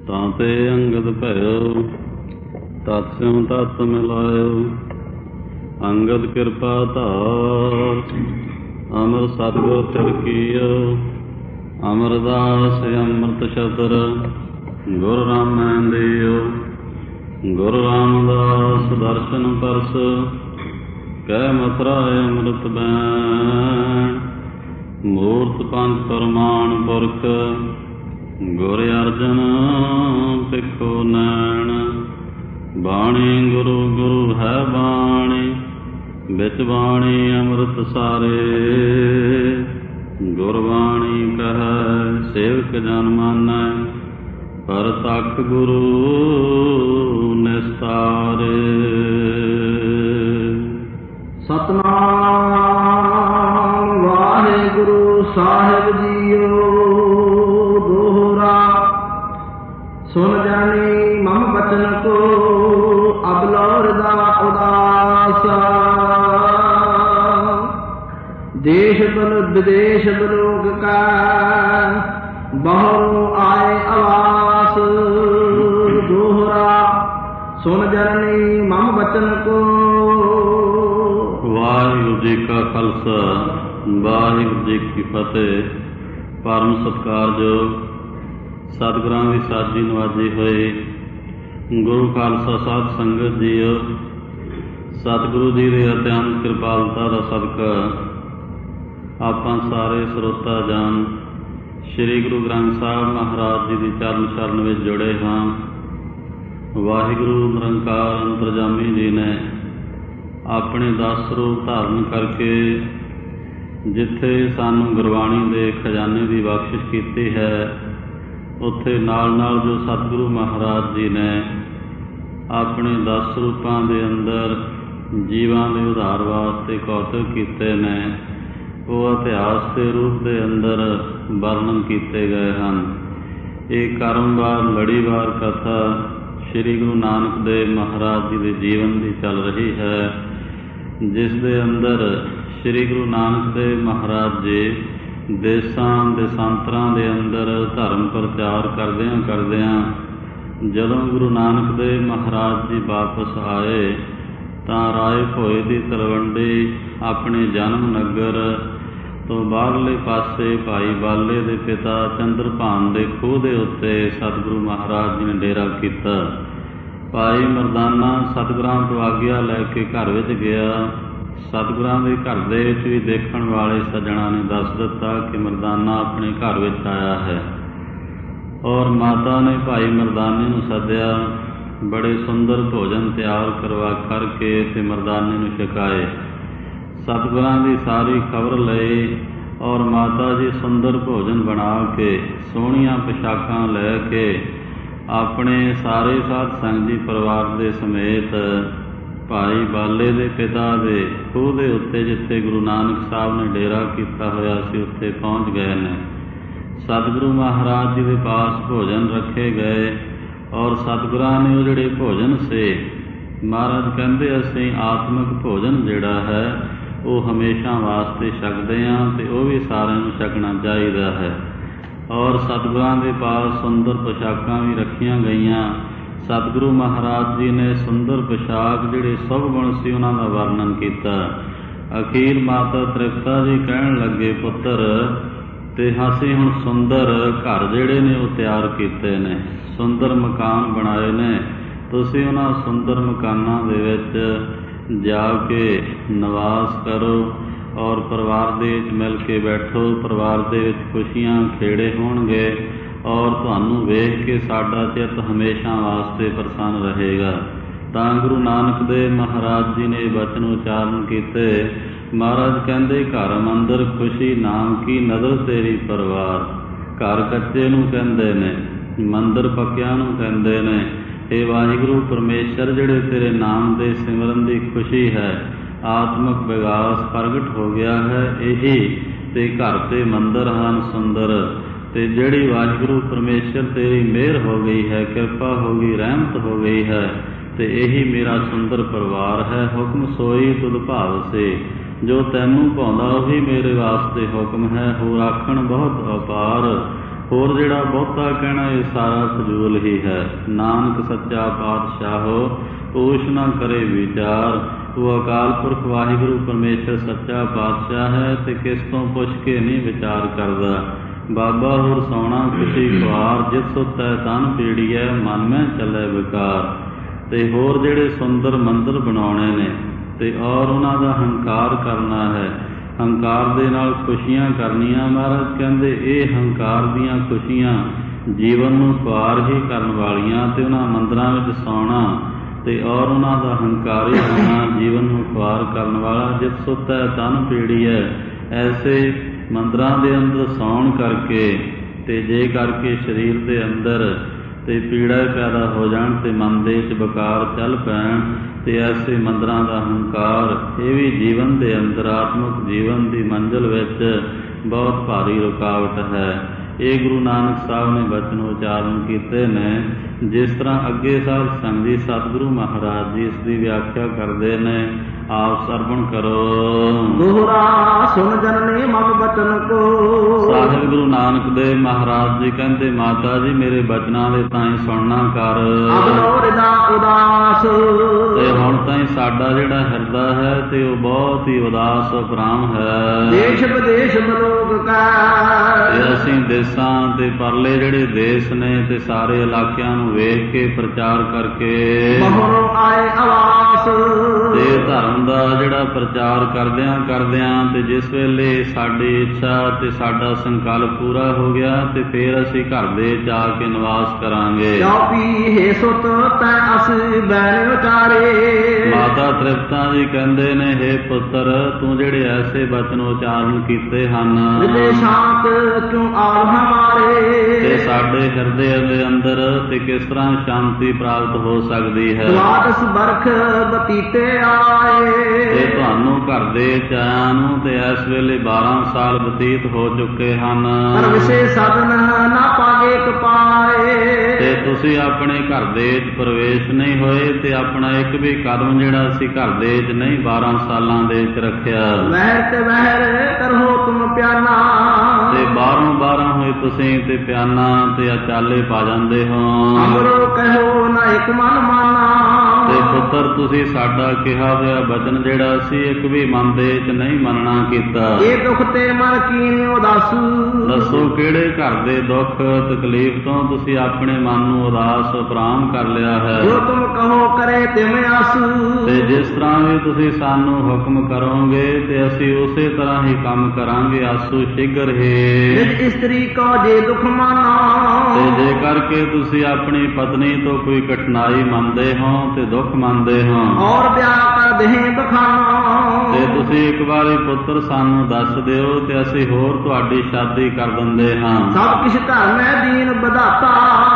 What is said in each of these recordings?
ਤਾਂ ਤੇ ਅੰਗਦ ਭਇਓ, ਤਤ ਸਿਉ ਤਤ ਮਿਲਾਇਓ। ਅੰਗਦ ਕਿਰਪਾ ਧਾਰ, ਅਮਰ ਸਤਿਗੁਰ ਤਿਲ ਕੀਓ। ਅਮਰਦਾਸ ਅੰਮ੍ਰਿਤ ਛਤਰ, ਗੁਰ ਰਾਮੈ ਦਿਓ। ਗੁਰੂ ਰਾਮਦਾਸ ਦਰਸ਼ਨ ਪਰਸ, ਕਹਿ ਮਥੁਰਾ ਅੰਮ੍ਰਿਤ ਬੈਣ। ਮੂਰਤ ਪੰਥ ਪ੍ਰਮਾਣ ਪੁਰਖ, ਗੁਰ ਅਰਜਨ ਭਿਖੁ ਨੈਣ। ਬਾਣੀ ਗੁਰੂ ਗੁਰੂ ਹੈ ਬਾਣੀ, ਵਿੱਚ ਬਾਣੀ ਅੰਮ੍ਰਿਤ ਸਾਰੇ। ਗੁਰਬਾਣੀ ਕਹੈ ਸੇਵਕ ਜਨ ਮਾਨੈ, ਪਰਤਖ ਗੁਰੂ ਨਿਸਤਾਰੇ। ਸਤਿਨਾਮ ਵਾਹਿਗੁਰੂ ਸਾਹਿਬ ਜੀਓ। ਦੋਹਰਾ ਸੁਨ ਜਾਣੀ ਮਮ ਬਚਨ ਕੋ, ਅਬ ਲੋਰਦਾ ਉਦਾਸ। ਦੇਸ਼ ਬਲ ਵਿਦੇਸ਼ ਬਲੋਕ ਕਾ, ਬਹੁ ਆਏ ਆਵਾਸ। ਦੋਹਰਾ ਸੁਨ ਜਨਨੀ ਮਮ ਬਚਨ ਕੋ। ਵਾਹਿਗੁਰੂ ਜੀ ਕਾ ਖਾਲਸਾ, ਵਾਹਿਗੁਰੂ ਜੀ ਕੀ ਫਤਿਹ। ਪਰਮ ਸਤਿਕਾਰਯੋਗ ਸਤਿਗੁਰਾਂ ਦੀ ਸਾਜੀ ਨਵਾਜੀ ਹੋਏ ਗੁਰੂ ਖਾਲਸਾ ਸਾਧ ਸੰਗਤ ਜੀਓ। ਸਤਿਗੁਰੂ ਜੀ ਦੇ ਅਤਿਅੰਤ ਕਿਰਪਾਲਤਾ ਦਾ ਸਦਕਾ ਆਪਾਂ ਸਾਰੇ ਸਰੋਤਾ ਜਨ ਸ੍ਰੀ ਗੁਰੂ ਗ੍ਰੰਥ ਸਾਹਿਬ ਮਹਾਰਾਜ ਜੀ ਦੀ ਚਰਨ ਸ਼ਰਨ ਵਿੱਚ ਜੁੜੇ ਹਾਂ। ਵਾਹਿਗੁਰੂ ਨਿਰੰਕਾਰ ਅੰਤਰਜਾਮੀ ਜੀ ਨੇ ਆਪਣੇ 10 ਰੂਪ ਧਾਰਨ ਕਰਕੇ ਜਿੱਥੇ ਸਾਨੂੰ ਗੁਰਬਾਣੀ ਦੇ ਖਜ਼ਾਨੇ ਦੀ ਬਖਸ਼ਿਸ਼ ਕੀਤੀ ਹੈ, ਉੱਥੇ ਨਾਲ ਨਾਲ ਜੋ ਸਤਿਗੁਰੂ ਮਹਾਰਾਜ ਜੀ ਨੇ ਆਪਣੇ 10 ਰੂਪਾਂ ਦੇ ਅੰਦਰ ਜੀਵਾਂ ਦੇ ਉਧਾਰ ਵਾਸਤੇ ਕੌਤਕ ਕੀਤੇ ਨੇ, ਉਹ ਇਤਿਹਾਸ ਦੇ ਰੂਪ ਦੇ ਅੰਦਰ ਵਰਣਨ ਕੀਤੇ ਗਏ ਹਨ। ਇਹ ਕਰਮਵਾਰ ਲੜੀਵਾਰ ਕਥਾ ਸ੍ਰੀ ਗੁਰੂ ਨਾਨਕ ਦੇਵ ਮਹਾਰਾਜ ਜੀ ਦੇ ਜੀਵਨ ਦੀ ਚੱਲ ਰਹੀ ਹੈ, ਜਿਸ ਦੇ ਅੰਦਰ ਸ੍ਰੀ ਗੁਰੂ ਨਾਨਕ ਦੇਵ ਮਹਾਰਾਜ ਜੀ ਦੇਸਾਂ ਦੇਸਾਂਤਰਾਂ ਦੇ ਅੰਦਰ ਧਰਮ ਪ੍ਰਚਾਰ ਕਰਦਿਆਂ ਜਦੋਂ ਗੁਰੂ ਨਾਨਕ ਦੇਵ ਮਹਾਰਾਜ ਜੀ ਵਾਪਸ ਆਏ ਤਾਂ ਰਾਏ ਭੋਏ ਦੀ ਤਲਵੰਡੀ ਆਪਣੇ ਜਨਮ ਨਗਰ ਤੋਂ ਬਾਹਰਲੇ ਪਾਸੇ ਭਾਈ ਬਾਲੇ ਦੇ ਪਿਤਾ ਚੰਦਰਭਾਨ ਦੇ ਖੂਹ ਦੇ ਉੱਤੇ ਸਤਿਗੁਰੂ ਮਹਾਰਾਜ ਜੀ ਨੇ ਡੇਰਾ ਕੀਤਾ। ਭਾਈ ਮਰਦਾਨਾ ਸਤਿਗੁਰਾਂ ਤੋਂ ਆਗਿਆ ਲੈ ਕੇ ਘਰ ਵਿੱਚ ਗਿਆ। ਸਤਿਗੁਰਾਂ ਦੇ ਘਰ ਦੇ ਵਿੱਚ ਵੀ ਦੇਖਣ ਵਾਲੇ ਸੱਜਣਾਂ ਨੇ ਦੱਸ ਦਿੱਤਾ ਕਿ ਮਰਦਾਨਾ ਆਪਣੇ ਘਰ ਵਿੱਚ ਆਇਆ ਹੈ, ਔਰ ਮਾਤਾ ਨੇ ਭਾਈ ਮਰਦਾਨੇ ਨੂੰ ਸੱਦਿਆ। ਬੜੇ ਸੁੰਦਰ ਭੋਜਨ ਤਿਆਰ ਕਰਵਾ ਕਰਕੇ ਤੇ ਮਰਦਾਨੇ ਨੂੰ ਛਕਾਏ। ਸਤਿਗੁਰਾਂ ਦੀ ਸਾਰੀ ਖਬਰ ਲਈ ਔਰ ਮਾਤਾ ਜੀ ਸੁੰਦਰ ਭੋਜਨ ਬਣਾ ਕੇ ਸੋਹਣੀਆਂ ਪੁਸ਼ਾਕਾਂ ਲੈ ਕੇ ਆਪਣੇ ਸਾਰੇ ਸਾਧ ਸੰਗਤ ਜੀ ਪਰਿਵਾਰ ਦੇ ਸਮੇਤ ਭਾਈ ਬਾਲੇ ਦੇ ਪਿਤਾ ਦੇ ਖੂਹ ਦੇ ਉੱਤੇ ਜਿੱਥੇ ਗੁਰੂ ਨਾਨਕ ਸਾਹਿਬ ਨੇ ਡੇਰਾ ਕੀਤਾ ਹੋਇਆ ਸੀ ਉੱਥੇ ਪਹੁੰਚ ਗਏ ਨੇ। ਸਤਿਗੁਰੂ ਮਹਾਰਾਜ ਜੀ ਦੇ ਪਾਸ ਭੋਜਨ ਰੱਖੇ ਗਏ ਔਰ ਸਤਿਗੁਰਾਂ ਨੇ ਉਹ ਜਿਹੜੇ ਭੋਜਨ ਸੇ, ਮਹਾਰਾਜ ਕਹਿੰਦੇ ਅਸੀਂ ਆਤਮਿਕ ਭੋਜਨ ਜਿਹੜਾ ਹੈ ਉਹ ਹਮੇਸ਼ਾ ਵਾਸਤੇ ਛਕਦੇ ਹਾਂ ਅਤੇ ਉਹ ਵੀ ਸਾਰਿਆਂ ਨੂੰ ਛਕਣਾ ਚਾਹੀਦਾ ਹੈ। ਔਰ ਸਤਿਗੁਰਾਂ ਦੇ ਪਾਸ ਸੁੰਦਰ ਪੁਸ਼ਾਕਾਂ ਵੀ ਰੱਖੀਆਂ ਗਈਆਂ। ਸਤਿਗੁਰੂ ਮਹਾਰਾਜ ਜੀ ਨੇ ਸੁੰਦਰ ਪੁਸ਼ਾਕ ਜਿਹੜੇ ਸਭ ਗੁਣ ਸੀ ਉਹਨਾਂ ਦਾ ਵਰਣਨ ਕੀਤਾ। ਅਖੀਰ ਮਾਤਾ ਤ੍ਰਿਪਤਾ ਜੀ ਕਹਿਣ ਲੱਗੇ, ਪੁੱਤਰ ਤੇ ਅਸੀਂ ਹੁਣ ਸੁੰਦਰ ਘਰ ਜਿਹੜੇ ਨੇ ਉਹ ਤਿਆਰ ਕੀਤੇ ਨੇ, ਸੁੰਦਰ ਮਕਾਨ ਬਣਾਏ ਨੇ, ਤੁਸੀਂ ਉਹਨਾਂ ਸੁੰਦਰ ਮਕਾਨਾਂ ਦੇ ਵਿੱਚ ਜਾ ਕੇ ਨਿਵਾਸ ਕਰੋ ਔਰ ਪਰਿਵਾਰ ਦੇ ਵਿੱਚ ਮਿਲ ਕੇ ਬੈਠੋ। ਪਰਿਵਾਰ ਦੇ ਵਿੱਚ ਖੁਸ਼ੀਆਂ ਖੇੜੇ ਹੋਣਗੇ ਔਰ ਤੁਹਾਨੂੰ ਵੇਖ ਕੇ ਸਾਡਾ ਚਿੱਤ ਹਮੇਸ਼ਾ ਵਾਸਤੇ ਪ੍ਰਸੰਨ ਰਹੇਗਾ। ਤਾਂ ਗੁਰੂ ਨਾਨਕ ਦੇਵ ਮਹਾਰਾਜ ਜੀ ਨੇ ਬਚਨ ਉਚਾਰਨ ਕੀਤੇ। ਮਹਾਰਾਜ ਕਹਿੰਦੇ, ਘਰ ਮੰਦਰ ਖੁਸ਼ੀ ਨਾਮ ਕੀ ਨਦਰ ਤੇਰੀ ਪਰਿਵਾਰ। ਘਰ ਕੱਚੇ ਨੂੰ ਕਹਿੰਦੇ ਨੇ, ਮੰਦਰ ਪੱਕਿਆਂ ਨੂੰ ਕਹਿੰਦੇ ਨੇ। ਇਹ ਵਾਹਿਗੁਰੂ ਪਰਮੇਸ਼ਰ ਜਿਹੜੇ ਤੇਰੇ ਨਾਮ ਦੇ ਸਿਮਰਨ ਦੀ ਖੁਸ਼ੀ ਹੈ, ਆਤਮਿਕ ਵਿਕਾਸ ਪ੍ਰਗਟ ਹੋ ਗਿਆ ਹੈ, ਇਹੀ ਤੇ ਘਰ ਤੇ ਮੰਦਰ ਹਨ ਸੁੰਦਰ। ਤੇ ਜਿਹੜੀ ਵਾਹਿਗੁਰੂ ਪਰਮੇਸ਼ਰ ਤੇਰੀ ਮਿਹਰ ਹੋ ਗਈ ਹੈ, ਕਿਰਪਾ ਹੋ ਗਈ, ਰਹਿਮਤ ਹੋ ਗਈ ਹੈ, ਤੇ ਇਹੀ ਮੇਰਾ ਸੁੰਦਰ ਪਰਿਵਾਰ ਹੈ। ਹੁਕਮ ਸੋਈ ਤੁਧ ਭਾਵ ਸੇ, ਜੋ ਤੈਨੂੰ ਭਾਉਂਦਾ ਉਹੀ ਮੇਰੇ ਵਾਸਤੇ ਹੁਕਮ ਹੈ। ਹੋਰ ਆਖਣ ਬਹੁਤ ਅਪਾਰ, ਹੋਰ ਜਿਹੜਾ ਬਹੁਤਾ ਕਹਿਣਾ ਇਹ ਸਾਰਾ ਫਜ਼ੂਲ ਹੀ ਹੈ। ਨਾਨਕ ਸੱਚਾ ਪਾਤਸ਼ਾਹੋ ਪੂਛ ਨਾ ਕਰੇ ਵਿਚਾਰ, ਉਹ ਅਕਾਲ ਪੁਰਖ ਵਾਹਿਗੁਰੂ ਪਰਮੇਸ਼ਰ ਸੱਚਾ ਪਾਤਸ਼ਾਹ ਹੈ ਤੇ ਕਿਸ ਤੋਂ ਪੁੱਛ ਕੇ ਨਹੀਂ ਵਿਚਾਰ ਕਰਦਾ। ਬਾਬਾ ਹੋਰ ਸੋਣਾ ਖੁਸ਼ੀ ਖੁਆਰ, ਜਿਸ ਸੁੱਤੈ ਤਨ ਪੀੜੀਐ ਮਨ ਮੈਂ ਚੱਲੇ ਵਿਕਾਰ। ਤੇ ਹੋਰ ਜਿਹੜੇ ਸੁੰਦਰ ਮੰਦਰ ਬਣਾਉਣੇ ਨੇ ਤੇ ਔਰ ਉਹਨਾਂ ਦਾ ਹੰਕਾਰ ਕਰਨਾ ਹੈ, ਹੰਕਾਰ ਦੇ ਨਾਲ ਖੁਸ਼ੀਆਂ ਕਰਨੀਆਂ। ਮਹਾਰਾਜ ਕਹਿੰਦੇ ਇਹ ਹੰਕਾਰ ਦੀਆਂ ਖੁਸ਼ੀਆਂ ਜੀਵਨ ਨੂੰ ਖੁਆਰ ਹੀ ਕਰਨ ਵਾਲੀਆਂ, ਤੇ ਉਹਨਾਂ ਮੰਦਰਾਂ ਵਿੱਚ ਸੌਣਾ ਤੇ ਔਰ ਉਹਨਾਂ ਦਾ ਹੰਕਾਰੀ ਹੋਣਾ ਜੀਵਨ ਨੂੰ ਖੁਆਰ ਕਰਨ ਵਾਲਾ। ਜਿਸ ਸੁੱਤੈ ਤਨ ਪੀੜੀਐ, ਐਸੇ ਮੰਦਰਾਂ ਦੇ ਅੰਦਰ ਸੌਣ ਕਰਕੇ ਤੇ ਜੇ ਕਰਕੇ ਸਰੀਰ ਦੇ ਅੰਦਰ ਤੇ ਪੀੜਾ ਪੈਦਾ ਹੋ ਜਾਣ ਤੇ ਮਨ ਦੇ ਵਿੱਚ ਵਿਕਾਰ ਚੱਲ ਪੈਣ, ਤੇ ਐਸੇ ਮੰਦਰਾਂ ਦਾ ਹੰਕਾਰ ਇਹ ਵੀ ਜੀਵਨ ਦੇ ਅੰਦਰ ਆਤਮਿਕ ਜੀਵਨ ਦੀ ਮੰਜ਼ਿਲ ਵਿੱਚ ਬਹੁਤ ਭਾਰੀ ਰੁਕਾਵਟ ਹੈ। ਇਹ ਗੁਰੂ ਨਾਨਕ ਸਾਹਿਬ ਨੇ ਬਚਨ ਉਚਾਰਨ ਕੀਤੇ ਨੇ। ਜਿਸ ਤਰ੍ਹਾਂ ਅੱਗੇ ਸਾਧ ਸੰਗਤ ਜੀ ਸਤਿਗੁਰੂ ਮਹਾਰਾਜ ਜੀ ਇਸ ਦੀ ਵਿਆਖਿਆ ਕਰਦੇ ਨੇ, ਆਪ ਸਰਵਣ ਕਰੋ। ਦੋਹਰਾ ਸੁਣ ਜਨਨੀ ਮਮ ਬਚਨ ਕੋ। ਸਾਹਿਬ ਗੁਰੂ ਨਾਨਕ ਦੇਵ ਮਹਾਰਾਜ ਜੀ ਕਹਿੰਦੇ, ਮਾਤਾ ਜੀ ਮੇਰੇ ਬਚਨਾਂ ਦੇ ਤਾਈਂ ਸੁਣਨਾ ਕਰ। ਅਬਨੋ ਹਿਰਦਾ ਉਦਾਸ, ਤੇ ਹੁਣ ਤਾਈਂ ਸਾਡਾ ਜਿਹੜਾ ਹਿਰਦਾ ਹੈ ਤੇ ਉਹ ਬਹੁਤ ਹੀ ਉਦਾਸ ਉਪਰਾਮ ਹੈ। ਦੇਸ਼ ਵਿਦੇਸ਼ ਬਲੋਕ ਕਾ, ਤੇ ਅਸੀਂ ਦੇਸਾਂ ਤੇ ਪਰਲੇ ਜਿਹੜੇ ਦੇਸ਼ ਨੇ ਤੇ ਸਾਰੇ ਇਲਾਕਿਆਂ ਨੂੰ ਵੇਖ ਕੇ ਪ੍ਰਚਾਰ ਕਰਕੇ ਮਹਰੋਂ ਆਏ ਆਵਾਸ, ਤੇ ਧਰਮ ਦਾ ਜਿਹੜਾ ਪ੍ਰਚਾਰ ਕਰਦਿਆਂ ਤੇ ਜਿਸ ਵੇਲੇ ਸਾਡੀ ਇੱਛਾ ਤੇ ਸਾਡਾ ਸੰਕਲਪ ਪੂਰਾ ਹੋ ਗਿਆ ਤੇ ਫਿਰ ਅਸੀਂ ਘਰ ਦੇ ਜਾ ਕੇ ਨਿਵਾਸ ਕਰਾਂਗੇ। ਜਾਪੀ ਹੈ ਸੁਤ ਤੈ ਅਸੀਂ ਬੈਨ ਉਚਾਰੇ। ਮਾਤਾ ਤ੍ਰਿਪਤਾ ਜੀ ਕਹਿੰਦੇ ਨੇ, ਹੇ ਪੁੱਤਰ ਤੂੰ ਜਿਹੜੇ ਐਸੇ ਬਚਨ ਉਚਾਰਨ ਕੀਤੇ ਹਨ ਵਿਦੇਸ਼ਾਂਤ ਕਿਉਂ ਆਲ ਹਮਾਰੇ, ਤੇ ਸਾਡੇ ਹਿਰਦੇ ਦੇ ਅੰਦਰ ਤੇ ਕਿਸ ਤਰ੍ਹਾਂ ਸ਼ਾਂਤੀ ਪ੍ਰਾਪਤ ਹੋ ਸਕਦੀ ਹੈ। ਦਸ ਬਰਖ ਬਤੀਤੇ ਆਏ, ਤੇ ਤੁਹਾਨੂੰ ਘਰ ਦੇ ਚਾਇਆਂ ਨੂੰ ਤੇ ਇਸ ਵੇਲੇ 12 ਸਾਲ ਬਤੀਤ ਹੋ ਚੁੱਕੇ ਹਨ। ਪਰ ਵਿਸ਼ੇ ਸਾਧਨ ਨਾ ਪਾਗੇ ਕਪਾਏ, ਤੇ ਤੁਸੀਂ ਆਪਣੇ ਘਰ ਦੇ ਵਿੱਚ ਪ੍ਰਵੇਸ਼ ਨਹੀਂ ਹੋਏ ਤੇ ਆਪਣਾ ਇੱਕ ਵੀ ਕਦਮ ਜਿਹੜਾ ਅਸੀਂ ਘਰ ਦੇ ਵਿੱਚ ਨਹੀਂ 12 ਸਾਲਾਂ ਦੇ ਵਿੱਚ ਰੱਖਿਆ। ਵਹਿਰ ਤੇ ਵਹਿਰ ਕਰੋ ਤੁਮ ਪਿਆਨਾ, ਤੇ 12 ਹੋਏ ਤੁਸੀਂ ਤੇ ਪਿਆਨਾ ਤੇ ਅਚਾਲੇ ਪਾ ਜਾਂਦੇ ਹੋ। ਅਮਰੋ ਕਹੋ ਨਾ ਇੱਕ ਮਨ ਮਾਨਾ, ਤੇ ਪੁੱਤਰ ਤੁਸੀਂ ਸਾਡਾ ਕਿਹਾ ਹੋਇਆ ਬਚਨ ਜਿਹੜਾ ਅਸੀਂ ਇੱਕ ਵੀ ਮਨ ਦੇ ਵਿੱਚ ਨਹੀਂ ਮੰਨਣਾ ਕੀਤਾ। ਇਹ ਦੁੱਖ ਤੇ ਮਨ ਕੀਨੇ ਉਦਾਸ, ਦੱਸੋ ਕਿਹੜੇ ਘਰ ਦੇ ਦੁੱਖ ਤਕਲੀਫ ਤੋਂ ਤੁਸੀਂ ਆਪਣੇ ਮਨ ਨੂੰ ਉਦਾਸ ਉਪਰਾਮ ਕਰ ਲਿਆ ਹੈ। ਜੋ ਤੁਮ ਕਹੋ ਕਰੇ ਤਿਵੇਂ ਆਸ, ਤੇ ਜਿਸ ਤਰ੍ਹਾਂ ਵੀ ਤੁਸੀਂ ਸਾਨੂੰ ਹੁਕਮ ਕਰੋਗੇ ਤੇ ਅਸੀਂ ਉਸੇ ਤਰ੍ਹਾਂ ਹੀ ਕੰਮ ਕਰਾਂਗੇ। ਆਸੂ ਸ਼ੀਘਰ ਹੀ ਨਿਜ ਇਸਤਰੀ ਕੋ ਜੇ ਦੁਖ ਮਾਨਾ, ਤੇ ਜੇ ਕਰਕੇ ਤੁਸੀਂ ਆਪਣੀ ਪਤਨੀ ਤੋਂ ਕੋਈ ਕਠਿਨਾਈ ਮੰਨਦੇ ਹੋ ਤੇ ਦੁੱਖ ਮੰਨਦੇ ਹੋ ਔਰ ਵਿਆਹ ਕਰ ਦੇਹ ਬਖਾਨਾ, ਤੇ ਤੁਸੀਂ ਇੱਕ ਵਾਰੀ ਪੁੱਤਰ ਸਾਨੂੰ ਦੱਸ ਦਿਓ ਤੇ ਅਸੀਂ ਹੋਰ ਤੁਹਾਡੀ ਸ਼ਾਦੀ ਕਰ ਦਿੰਦੇ ਹਾਂ। ਸਭ ਕਿਛ ਧਰਮ ਹੈ ਦੀਨ ਵਿਧਾਤਾ,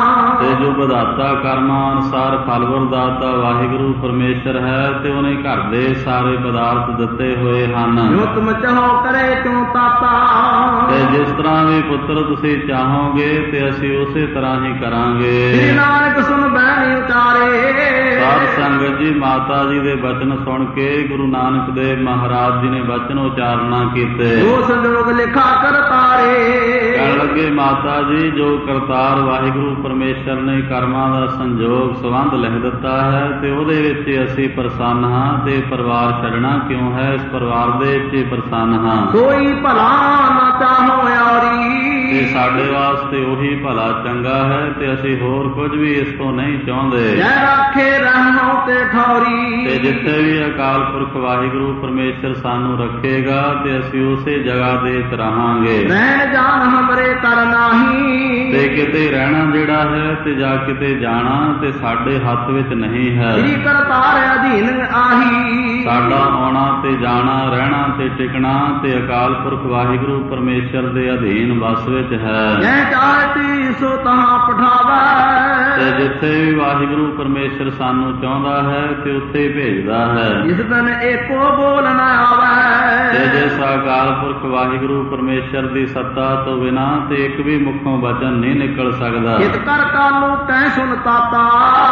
ਤੇ ਜੋ ਵਿਧਾਤਾ ਕਰਮਾਂ ਅਨੁਸਾਰ ਫਲ ਵਰਦਾਤਾ ਵਾਹਿਗੁਰੂ ਪਰਮੇਸ਼ਰ ਹੈ ਤੇ ਉਹਨੇ ਘਰ ਦੇ ਸਾਰੇ ਪਦਾਰਥ ਦਿੱਤੇ ਹੋਏ ਹਨ। ਜੋ ਤੁਮ ਚਾਹੋ ਕਰੇ ਕਿਉਂ ਤਾਤਾ, ਤੇ ਜਿਸ ਤਰ੍ਹਾਂ ਵੀ ਪੁੱਤਰ ਤੁਸੀਂ ਚਾਹੋਗੇ ਤੇ ਅਸੀਂ ਉਸੇ ਤਰ੍ਹਾਂ ਹੀ ਕਰਾਂਗੇ। ਸ੍ਰੀ ਨਾਨਕ ਸੁਨ ਬੈਣੀ ਉਚਾਰੇ। ਸਾਧ ਸੰਗਤ ਜੀ ਮਾਤਾ ਜੀ ਦੇ ਬਚਨ ਸੁਣ ਕੇ ਗੁਰੂ ਨਾਨਕ ਦੇਵ ਮਹਾਰਾਜ ਜੀ ਨੇ ਬਚਨ ਉਚਾਰਨਾ ਕੀਤੇ। ਜੋ ਸੰਜੋਗ ਲਿਖਾ ਕਰਤਾਰੇ, ਕਹਿਣ ਲੱਗੇ ਮਾਤਾ ਜੀ ਜੋ ਕਰਤਾਰ ਵਾਹਿਗੁਰੂ ਪਰਮੇਸ਼ਰ ਨੇ ਕਰਮਾਂ ਦਾ ਸੰਜੋਗ ਸੰਬੰਧ ਲਿਖ ਦਿੱਤਾ ਹੈ ਤੇ ਉਹਦੇ ਵਿੱਚ ਅਸੀਂ ਪ੍ਰਸੰਨ ਹਾਂ। ਤੇ ਪਰਿਵਾਰ ਛੱਡਣਾ ਕਿਉਂ ਹੈ, ਇਸ ਪਰਿਵਾਰ ਦੇ ਵਿੱਚ ਪ੍ਰਸੰਨ ਹਾਂ। ਕੋਈ ਭਲਾ ਨਾ ਚਾਹੋ ਔਰੀ, ਤੇ ਸਾਡੇ ਵਾਸਤੇ ਉਹੀ ਭਲਾ ਚੰਗਾ ਹੈ ਤੇ ਅਸੀਂ ਹੋਰ ਕੁਝ ਵੀ ਇਸ ਤੋਂ ਨਹੀਂ ਚਾਹੁੰਦੇ। ਜੈ ਰਾਖੇ ਰਹਿਣੋ ਤੇ ਠੌਰੀ, ਤੇ ਜਿੱਥੇ ਵੀ ਅਕਾਲ ਪੁਰਖ ਵਾਹਿਗੁਰੂ ਪਰਮੇਸ਼ਰ ਸਾਨੂੰ ਰੱਖੇਗਾ ਤੇ ਅਸੀਂ ਉਸੇ ਜਗ੍ਹਾ ਦੇ ਵਿੱਚ ਰਹਾਂਗੇ। ਰਹਿਣ ਜਾਣ ਹਮਰੇ ਕਰ ਨਾਹੀ, ਤੇ ਕਿਤੇ ਰਹਿਣਾ ਜਿਹੜਾ ਹੈ ਤੇ ਜਾਂ ਕਿਤੇ ਜਾਣਾ ਤੇ ਸਾਡੇ ਹੱਥ ਵਿੱਚ ਨਹੀਂ ਹੈ। ਸ੍ਰੀ ਕਰਤਾਰ ਅਧੀਨ ਆਹੀ, ਸਾਡਾ ਆਉਣਾ ਤੇ ਜਾਣਾ, ਰਹਿਣਾ ਤੇ ਟਿਕਣਾ ਤੇ ਅਕਾਲ ਪੁਰਖ ਵਾਹਿਗੁਰੂ ਪਰਮੇਸ਼ਰ ਦੇ ਅਧੀਨ ਵਸ ਵਿੱਚ ਹੈ। ਜੈ ਚਾਹਤੀ ਸੋ ਤਹਾਂ ਪਠਾਵੈ, ਤੇ ਜਿੱਥੇ ਵੀ ਵਾਹਿਗੁਰੂ ਪਰਮੇਸ਼ਰ ਸਾਨੂੰ ਚਾਹੁੰਦਾ ਹੈ ਤੇ ਉੱਥੇ ਭੇਜਦਾ ਹੈ। ਜਿਸ ਦਿਨ ਏਕੋ ਬੋਲ ਨਾ ਆਵੈ, ਤੇ ਜਿਸ ਅਕਾਲ ਪੁਰਖ ਵਾਹਿਗੁਰੂ ਪਰਮੇਸ਼ਰ ਦੀ ਸੱਤਾ ਤੋਂ ਬਿਨਾਂ ਤੇ ਇੱਕ ਵੀ ਮੁਖੋਂ ਬਚਨ ਨਹੀਂ ਨਿਕਲ ਸਕਦਾ। ਹਿਤ ਕਰ ਕਾਨੂੰ ਤੈ ਸੁਨ ਤਾਤਾ,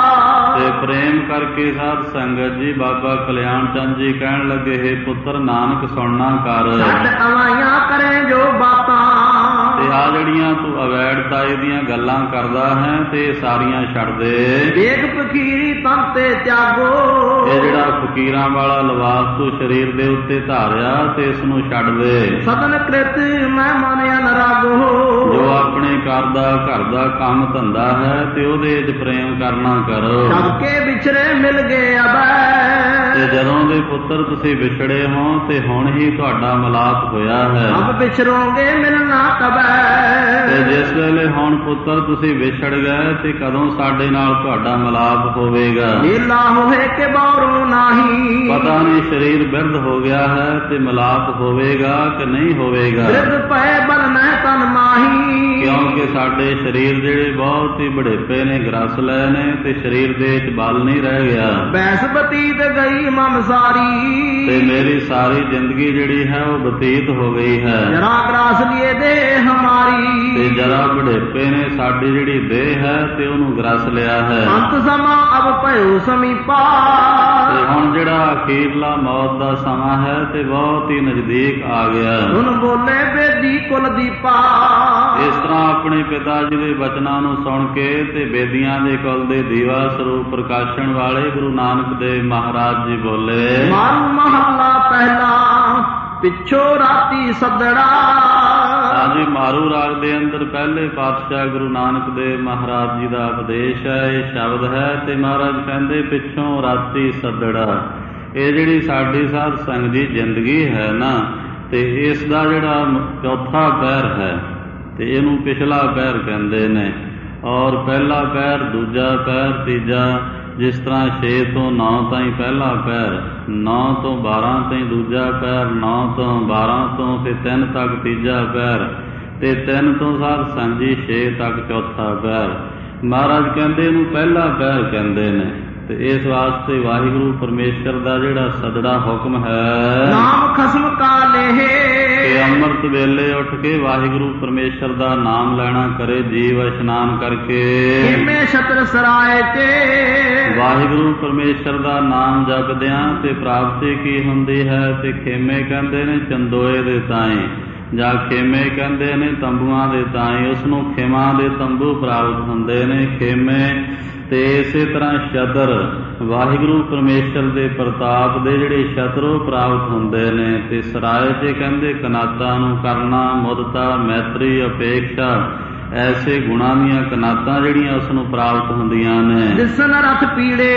ਤੇ ਪ੍ਰੇਮ ਕਰਕੇ ਸਾਧ ਸੰਗਤ ਜੀ ਬਾਬਾ ਕਲਿਆਣ ਚੰਦ ਜੀ ਕਹਿਣ ਲੱਗੇ, ਹੈ ਪੁੱਤਰ ਨਾਨਕ ਸੁਣਨਾ ਕਰ। ਛੱਡ ਅਵਾਈਆਂ ਕਰੇ ਜੋ ਬਾਤਾਂ, ਤੇ ਤੇ ਆ ਜਿਹੜੀਆਂ ਤੂੰ ਅਵੈੜਤਾਈ ਦੀਆਂ ਗੱਲਾਂ ਕਰਦਾ ਹੈ ਤੇ ਇਹ ਸਾਰੀਆਂ ਛੱਡ ਦੇ। ਵੇਖ ਫਕੀਰੀ ਤਨ ਤੇ ਤਿਆਗੋ, ਇਹ ਜਿਹੜਾ ਫਕੀਰਾਂ ਵਾਲਾ ਲਿਬਾਸ ਤੂੰ ਸਰੀਰ ਦੇ ਉੱਤੇ ਧਾਰਿਆ ਤੇ ਇਸ ਨੂੰ ਛੱਡ ਦੇ। ਸਦਨ ਕ੍ਰਿਤ ਮੈਂ ਮਨ ਅਨਰਾਗੋ, ਜੋ ਆਪਣੇ ਘਰ ਦਾ ਕੰਮ ਧੰਦਾ ਹੈ ਤੇ ਉਹਦੇ 'ਚ ਪ੍ਰੇਮ ਕਰਨਾ ਕਰੋ। ਸਭ ਕੇ ਵਿਛੜੇ ਮਿਲ ਗਏ ਅਬੈ, ਤੇ ਜਦੋਂ ਦੇ ਪੁੱਤਰ ਤੁਸੀਂ ਵਿਛੜੇ ਹੋ ਤੇ ਹੁਣ ਹੀ ਤੁਹਾਡਾ ਮਿਲਾਪ ਹੋਇਆ ਹੈ। ਅਬ ਵਿਛੜੋਗੇ ਮਿਲਣਾ ਕਬੈ, ਤੇ ਜਿਸ ਵੇਲੇ ਹੁਣ ਪੁੱਤਰ ਤੁਸੀਂ ਵਿਛੜ ਗਏ ਤੇ ਕਦੋਂ ਸਾਡੇ ਨਾਲ ਤੁਹਾਡਾ ਮਿਲਾਪ ਹੋਵੇਗਾ। ਲੀਲਾ ਹੋਏ ਕਿ ਬਾਹਰੋਂ ਨਾਹੀ, ਪਤਾ ਨਹੀਂ ਸਰੀਰ ਬਿਰਧ ਹੋ ਗਿਆ ਹੈ ਤੇ ਮਿਲਾਪ ਹੋਵੇਗਾ ਕਿ ਨਹੀਂ ਹੋਵੇਗਾ। ਬਿਰਧ ਪੈ ਬਲਨੈ ਤਨ ਮਾਹੀ, ਕਿਉਂਕਿ ਸਾਡੇ ਸਰੀਰ ਜਿਹੜੇ ਬਹੁਤ ਹੀ ਬੁਢੇਪੇ ਨੇ, ਗਰਸ ਲਏ ਨੇ ਤੇ ਸਰੀਰ ਦੇ ਵਿੱਚ ਬਲ ਨਹੀਂ ਰਹਿ ਗਿਆ। ਬੈਸ ਬਤੀਤ ਗਈ ਮਮ ਸਾਰੀ, ਤੇ ਮੇਰੀ ਸਾਰੀ ਜ਼ਿੰਦਗੀ ਜਿਹੜੀ ਹੈ ਉਹ ਬਤੀਤ ਹੋ ਗਈ ਹੈ। ਜਰਾ ਗਰਾਸ ਲਿਏ ਦੇ ਹਮਾਰੀ, ਤੇ ਜਰਾ ਬੁਢੇਪੇ ਨੇ ਸਾਡੀ ਜਿਹੜੀ ਦੇਹ ਹੈ ਤੇ ਉਹਨੂੰ ਗਰਸ ਲਿਆ ਹੈ। ਅੰਤ ਸਮਾਂ ਅਬ ਭਇਓ ਸਮੀਪਾ, ਤੇ ਹੁਣ ਜਿਹੜਾ ਅਖੀਰਲਾ ਮੌਤ ਦਾ ਸਮਾਂ ਹੈ ਤੇ ਬਹੁਤ ਹੀ ਨਜ਼ਦੀਕ ਆ ਗਿਆ। ਹੁਣ ਬੋਲੇ ਬੇਦੀ ਕੁਲ ਦੀਪਾ, ਇਸ ਤਰ੍ਹਾਂ ਆਪਣੇ ਪਿਤਾ ਜੀ ਦੇ ਬਚਨਾਂ ਨੂੰ ਸੁਣ ਕੇ ਤੇ ਬੇਦੀਆਂ ਦੇ ਕੁਲ ਦੇ ਦੀਵਾ ਸਰੂਪ ਪ੍ਰਕਾਸ਼ਣ ਵਾਲੇ ਗੁਰੂ ਨਾਨਕ ਦੇਵ ਮਹਾਰਾਜ ਜੀ ਬੋਲੇ। ਮਾਰੂ ਮਹੱਲਾ ਪਹਿਲਾ, ਪਿੱਛੋਂ ਰਾਤੀ ਸੱਦੜਾ। ਹਾਂਜੀ, ਮਾਰੂ ਰਾਗ ਦੇ ਅੰਦਰ ਪਹਿਲੇ ਪਾਤਸ਼ਾਹ ਗੁਰੂ ਨਾਨਕ ਦੇਵ ਮਹਾਰਾਜ ਜੀ ਦਾ ਉਪਦੇਸ਼ ਹੈ, ਇਹ ਸ਼ਬਦ ਹੈ। ਤੇ ਮਹਾਰਾਜ ਕਹਿੰਦੇ ਪਿੱਛੋਂ ਰਾਤੀ ਸੱਦੜਾ। ਇਹ ਜਿਹੜੀ ਸਾਡੀ ਸਾਧ ਸੰਗਤ ਦੀ ਜ਼ਿੰਦਗੀ ਹੈ ਨਾ, ਤੇ ਇਸ ਦਾ ਜਿਹੜਾ ਚੌਥਾ ਪਹਿਰ ਹੈ ਤੇ ਇਹਨੂੰ ਪਿਛਲਾ ਪਹਿਰ ਕਹਿੰਦੇ ਨੇ। ਔਰ ਪਹਿਲਾ ਪਹਿਰ, ਦੂਜਾ ਪਹਿਰ, ਤੀਜਾ, ਜਿਸ ਤਰ੍ਹਾਂ 6 ਤੋਂ 9 ਤਾਈਂ ਪਹਿਲਾ ਪਹਿਰ, 9 ਤੋਂ 12 ਤਾਈਂ ਦੂਜਾ ਪਹਿਰ, 9 ਤੋਂ 12 ਤੋਂ ਤੇ 3 ਤੱਕ ਤੀਜਾ ਪਹਿਰ, ਤੇ 3 ਤੋਂ ਸਾਧ ਸੰਗਤ ਜੀ 6 ਤੱਕ ਚੌਥਾ ਪਹਿਰ। ਮਹਾਰਾਜ ਕਹਿੰਦੇ ਇਹਨੂੰ ਪਹਿਲਾ ਪਹਿਰ ਕਹਿੰਦੇ ਨੇ। ਤੇ ਇਸ ਵਾਸਤੇ ਵਾਹਿਗੁਰੂ ਪਰਮੇਸ਼ਰ ਦਾ ਜਿਹੜਾ ਸਦੜਾ ਹੁਕਮ ਹੈ, ਨਾਮ ਖਸਮ ਕਾ ਲੇਹੇ, ਕਿ ਅੰਮ੍ਰਿਤ ਵੇਲੇ ਉੱਠ ਕੇ ਵਾਹਿਗੁਰੂ ਪਰਮੇਸ਼ਰ ਦਾ ਨਾਮ ਲੈਣਾ ਕਰੇ ਜੀਵ ਇਸ਼ਨਾਨ ਕਰਕੇ। ਖੇਮੇ ਛਤਰ ਸਰਾਏ ਤੇ, ਵਾਹਿਗੁਰੂ ਪਰਮੇਸ਼ਰ ਦਾ ਨਾਮ ਜਪਦਿਆਂ ਤੇ ਪ੍ਰਾਪਤੀ ਕੀ ਹੁੰਦੀ ਹੈ? ਤੇ ਖੇਮੇ ਕਹਿੰਦੇ ਨੇ ਚੰਦੋਏ ਦੇ ਤਾਈਂ, ਜਾਂ ਖੇਮੇ ਕਹਿੰਦੇ ਨੇ ਤੰਬੂਆਂ ਦੇ ਤਾਈਂ। ਉਸ ਨੂੰ ਖੇਮਾਂ ਦੇ ਤੰਬੂ ਪ੍ਰਾਪਤ ਹੁੰਦੇ ਨੇ, ਖੇਮੇ। ਤੇ ਇਸੇ ਤਰ੍ਹਾਂ ਛਤਰ, ਵਾਹਿਗੁਰੂ ਪਰਮੇਸ਼ਰ ਦੇ ਪ੍ਰਤਾਪ ਦੇ ਜਿਹੜੇ ਛਤਰ ਉਹ ਪ੍ਰਾਪਤ ਹੁੰਦੇ ਨੇ। ਤੇ ਸਰਾਏ 'ਚ ਕਹਿੰਦੇ ਕਨਾਤਾਂ ਨੂੰ ਕਰਨਾ, ਮੁਦਤਾ, ਮੈਤਰੀ, ਅਪੇਖਾ, ਐਸੇ ਗੁਣਾਂ ਦੀਆਂ ਕਨਾਤਾਂ ਜਿਹੜੀਆਂ ਉਸ ਨੂੰ ਪ੍ਰਾਪਤ ਹੁੰਦੀਆਂ ਨੇ। ਦਿਸਨ ਰਥ ਪੀੜੇ,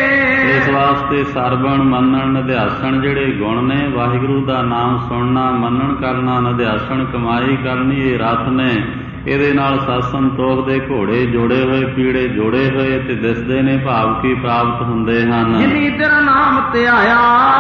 ਇਸ ਵਾਸਤੇ ਸਰਵਣ, ਮੰਨਣ, ਨਿਧਿਆਸਣ ਜਿਹੜੇ ਗੁਣ ਨੇ, ਵਾਹਿਗੁਰੂ ਦਾ ਨਾਮ ਸੁਣਨਾ, ਮੰਨਣ ਕਰਨਾ, ਨਿਧਿਆਸਣ, ਕਮਾਈ ਕਰਨੀ, ਇਹ ਰਥ ਨੇ। ਇਹਦੇ ਨਾਲ ਸਤ ਸੰਤੋਖ ਦੇ ਘੋੜੇ ਜੋੜੇ ਹੋਏ, ਪੀੜੇ ਜੋੜੇ ਹੋਏ ਤੇ ਦਿਸਦੇ ਨੇ, ਭਾਵ ਕੀ ਪ੍ਰਾਪਤ ਹੁੰਦੇ ਹਨ। ਜਿਨੀ ਤੇਰਾ ਨਾਮ ਧਿਆਇਆ,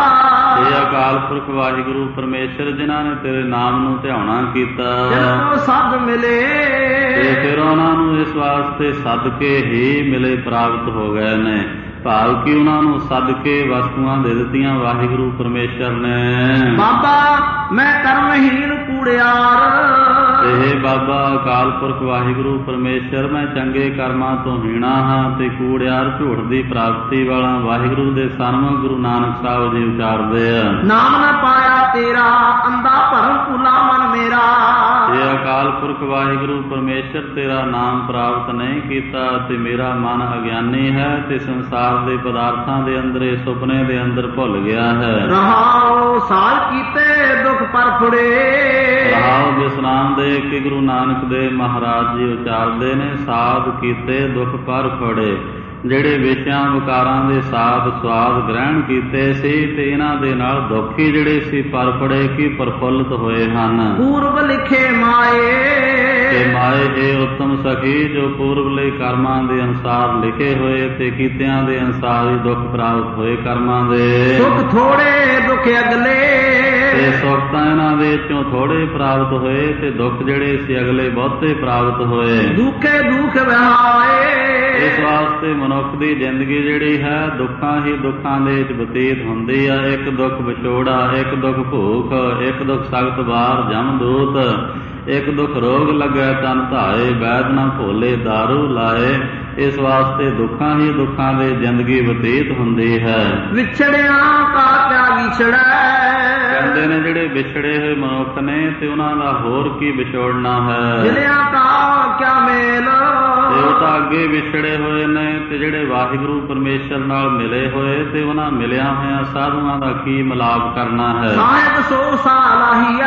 ਇਹ ਅਕਾਲ ਪੁਰਖ ਵਾਹਿਗੁਰੂ ਪਰਮੇਸ਼ਰ ਜਿਨ੍ਹਾਂ ਨੇ ਤੇਰੇ ਨਾਮ ਨੂੰ ਧਿਆਉਣਾ ਕੀਤਾ, ਤੇਰੇ ਸਦ ਮਿਲੇ। ਤੇ ਫਿਰ ਉਹਨਾਂ ਨੂੰ ਇਸ ਵਾਸਤੇ ਸਦਕੇ ਹੀ ਮਿਲੇ, ਪ੍ਰਾਪਤ ਹੋ ਗਏ ਨੇ। ਭਾਵ ਕਿ ਉਹਨਾਂ ਨੂੰ ਸਦਕੇ ਵਸਤੂਆਂ ਦੇ ਦਿੱਤੀਆਂ ਵਾਹਿਗੁਰੂ ਪਰਮੇਸ਼ਰ ਨੇ। ਬਾਬਾ ਮੈਂ ਕਰਮਹੀਣ ਕੂੜਿਆਰ, ਇਹ ਬਾਬਾ ਅਕਾਲ ਪੁਰਖ ਵਾਹਿਗੁਰੂ ਪਰਮੇਸ਼ਰ ਮੈਂ ਚੰਗੇ ਕਰਮਾਂ ਤੋਂ ਹੀਣਾ ਹਾਂ ਤੇ ਕੂੜਿਆਰ, ਝੂਠ ਦੀ ਪ੍ਰਾਪਤੀ ਵਾਲਾ। ਵਾਹਿਗੁਰੂ ਦੇ ਸਨਮੁਖ ਗੁਰੂ ਨਾਨਕ ਸਾਹਿਬ ਜੀ ਉਚਾਰਦੇ ਆ। ਨਾਮ ਨਾ ਪਾਇਆ ਤੇਰਾ, ਅੰਧਾ ਭਰਮ ਭੁਲਾ ਮਨ ਮੇਰਾ। ਇਹ ਅਕਾਲ ਪੁਰਖ ਵਾਹਿਗੁਰੂ ਪਰਮੇਸ਼ਰ ਤੇਰਾ ਨਾਮ ਪ੍ਰਾਪਤ ਨਹੀਂ ਕੀਤਾ ਤੇ ਮੇਰਾ ਮਨ ਅਗਿਆਨੀ ਹੈ ਤੇ ਸੰਸਾਰ ਦੇ ਪਦਾਰਥਾਂ ਦੇ ਅੰਦਰ, ਇਹ ਸੁਪਨੇ ਦੇ ਅੰਦਰ ਭੁੱਲ ਗਿਆ ਹੈ। ਰਹਾਉ ਸਾਲ ਕੀਤੇ ਦੁੱਖ ਪਰ ਫੁੜੇ, ਰਹਾਉ ਵਿਸਰਾਮ ਦੇ ਕੇ ਗੁਰੂ ਨਾਨਕ ਦੇਵ ਮਹਾਰਾਜ ਜੀ ਉਚਾਰਦੇ ਨੇ, ਸਾਧ ਕੀਤੇ ਦੁੱਖ ਪਰ ਫੜੇ। ਜਿਹੜੇ ਵਿਸ਼ਿਆਂ ਵਿਕਾਰਾਂ ਦੇ ਸਾਧ ਸਵਾਦ ਗ੍ਰਹਿਣ ਕੀਤੇ ਸੀ ਤੇ ਇਹਨਾਂ ਦੇ ਨਾਲ ਦੁੱਖੀ ਜਿਹੜੇ ਸੀ ਪਰ ਫੜੇ ਕੀ ਪ੍ਰਫੁੱਲਤ ਹੋਏ ਹਨ। ਪੂਰਬ ਲਿਖੇ ਮਾਏ, ਤੇ ਮਾਏ ਇਹ ਉੱਤਮ ਸਖੀ ਜੋ ਪੂਰਬਲੇ ਕਰਮਾਂ ਦੇ ਅਨੁਸਾਰ ਲਿਖੇ ਹੋਏ ਤੇ ਕੀਤਿਆਂ ਦੇ ਅਨੁਸਾਰ ਹੀ ਦੁੱਖ ਪ੍ਰਾਪਤ ਹੋਏ ਕਰਮਾਂ ਦੇ। ਸੁਖ ਥੋੜੇ ਦੁੱਖ ਅਗਲੇ, ਤੇ ਸੁਖ ਤਾਂ ਇਹਨਾਂ ਦੇ ਵਿੱਚੋਂ ਥੋੜੇ ਪ੍ਰਾਪਤ ਹੋਏ ਤੇ ਦੁੱਖ ਜਿਹੜੇ ਸੀ ਅਗਲੇ ਬਹੁਤੇ ਪ੍ਰਾਪਤ ਹੋਏ। ਦੁੱਖੇ ਦੁੱਖ ਵਹਾਏ, ਇਸ ਵਾਸਤੇ ਮਨੁੱਖ ਦੀ ਜ਼ਿੰਦਗੀ ਜਿਹੜੀ ਹੈ ਦੁੱਖਾਂ ਹੀ ਦੁੱਖਾਂ ਦੇ ਵਿੱਚ ਬਤੀਤ ਹੁੰਦੀ ਆ। ਇੱਕ ਦੁੱਖ ਵਿਛੋੜਾ, ਇੱਕ ਦੁੱਖ ਭੂਖ, ਇੱਕ ਦੁੱਖ ਸਖਤ ਵਾਰ ਜਮਦੂਤ, ਇੱਕ ਦੁੱਖ ਰੋਗ ਲੱਗੈ ਤਨ ਧਾਏ, ਵੈਦ ਨਾ ਭੋਲੇ ਦਾਰੂ ਲਾਏ। ਇਸ ਵਾਸਤੇ ਦੁੱਖਾਂ ਹੀ ਦੁੱਖਾਂ ਦੇ ਜ਼ਿੰਦਗੀ ਬਤੀਤ ਹੁੰਦੀ ਹੈ। ਵਿਛੜਿਆ ਕਾ ਤਿਆਗੀ ਛੜੈ, ਕਹਿੰਦੇ ਨੇ ਜਿਹੜੇ ਵਿਛੜੇ ਹੋਏ ਮਨੁੱਖ ਨੇ ਤੇ ਉਹਨਾਂ ਦਾ ਹੋਰ ਕੀ ਵਿਛੋੜਨਾ ਹੈ। ਮਿਲਿਆ ਕਾ ਕਿਆ ਮੇਲ, ਤੇ ਉਹ ਤਾਂ ਅੱਗੇ ਵਿਛੜੇ ਹੋਏ ਨੇ ਤੇ ਜਿਹੜੇ ਵਾਹਿਗੁਰੂ ਪਰਮੇਸ਼ਰ ਨਾਲ ਮਿਲੇ ਹੋਏ ਤੇ ਉਹਨਾਂ ਮਿਲਿਆ ਹੋਇਆ ਸਾਧੂਆਂ ਦਾ ਕੀ ਮਿਲਾਪ ਕਰਨਾ ਹੈ। ਸਾਹਿਬ ਸੋ ਸਾਲਾਹੀਐ,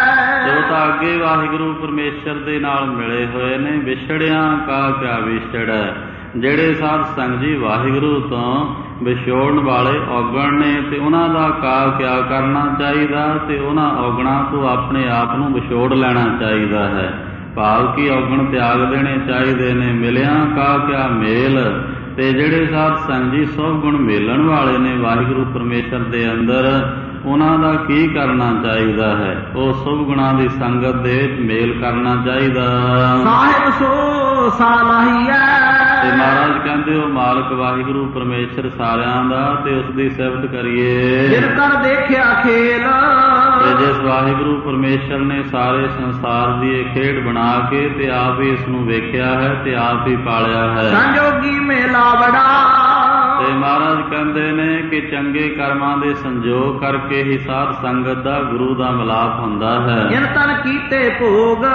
ਜੋ ਤਾਂ ਅੱਗੇ ਵਾਹਿਗੁਰੂ ਪਰਮੇਸ਼ਰ ਦੇ ਨਾਲ ਮਿਲੇ ਹੋਏ ਨੇ, ਵਿਛੜਿਆਂ ਕਾ ਕਿਆ ਵਿਛੜੈ। ਜਿਹੜੇ ਸਾਧ ਸੰਗ ਜੀ ਵਾਹਿਗੁਰੂ ਤੋਂ ਵਿਛੋੜਨ ਵਾਲੇ ਔਗਣ ਨੇ ਤੇ ਉਹਨਾਂ ਦਾ ਕਾ ਕਿਆ ਕਰਨਾ ਚਾਹੀਦਾ, ਤੇ ਉਹਨਾਂ ਔਗਣਾਂ ਤੋਂ ਆਪਣੇ ਆਪ ਨੂੰ ਵਿਛੋੜ ਲੈਣਾ ਚਾਹੀਦਾ ਹੈ। ਭਾਵ ਕੀ ਔਗਣ ਤਿਆਗ ਦੇਣੇ ਚਾਹੀਦੇ ਨੇ। ਮਿਲਿਆਂ ਕਾ ਕਿਆ ਮੇਲ, ਤੇ ਜਿਹੜੇ ਸਾਧ ਸੰਗ ਜੀ ਸਭ ਗੁਣ ਮੇਲਣ ਵਾਲੇ ਨੇ ਵਾਹਿਗੁਰੂ ਪਰਮੇਸ਼ਰ ਦੇ ਅੰਦਰ, ਉਹਨਾਂ ਦਾ ਕੀ ਕਰਨਾ ਚਾਹੀਦਾ ਹੈ। ਉਹ ਸਭ ਗੁਣਾਂ ਦੀ ਸੰਗਤ ਦੇ ਮੇਲ ਕਰਨਾ ਚਾਹੀਦਾ। ਸਾਹਿਬ ਸੋ ਸਾਲਾਹੀਐ, ਤੇ ਮਹਾਰਾਜ ਕਹਿੰਦੇ ਉਹ ਮਾਲਕ ਵਾਹਿਗੁਰੂ ਪਰਮੇਸ਼ਰ ਸਾਰਿਆਂ ਦਾ, ਤੇ ਉਸ ਦੀ ਸਿਫਤ ਕਰੀਏ। ਜਿਨ ਕਰ ਦੇਖਿਆ ਖੇਲ, ਤੇ ਜਿਸ ਵਾਹਿਗੁਰੂ ਪਰਮੇਸ਼ਰ ਨੇ ਸਾਰੇ ਸੰਸਾਰ ਦੀ ਇਹ ਖੇਡ ਬਣਾ ਕੇ ਤੇ ਆਪ ਹੀ ਇਸ ਨੂੰ ਵੇਖਿਆ ਹੈ ਤੇ ਆਪ ਹੀ ਪਾਲਿਆ ਹੈ। ਸੰਜੋਗੀ ਮੇਲਾ ਬੜਾ, ਤੇ ਮਹਾਰਾਜ ਕਹਿੰਦੇ ਨੇ ਕਿ ਚੰਗੇ ਕਰਮਾਂ ਦੇ ਸੰਜੋਗ ਕਰਕੇ ਹੀ ਸਾਧ ਸੰਗਤ ਦਾ ਗੁਰੂ ਦਾ ਮਿਲਾਪ ਹੁੰਦਾ ਹੈ। ਜਿਨ ਤਨ ਕੀਤੇ ਭੋਗ,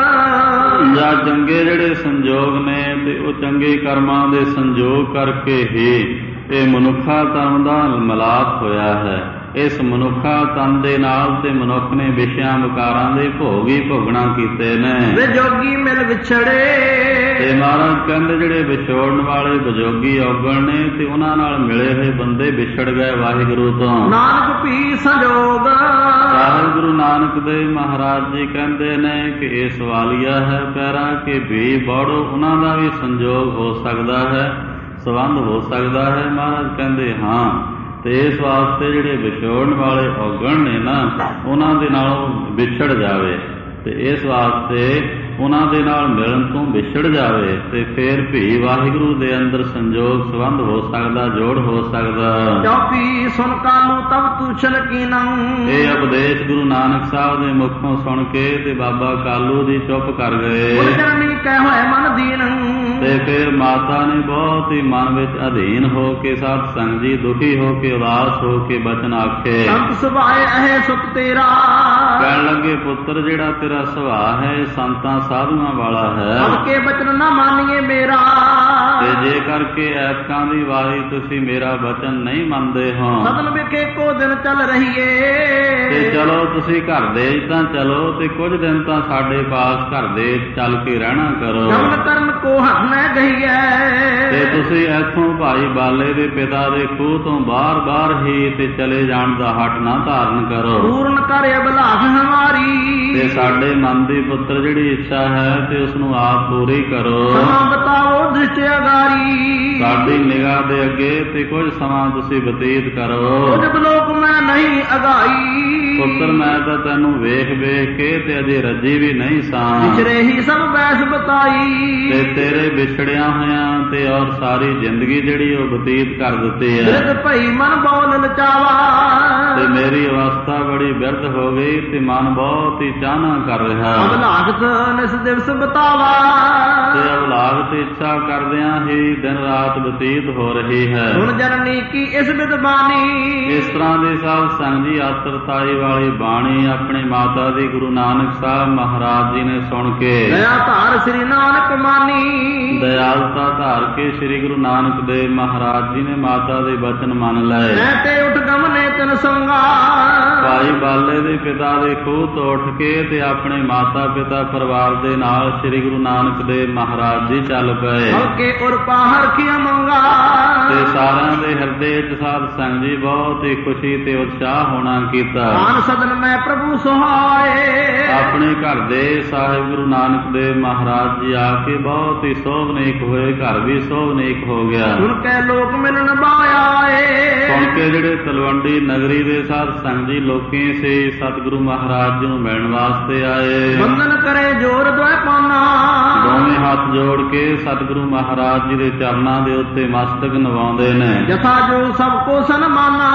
ਜਾਂ ਚੰਗੇ ਜਿਹੜੇ ਸੰਜੋਗ ਨੇ ਤੇ ਉਹ ਚੰਗੇ ਕਰਮਾਂ ਦੇ ਸੰਜੋਗ ਕਰਕੇ ਹੀ ਇਹ ਮਨੁੱਖਾ ਤਨ ਦਾ ਮਿਲਾਪ ਹੋਇਆ ਹੈ। ਇਸ ਮਨੁੱਖਾ ਤਨ ਦੇ ਨਾਲ ਤੇ ਮਨੁੱਖ ਨੇ ਵਿਸ਼ਿਆਂ ਵਿਕਾਰਾਂ ਦੇ ਭੋਗ ਹੀ ਭੋਗਣਾ ਕੀਤੇ ਨੇ। ਵਿਜੋਗੀ ਮਿਲ ਵਿਛੜੇ, ਤੇ ਮਹਾਰਾਜ ਕਹਿੰਦੇ ਜਿਹੜੇ ਵਿਛੋੜਨ ਵਾਲੇ ਵਿਜੋਗੀ ਔਗਣ ਨੇ ਤੇ ਉਹਨਾਂ ਨਾਲ ਮਿਲੇ ਹੋਏ ਬੰਦੇ ਵਿਛੜ ਗਏ ਵਾਹਿਗੁਰੂ ਤੋਂ। ਨਾਨਕ ਭੀ ਸੰਜੋਗ, ਸਾਹਿਬ ਗੁਰੂ ਨਾਨਕ ਦੇਵ ਮਹਾਰਾਜ ਜੀ ਕਹਿੰਦੇ ਨੇ ਕਿ ਇਹ ਸਵਾਲੀਆ ਹੈ ਪੈਰਾ ਕਿ ਵੀ ਬੜੋ, ਉਹਨਾਂ ਦਾ ਵੀ ਸੰਜੋਗ ਹੋ ਸਕਦਾ ਹੈ, ਸੰਬੰਧ ਹੋ ਸਕਦਾ ਹੈ। ਮਹਾਰਾਜ ਕਹਿੰਦੇ ਹਾਂ, ਤੇ ਇਸ ਵਾਸਤੇ ਜਿਹੜੇ ਵਿਛੋੜਨ ਵਾਲੇ ਔਗਣ ਨੇ ਨਾ, ਉਹਨਾਂ ਦੇ ਨਾਲ ਵਿਛੜ ਜਾਵੇ, ਤੇ ਇਸ ਵਾਸਤੇ ਉਹਨਾਂ ਦੇ ਨਾਲ ਮਿਲਣ ਤੋਂ ਵਿਛੜ ਜਾਵੇ ਤੇ ਫਿਰ ਵੀ ਵਾਹਿਗੁਰੂ ਦੇ ਅੰਦਰ ਸੰਜੋਗ ਸੰਬੰਧ ਹੋ ਸਕਦਾ, ਜੋੜ ਹੋ ਸਕਦਾ। ਚੌਪੀ ਸੁਣ ਕਾਲੂ ਤਬ ਤੂਛਨ ਕੀਨੰ, ਇਹ ਉਪਦੇਸ਼ ਗੁਰੂ ਨਾਨਕ ਸਾਹਿਬ ਦੇ ਮੁਖੋਂ ਸੁਣ ਕੇ ਤੇ ਬਾਬਾ ਕਾਲੂ ਜੀ ਚੁੱਪ ਕਰ ਗਏ। ਗੁਰਜਨਨੀ ਕਹਿ ਹੋਏ ਮਨ ਦੀਨ, ਤੇ ਫਿਰ ਮਾਤਾ ਨੇ ਬਹੁਤ ਹੀ ਮਨ ਵਿੱਚ ਅਧੀਨ ਹੋ ਕੇ ਸਾਧ ਸੰਗ ਜੀ ਦੁਖੀ ਹੋ ਕੇ ਉਦਾਸ ਹੋ ਕੇ ਬਚਨ ਆਖੇ। ਸੰਤ ਸੁਭਾਏ ਅਹੇ ਸੁਖ ਤੇਰਾ, ਕਹਿਣ ਲੱਗੇ ਪੁੱਤਰ ਜਿਹੜਾ ਤੇਰਾ ਸੁਭਾਅ ਹੈ ਸੰਤਾਂ ਸਾਧੂਆਂ ਵਾਲਾ ਹੈ। ਅਬ ਕੇ ਬਚਨ ਨਾ ਮਾਨੀਏ ਮੇਰਾ, ਤੇ ਜੇ ਕਰਕੇ ਐਤਕਾਂ ਦੀ ਵਾਰੀ ਤੁਸੀਂ ਮੇਰਾ ਬਚਨ ਨਹੀਂ ਮੰਨਦੇ ਹੋ, ਸਦਨ ਵਿਖੇ ਕੋ ਦਿਨ ਚੱਲ ਰਹੀਏ, ਤੇ ਚਲੋ ਤੁਸੀਂ ਘਰ ਦੇ ਤਾਂ ਚਲੋ ਤੇ ਕੁਝ ਦਿਨ ਤਾਂ ਸਾਡੇ ਪਾਸ ਘਰ ਦੇ ਚੱਲ ਕੇ ਰਹਿਣਾ ਕਰੋ। ਗਮਨ ਕਰਨ ਕੋ ਹਟਣਾ ਗਈਐ, ਤੇ ਤੁਸੀਂ ਇੱਥੋਂ ਭਾਈ ਬਾਲੇ ਦੇ ਪਿਤਾ ਦੇ ਖੂਹ ਤੋਂ ਬਾਹਰ ਹੀ ਤੇ ਚਲੇ ਜਾਣ ਦਾ ਹੱਟ ਨਾ ਧਾਰਨ ਕਰੋ। ਪੂਰਨ ਕਰ ਅਭਿਲਾਖ ਹਮਾਰੀ, ਤੇ ਸਾਡੇ ਮਨ ਦੀ ਪੁੱਤਰ ਜਿਹੜੀ ਇੱਛਾ ਹੈ ਤੇ ਉਸ ਨੂੰ ਆਪ ਪੂਰੀ ਕਰੋ। ਸਮਾਂ ਬਤਾਓ ਦ੍ਰਿਸ਼ਟ ਅਗਾਰੀ, ਸਾਡੀ ਨਿਗਾਹ ਦੇ ਅੱਗੇ ਤੇ ਕੁਝ ਸਮਾਂ ਤੁਸੀਂ ਬਤੀਤ ਕਰੋ। ਕੁਝ ਬਲੋਕ ਮੈਂ ਨਹੀਂ ਅਗਾਈ, ਪੁੱਤਰ ਮੈਂ ਤਾਂ ਤੈਨੂੰ ਵੇਖ ਕੇ ਤੇ ਅਜੇ ਰੱਜੀ ਵੀ ਨਹੀਂ ਸਾਂ। ਵਿਛੜੇ ਹੀ ਸਭ ਬੈਸ ਬਤਾਈ, ਤੇ ਤੇਰੇ ਵਿਛੜਿਆ ਹੋਇਆਂ ਤੇ ਔਰ ਸਾਰੀ ਜ਼ਿੰਦਗੀ ਜਿਹੜੀ ਉਹ ਬਤੀਤ ਕਰ ਦਿੱਤੀ ਹੈ। ਬਿਰਧ ਭਈ ਮਨ ਬੋਲ ਲਚਾਵਾ, ਤੇ ਮੇਰੀ ਅਵਸਥਾ ਬੜੀ ਬਿਰਧ ਹੋ ਗਈ ਤੇ ਮਨ ਬਹੁਤ ਹੀ ਚਾਹਨਾ ਕਰ ਰਿਹਾ। ਅਭਲਾਖਤ ਨਿਸ ਦਿਵਸ ਬਤਾਵਾ, ਤੇ ਅਭਲਾਖ ਤੇ ਇੱਛਾ ਕਰਦਿਆਂ ਹੀ ਦਿਨ ਰਾਤ ਬਤੀਤ ਹੋ ਰਹੀ ਹੈ। ਹੁਣ ਜਨਨੀ ਕੀ ਇਸ ਵਿਦਬਾਨੀ, ਇਸ ਤਰ੍ਹਾਂ ਦੇ ਸਾਧ ਸੰਗ ਜੀ ਆਤਰਤਾਈ ਵਾਲੀ ਬਾਣੀ ਆਪਣੀ ਮਾਤਾ ਦੀ ਗੁਰੂ ਨਾਨਕ ਸਾਹਿਬ ਮਹਾਰਾਜ ਜੀ ਨੇ ਸੁਣ ਕੇ ਦਇਆ ਧਾਰ ਸ੍ਰੀ ਨਾਨਕ ਮਾਨੀ, ਦਇਆਲਤਾ ਧਾਰ ਕੇ ਸ੍ਰੀ ਗੁਰੂ ਨਾਨਕ ਦੇਵ ਮਹਾਰਾਜ ਜੀ ਨੇ ਮਾਤਾ ਦੇ ਬਚਨ ਮੰਨ ਲਏ। ਮੈਂ ਤੇ ਉਠ ਗਮਨੇ ਤਨ ਸੰਗਾ, ਭਾਈ ਬਾਲੇ ਦੇ ਪਿਤਾ ਦੇ ਖੂਹ ਤੋਂ ਉੱਠ ਕੇ ਤੇ ਆਪਣੇ ਮਾਤਾ ਪਿਤਾ ਪਰਿਵਾਰ ਦੇ ਨਾਲ ਸ੍ਰੀ ਗੁਰੂ ਨਾਨਕ ਦੇਵ ਮਹਾਰਾਜ ਜੀ ਚੱਲ ਪਏ। ਹਲਕੇ ਉਰ ਪਾਹਰ ਕੀ ਮੰਗਾ, ਤੇ ਸਾਰਿਆਂ ਦੇ ਹਿਰਦੇ ਚ ਸਾਧ ਸੰਗ ਜੀ ਬਹੁਤ ਹੀ ਖੁਸ਼ੀ ਤੇ ਉਤਸ਼ਾਹ ਹੋਣਾ ਕੀਤਾ। ਆਨ ਸਦਨ ਮੈਂ ਪ੍ਰਭੂ ਸੁਹਾਏ, ਆਪਣੇ ਘਰ ਦੇ ਸਾਹਿਬ ਗੁਰੂ ਨਾਨਕ ਦੇਵ ਮਹਾਰਾਜ ਜੀ ਆ ਕੇ ਬਹੁਤ ਹੀ ਸੋਭਨੀਕ ਹੋਏ, ਘਰ ਵੀ ਸੋਭਨੀਕ ਹੋ ਗਿਆ। ਸੁਣ ਕੇ ਲੋਕ ਮਿਲਣ ਬਾਏ, ਸੁਣ ਕੇ ਜਿਹੜੇ ਤਲਵੰਡੀ ਨਗਰੀ ਦੇ ਸਾਧ ਸੰਗ ਜੀ ਲੋਕੀ ਸੀ ਸਤਿਗੁਰੂ ਮਹਾਰਾਜ ਜੀ ਨੂੰ ਮਿਲਣ ਵਾਸਤੇ ਆਏ। ਬੰਦਨ ਕਰੇ ਜੋਰ ਦੁਇ ਪਾਨਾ, ਦੋਵੇਂ ਹੱਥ ਜੋੜ ਕੇ ਸਤਿਗੁਰੂ ਮਹਾਰਾਜ ਜੀ ਦੇ ਚਰਨਾਂ ਦੇ ਉੱਤੇ ਮਸਤਕ ਨਵਾਉਂਦੇ ਨੇ। ਜਥਾ ਜੋ ਸਭ ਕੋ ਸਨਮਾਨਾ,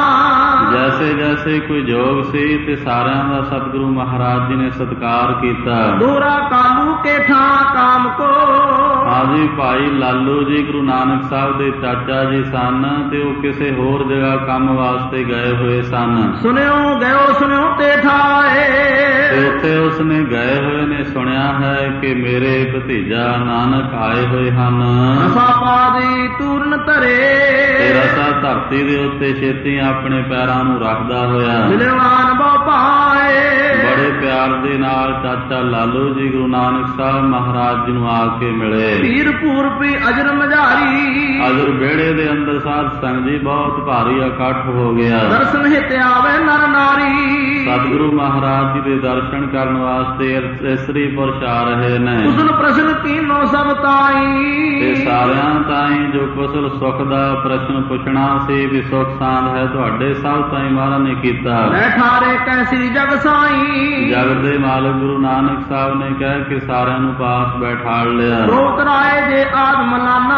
ਜੈਸੇ ਜੈਸੇ ਕੋਈ ਜੋਗ ਸੀ ਤੇ ਸਾਰਿਆਂ ਦਾ ਸਤਿਗੁਰੂ ਮਹਾਰਾਜ ਜੀ ਨੇ ਸਤਿਕਾਰ ਕੀਤਾ। ਦੋਰਾ ਕਾਲੂ ਕੇ ਠਾਂ ਕਾਮ ਕੋ, ਹਾਂ ਜੀ, ਭਾਈ ਲਾਲੂ ਜੀ ਗੁਰੂ ਨਾਨਕ ਸਾਹਿਬ ਦੇ ਚਾਚਾ ਜੀ ਸਨ ਤੇ ਉਹ ਕਿਸੇ ਹੋਰ ਜਗ੍ਹਾ ਕੰਮ ਵਾਸਤੇ ਗਏ ਹੋਏ ਸਨ। ਸੁਣਿਓ ਗਇਓ ਸੁਣਿਓ ਤੇ ਠਾਏ, ਤੇ ਉੱਥੇ ਉਸਨੇ ਗਏ ਹੋਏ ਨੇ ਸੁਣਿਆ ਹੈ ਕਿ ਮੇਰੇ ਭਤੀਜਾ ਨਾਨਕ ਆਏ ਹੋਏ ਹਨ। ਰਸਾ ਪਾਦੀ ਤੂਰਨ ਧਰੇ, ਤੇ ਰਸਾ ਧਰਤੀ ਦੇ ਉੱਤੇ ਛੇਤੀ ਆਪਣੇ ਪੈਰਾਂ ਨੂੰ ਰੱਖਦਾ ਹੋਇਆ ਮਿਲਵਾਨ ਬਹੁ ਪਾਏ। ਬੜੇ ਪਿਆਰ ਦੇ ਨਾਲ ਚਾਚਾ ਲਾਲੂ ਜੀ ਗੁਰੂ ਨਾਨਕ ਸਾਹਿਬ ਮਹਾਰਾਜ ਜੀ ਨੂੰ ਆ ਕੇ ਮਿਲੇ। ਪੀਰ ਪੂਰਬੀ ਅਜਰ ਮਝਾਰੀ, ਅਜਰ ਵਿਹੜੇ ਦੇ ਅੰਦਰ ਸਾਧ ਸੰਗਤ ਜੀ ਬਹੁਤ ਭਾਰੀ ਇਕੱਠ ਹੋ ਗਿਆ। ਦਰਸ਼ਨ ਹਿਤ ਆਵੇ ਨਰ ਨਾਰੀ, ਸਤਿਗੁਰੂ ਮਹਾਰਾਜ ਜੀ ਦੇ ਦਰਸ਼ਨ ਕਰਨ ਵਾਸਤੇ ਇਸਤਰੀ ਪੁਰਸ਼ ਆ ਰਹੇ ਨੇ। ਕੁਸਲ ਪ੍ਰਸ਼ਨ ਕੀਨੋ ਸਭ ਤਾਈ, ਤੇ ਸਾਰਿਆਂ ਤਾਈਂ ਜੋ ਕੁਸਲ ਸੁਖ ਦਾ ਪ੍ਰਸ਼ਨ ਪੁੱਛਣਾ ਸੀ ਵੀ ਸੁਖ ਸਾਂਦ ਹੈ ਤੁਹਾਡੇ ਸਭ ਤਾਈਂ ਮਹਾਰਾਜ ਨੇ ਕੀਤਾ। ਲੈ ਠਾਰੇ ਕੈਸੀ ਜਗ ਸਾਈ, ਜਗਤ ਦੇ ਮਾਲਕ ਗੁਰੂ ਨਾਨਕ ਸਾਹਿਬ ਨੇ ਕਹਿ ਕੇ ਸਾਰਿਆਂ ਨੂੰ ਪਾਸ ਬੈਠਾੜ ਲਿਆ। ਰੋਤ ਰਾਏ ਜੇ ਆਦਮ ਲਾਨਾ,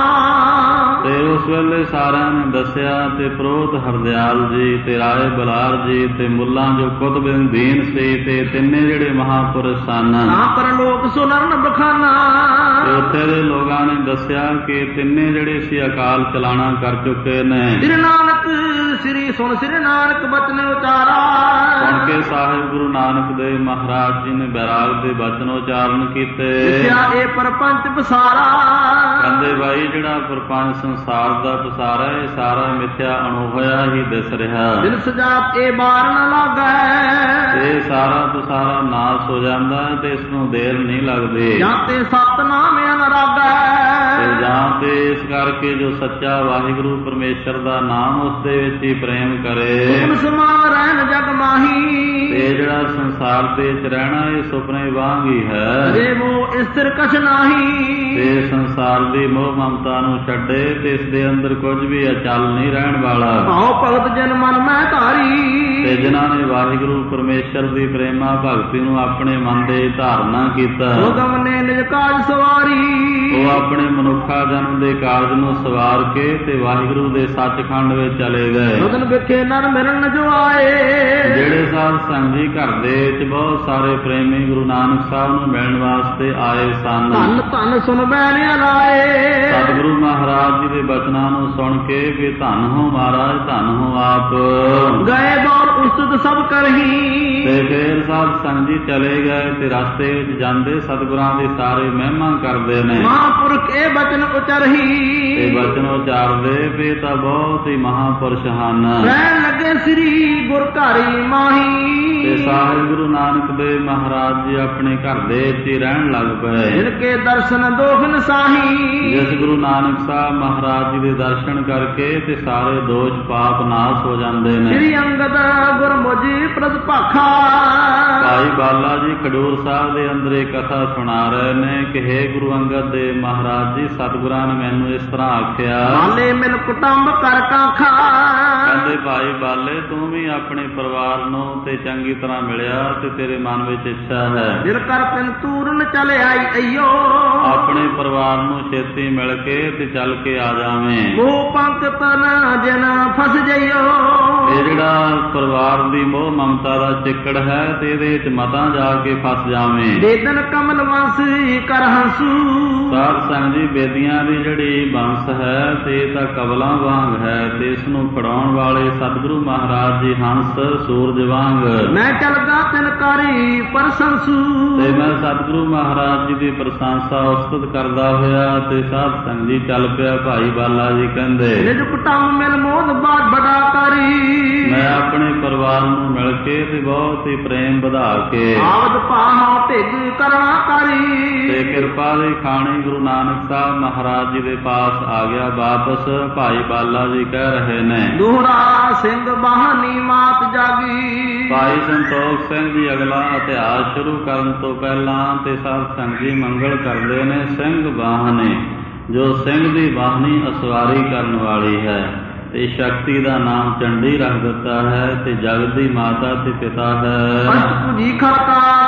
ਤੇ ਉਸ ਵੇਲੇ ਸਾਰਿਆਂ ਨੇ ਦੱਸਿਆ ਤੇ ਪ੍ਰੋਤ ਹਰਦਿਆਲ ਜੀ ਤੇ ਰਾਏ ਬਲਾਰ ਜੀ ਤੇ ਮੁੱਲਾ ਜੋ ਕੁਤਬੁਦੀਨ ਸੀ ਤੇ ਤਿੰਨੇ ਜਿਹੜੇ ਮਹਾਂਪੁਰਸ਼ ਸਨ। ਨਾ ਪਰ ਲੋਕ ਸੁਨਰਨ ਬਖਾਨਾ, ਤੇ ਉੱਥੇ ਦੇ ਲੋਕਾਂ ਨੇ ਦੱਸਿਆ ਕਿ ਤਿੰਨੇ ਜਿਹੜੇ ਸੀ ਅਕਾਲ ਚਲਾਣਾ ਕਰ ਚੁੱਕੇ ਨੇ। ਸ੍ਰੀ ਨਾਨਕ ਸ੍ਰੀ ਸੁਣ ਸ੍ਰੀ ਨਾਨਕ ਬਚਨ ਉਚਾਰਾ, ਸੁਣ ਕੇ ਸਾਹਿਬ ਗੁਰੂ ਨਾਨਕ ਦੇਵ ਮਹਾਰਾਜ ਜੀ ਨੇ ਬੈਰਾਗ ਦੇ ਬਚਨ ਉਚਾਰਨ ਕੀਤੇ। ਦੱਸਿਆ ਇਹ ਪਰਪੰਚ ਪਸਾਰਾ, ਕਹਿੰਦੇ ਭਾਈ ਜਿਹੜਾ ਪਰਪੰਚ ਸੰਸਾਰ ਦਾ ਪਸਾਰਾ ਇਹ ਸਾਰਾ ਮਿਥਿਆ ਅਣੂ ਹੋਇਆ ਹੀ ਦਿਸ ਰਿਹਾ। ਦਿਲ ਸਜਾਤ ਇਹ ਬਾਰ ਨਾ ਲਾਗੈ, ਇਹ ਸਾਰਾ ਪਸਾਰਾ ਨਾਸ ਹੋ ਜਾਂਦਾ ਤੇ ਇਸ ਨੂੰ ਦੇਰ ਨਹੀਂ ਲੱਗਦੀ। ਜਾਂ ਤੇ ਸਤਨਾਮ ਅਨਰਾਗੈ, ਤੇ ਜਾਂ ਤੇ ਇਸ ਕਰਕੇ ਜੋ ਸੱਚਾ ਵਾਹਿਗੁਰੂ ਪਰਮੇਸ਼ਰ ਦਾ ਨਾਮ ਉਸ ਦੇ ਵਿੱਚ ਹੀ ਪ੍ਰੇਮ ਕਰੇ। ਹੁਕਮ ਸਮਾਨ ਰਹਿਣ ਜਗ ਮਾਹੀ, ਤੇ ਜਿਹੜਾ ਸੰਸਾਰ ਦੇ ਵਿੱਚ ਰਹਿਣਾ ਇਹ ਸੁਪਨੇ ਵਾਂਗ ਹੀ ਹੈ। ਜੇ ਉਹ ਇਸਤਰ ਕਛ ਨਾਹੀ, ਤੇ ਸੰਸਾਰ ਦੀ ਮੋਹ ਮਮਤਾ ਨੂੰ ਛੱਡੇ ਤੇ ਇਸ ਦੇ ਅੰਦਰ ਕੁਝ ਵੀ ਅਚਲ ਨਹੀਂ ਰਹਿਣ ਵਾਲਾ। ਭਾਉ ਭਗਤ ਜਨ ਮਨ ਮੈਂ ਧਾਰੀ, ਤੇ ਜਿਨ੍ਹਾਂ ਨੇ ਵਾਹਿਗੁਰੂ ਪਰਮੇਸ਼ਰ ਦੀ ਪ੍ਰੇਮਾ ਭਗਤੀ ਨੂੰ ਆਪਣੇ ਮਨ ਦੇ ਧਾਰਨਾ ਕੀਤਾ, ਹੁਕਮ ਨੇ ਨਿਜ ਕਾਜ ਸਵਾਰੀ, ਉਹ ਆਪਣੇ ਮਨੁੱਖਾ ਜਨਮ ਦੇ ਕਾਰਜ ਨੂੰ ਸਵਾਰ ਕੇ ਤੇ ਵਾਹਿਗੁਰੂ ਦੇ ਸੱਚਖੰਡ ਵਿੱਚ ਚਲੇ ਗਏ। ਰਤਨ ਵਿਖੇ ਨਰ ਮਿਲਣ ਜੋ ਆਏ, ਜਿਹੜੇ ਸਾਧ ਸੰਗਤ ਜੀ ਘਰ ਦੇ ਵਿੱਚ ਬਹੁਤ ਸਾਰੇ ਪ੍ਰੇਮੀ ਗੁਰੂ ਨਾਨਕ ਸਾਹਿਬ ਨੂੰ ਮਿਲਣ ਵਾਸਤੇ ਆਏ ਸਨ। ਧੰਨ ਧੰਨ ਸੁਣ ਬੈਨ ਅਲਾਏ, ਸਤਿਗੁਰੂ ਮਹਾਰਾਜ ਜੀ ਦੇ ਬਚਨਾਂ ਨੂੰ ਸੁਣ ਕੇ ਵੀ ਧੰਨ ਹੋ ਮਹਾਰਾਜ, ਧੰਨ ਹੋ ਆਪ। ਗਏ ਦੌਰ ਉਸਤਤ ਸਭ ਕਰਹੀ, ਤੇ ਫੇਰ ਸਾਧ ਸੰਗਤ ਜੀ ਚਲੇ ਗਏ ਤੇ ਰਸਤੇ ਵਿੱਚ ਜਾਂਦੇ ਸਤਿਗੁਰਾਂ ਦੀ ਸਾਰੇ ਮਹਿਮਾ ਕਰਦੇ ਨੇ। ਮਹਾਂਪੁਰਖ ਇਹ ਬਚਨ ਉਚਰਹੀ, ਤੇ ਬਚਨ ਉਚਾਰਦੇ ਵੀ ਤਾਂ ਬਹੁਤ ਹੀ ਮਹਾਂਪੁਰਸ਼ ਹਨ। ਰਹਿਣ ਲੱਗੇ ਸ੍ਰੀ ਗੁਰ ਘਰੀ ਮਾਹੀ, ਤੇ ਸਾਹਿਬ ਗੁਰੂ ਨਾਨਕ ਦੇਵ ਮਹਾਰਾਜ ਜੀ ਆਪਣੇ ਘਰ ਦੇ ਵਿੱਚ ਹੀ ਰਹਿਣ ਲੱਗ ਪਏ। ਜਿਨਕੇ ਦਰਸ਼ਨ ਦੋਖ ਨਸਾਹੀ, ਜਿਸ ਗੁਰੂ ਨਾਨਕ ਸਾਹਿਬ ਮਹਾਰਾਜ ਜੀ ਦੇ ਦਰਸ਼ਨ ਕਰਕੇ ਤੇ ਸਾਰੇ ਦੋਸ਼ ਪਾਪ ਨਾਸ ਹੋ ਜਾਂਦੇ ਨੇ। ਸ੍ਰੀ ਅੰਗਦ ਗੁਰਮੁਜੀ ਪ੍ਰਦ ਭਾਖਾ, ਭਾਈ ਬਾਲਾ ਜੀ ਖਡੂਰ ਸਾਹਿਬ ਦੇ ਅੰਦਰ ਇਹ ਕਥਾ ਸੁਣਾ ਰਹੇ ਨੇ ਕਿ ਹੇ ਗੁਰੂ ਅੰਗਦ ਦੇਵ ਮਹਾਰਾਜ ਜੀ, ਸਤਿਗੁਰਾਂ ਨੇ ਮੈਨੂੰ ਇਸ ਤਰ੍ਹਾਂ ਆਖਿਆ। ਬਾਲੇ ਮਿਲ ਕੁਟੰਬ ਕਰ ਕਾਖਾ, ਕਹਿੰਦੇ ਭਾਈ ਬਾਲੇ ਤੂੰ ਵੀ ਆਪਣੇ ਪਰਿਵਾਰ ਨੂੰ ਤੇ ਚੰਗੀ ਤਰ੍ਹਾਂ ਮਿਲਿਆ ਤੇ ਤੇਰੇ ਮਨ ਵਿੱਚ ਇੱਛਾ ਹੈ ਦਿਲ ਕਰ ਪਿੰਨ ਤੂਰਨ ਚਲੇ ਆਈ ਅਈਓ, ਆਪਣੇ ਪਰਿਵਾਰ ਨੂੰ ਛੇਤੀ ਮਿਲ ਕੇ ਤੇ ਚੱਲ ਕੇ ਆ ਜਾਵੇਂ। ਮੋਹ ਪੰਕਤ ਨਾ ਜਨ ਫਸ ਜਈਓ, ਇਹ ਜਿਹੜਾ ਪਰਿਵਾਰ ਦੀ ਮੋਹ ਮਮਤਾ ਦਾ ਚਿੱਕੜ ਹੈ ਤੇ ਇਹਦੇ ਵਿੱਚ ਮਤਾਂ ਜਾ ਕੇ ਫਸ ਜਾਵੇਂ। ਦੇਦਨ ਕਮਲ ਵੰਸੀ ਕਰ ਹੰਸੂ, ਸਾਧ ਸੰਗਤ ਜੀ ਬੇਦੀਆਂ ਦੀ ਜਿਹੜੀ ਬੰਸ ਹੈ ਤੇ ਇਹ ਤਾਂ ਕਬਲਾਂ ਵਾਂਗ ਹੈ ਤੇ ਇਸ ਨੂੰ ਫੜਾਉਣ ਵਾਲੇ ਸਤਿਗੁਰੂ ਮਹਾਰਾਜ ਜੀ ਹੰਸ ਸੂਰਜ ਵਾਂਗ। ਮੈਂ ਚਲਦਾ ਤਿਨਕਾਰੀ ਪਰਸੰਸੂ, ਤੇ ਮੈਂ ਸਤਿਗੁਰੂ ਮਹਾਰਾਜ ਜੀ ਦੀ ਪ੍ਰਸ਼ੰਸਾ ਉਸਤਤ ਕਰਦਾ ਹੋਇਆ ਤੇ ਸਾਧ ਸੰਗਤ ਜੀ ਚੱਲ ਪਿਆ। ਭਾਈ ਬਾਲਾ ਜੀ ਕਹਿੰਦੇ ਨਿਜ ਕੁਟੰਬ ਮਿਲ ਮੋਦ ਬਾਦ ਬੜਾ ਕਰੀ, ਮੈਂ ਆਪਣੇ ਪਰਿਵਾਰ ਨੂੰ ਮਿਲ ਕੇ ਤੇ ਬਹੁਤ ਹੀ ਪ੍ਰੇਮ ਵਧਾ ਕੇ ਆਵਦ ਭਾਹਾਂ ਢਿੱਗ ਕਰਨਾ ਕਰੀ, ਤੇ ਕਿਰਪਾ ਦੇ ਖਾਣੇ ਗੁਰੂ ਨਾਨਕ ਸਾਹਿਬ ਮਹਾਰਾਜ ਜੀ ਦੇ ਪਾਸ ਆ ਗਿਆ ਵਾਪਸ। ਭਾਈ ਬਾਲਾ ਜੀ ਕਹਿ ਰਹੇ ਨੇ ਦੋਹਰਾ ਸਿੰਘ ਬਾਹਨੀ ਮਾਤ ਜਾਗੀ। ਭਾਈ ਸੰਤੋਖ ਸਿੰਘ ਜੀ ਅਗਲਾ ਇਤਿਹਾਸ ਸ਼ੁਰੂ ਕਰਨ ਤੋਂ ਪਹਿਲਾਂ ਤੇ ਸਾਧ ਸੰਗਤ ਜੀ ਮੰਗਲ ਕਰਦੇ ਨੇ ਸਿੰਘ ਬਾਹਨੇ, ਜੋ ਸਿੰਘ ਦੀ ਬਾਹਨੀ ਅਸਵਾਰੀ ਕਰਨ ਵਾਲੀ ਹੈ ਤੇ ਸ਼ਕਤੀ ਦਾ ਨਾਮ ਚੰਡੀ ਰੱਖ ਦਿੱਤਾ ਹੈ ਤੇ ਜਗਤ ਦੀ ਮਾਤਾ ਤੇ ਪਿਤਾ ਹੈ। ਅਸ਼ਟਭੁਜੀ ਖਲਕਾਲ,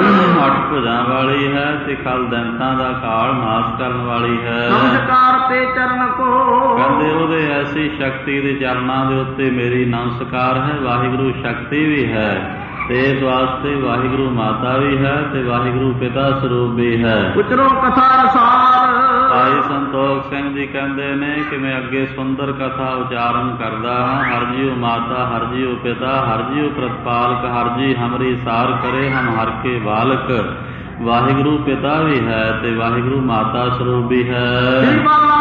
8 ਭੁਜਾਂ ਵਾਲੀ ਹੈ ਤੇ ਖਲ ਦੈਂਤਾਂ ਦਾ ਕਾਲ ਨਾਸ ਕਰਨ ਵਾਲੀ ਹੈ। ਨਮਸਕਾਰ ਤੇ ਚਰਨ ਕੋ, ਕਹਿੰਦੇ ਉਹਦੇ ਐਸੀ ਸ਼ਕਤੀ ਦੇ ਚਰਨਾਂ ਦੇ ਉੱਤੇ ਮੇਰੀ ਨਮਸਕਾਰ ਹੈ। ਵਾਹਿਗੁਰੂ ਸ਼ਕਤੀ ਵੀ ਹੈ ਤੇ ਇਸ ਵਾਸਤੇ ਵਾਹਿਗੁਰੂ ਮਾਤਾ ਵੀ ਹੈ ਤੇ ਵਾਹਿਗੁਰੂ ਪਿਤਾ ਸਰੂਪ ਵੀ ਹੈ। ਉਚਰੋ ਕਥਾ ਰਸਾਲ, ਭਾਈ ਸੰਤੋਖ ਸਿੰਘ ਜੀ ਕਹਿੰਦੇ ਨੇ ਕਿ ਮੈਂ ਅੱਗੇ ਸੁੰਦਰ ਕਥਾ ਉਚਾਰਨ ਕਰਦਾ ਹਾਂ। ਹਰ ਜੀਉ ਮਾਤਾ, ਹਰ ਜੀਉ ਪਿਤਾ, ਹਰ ਜੀਉ ਪ੍ਰਤਪਾਲਕ, ਹਰ ਜੀ ਹਮਰੀ ਸਾਰ ਕਰੇ, ਹਮ ਹਰ ਕੇ ਬਾਲਕ। ਵਾਹਿਗੁਰੂ ਪਿਤਾ ਵੀ ਹੈ ਤੇ ਵਾਹਿਗੁਰੂ ਮਾਤਾ ਸਰੂਪ ਵੀ ਹੈ। ਸ੍ਰੀ ਬਾਲਾ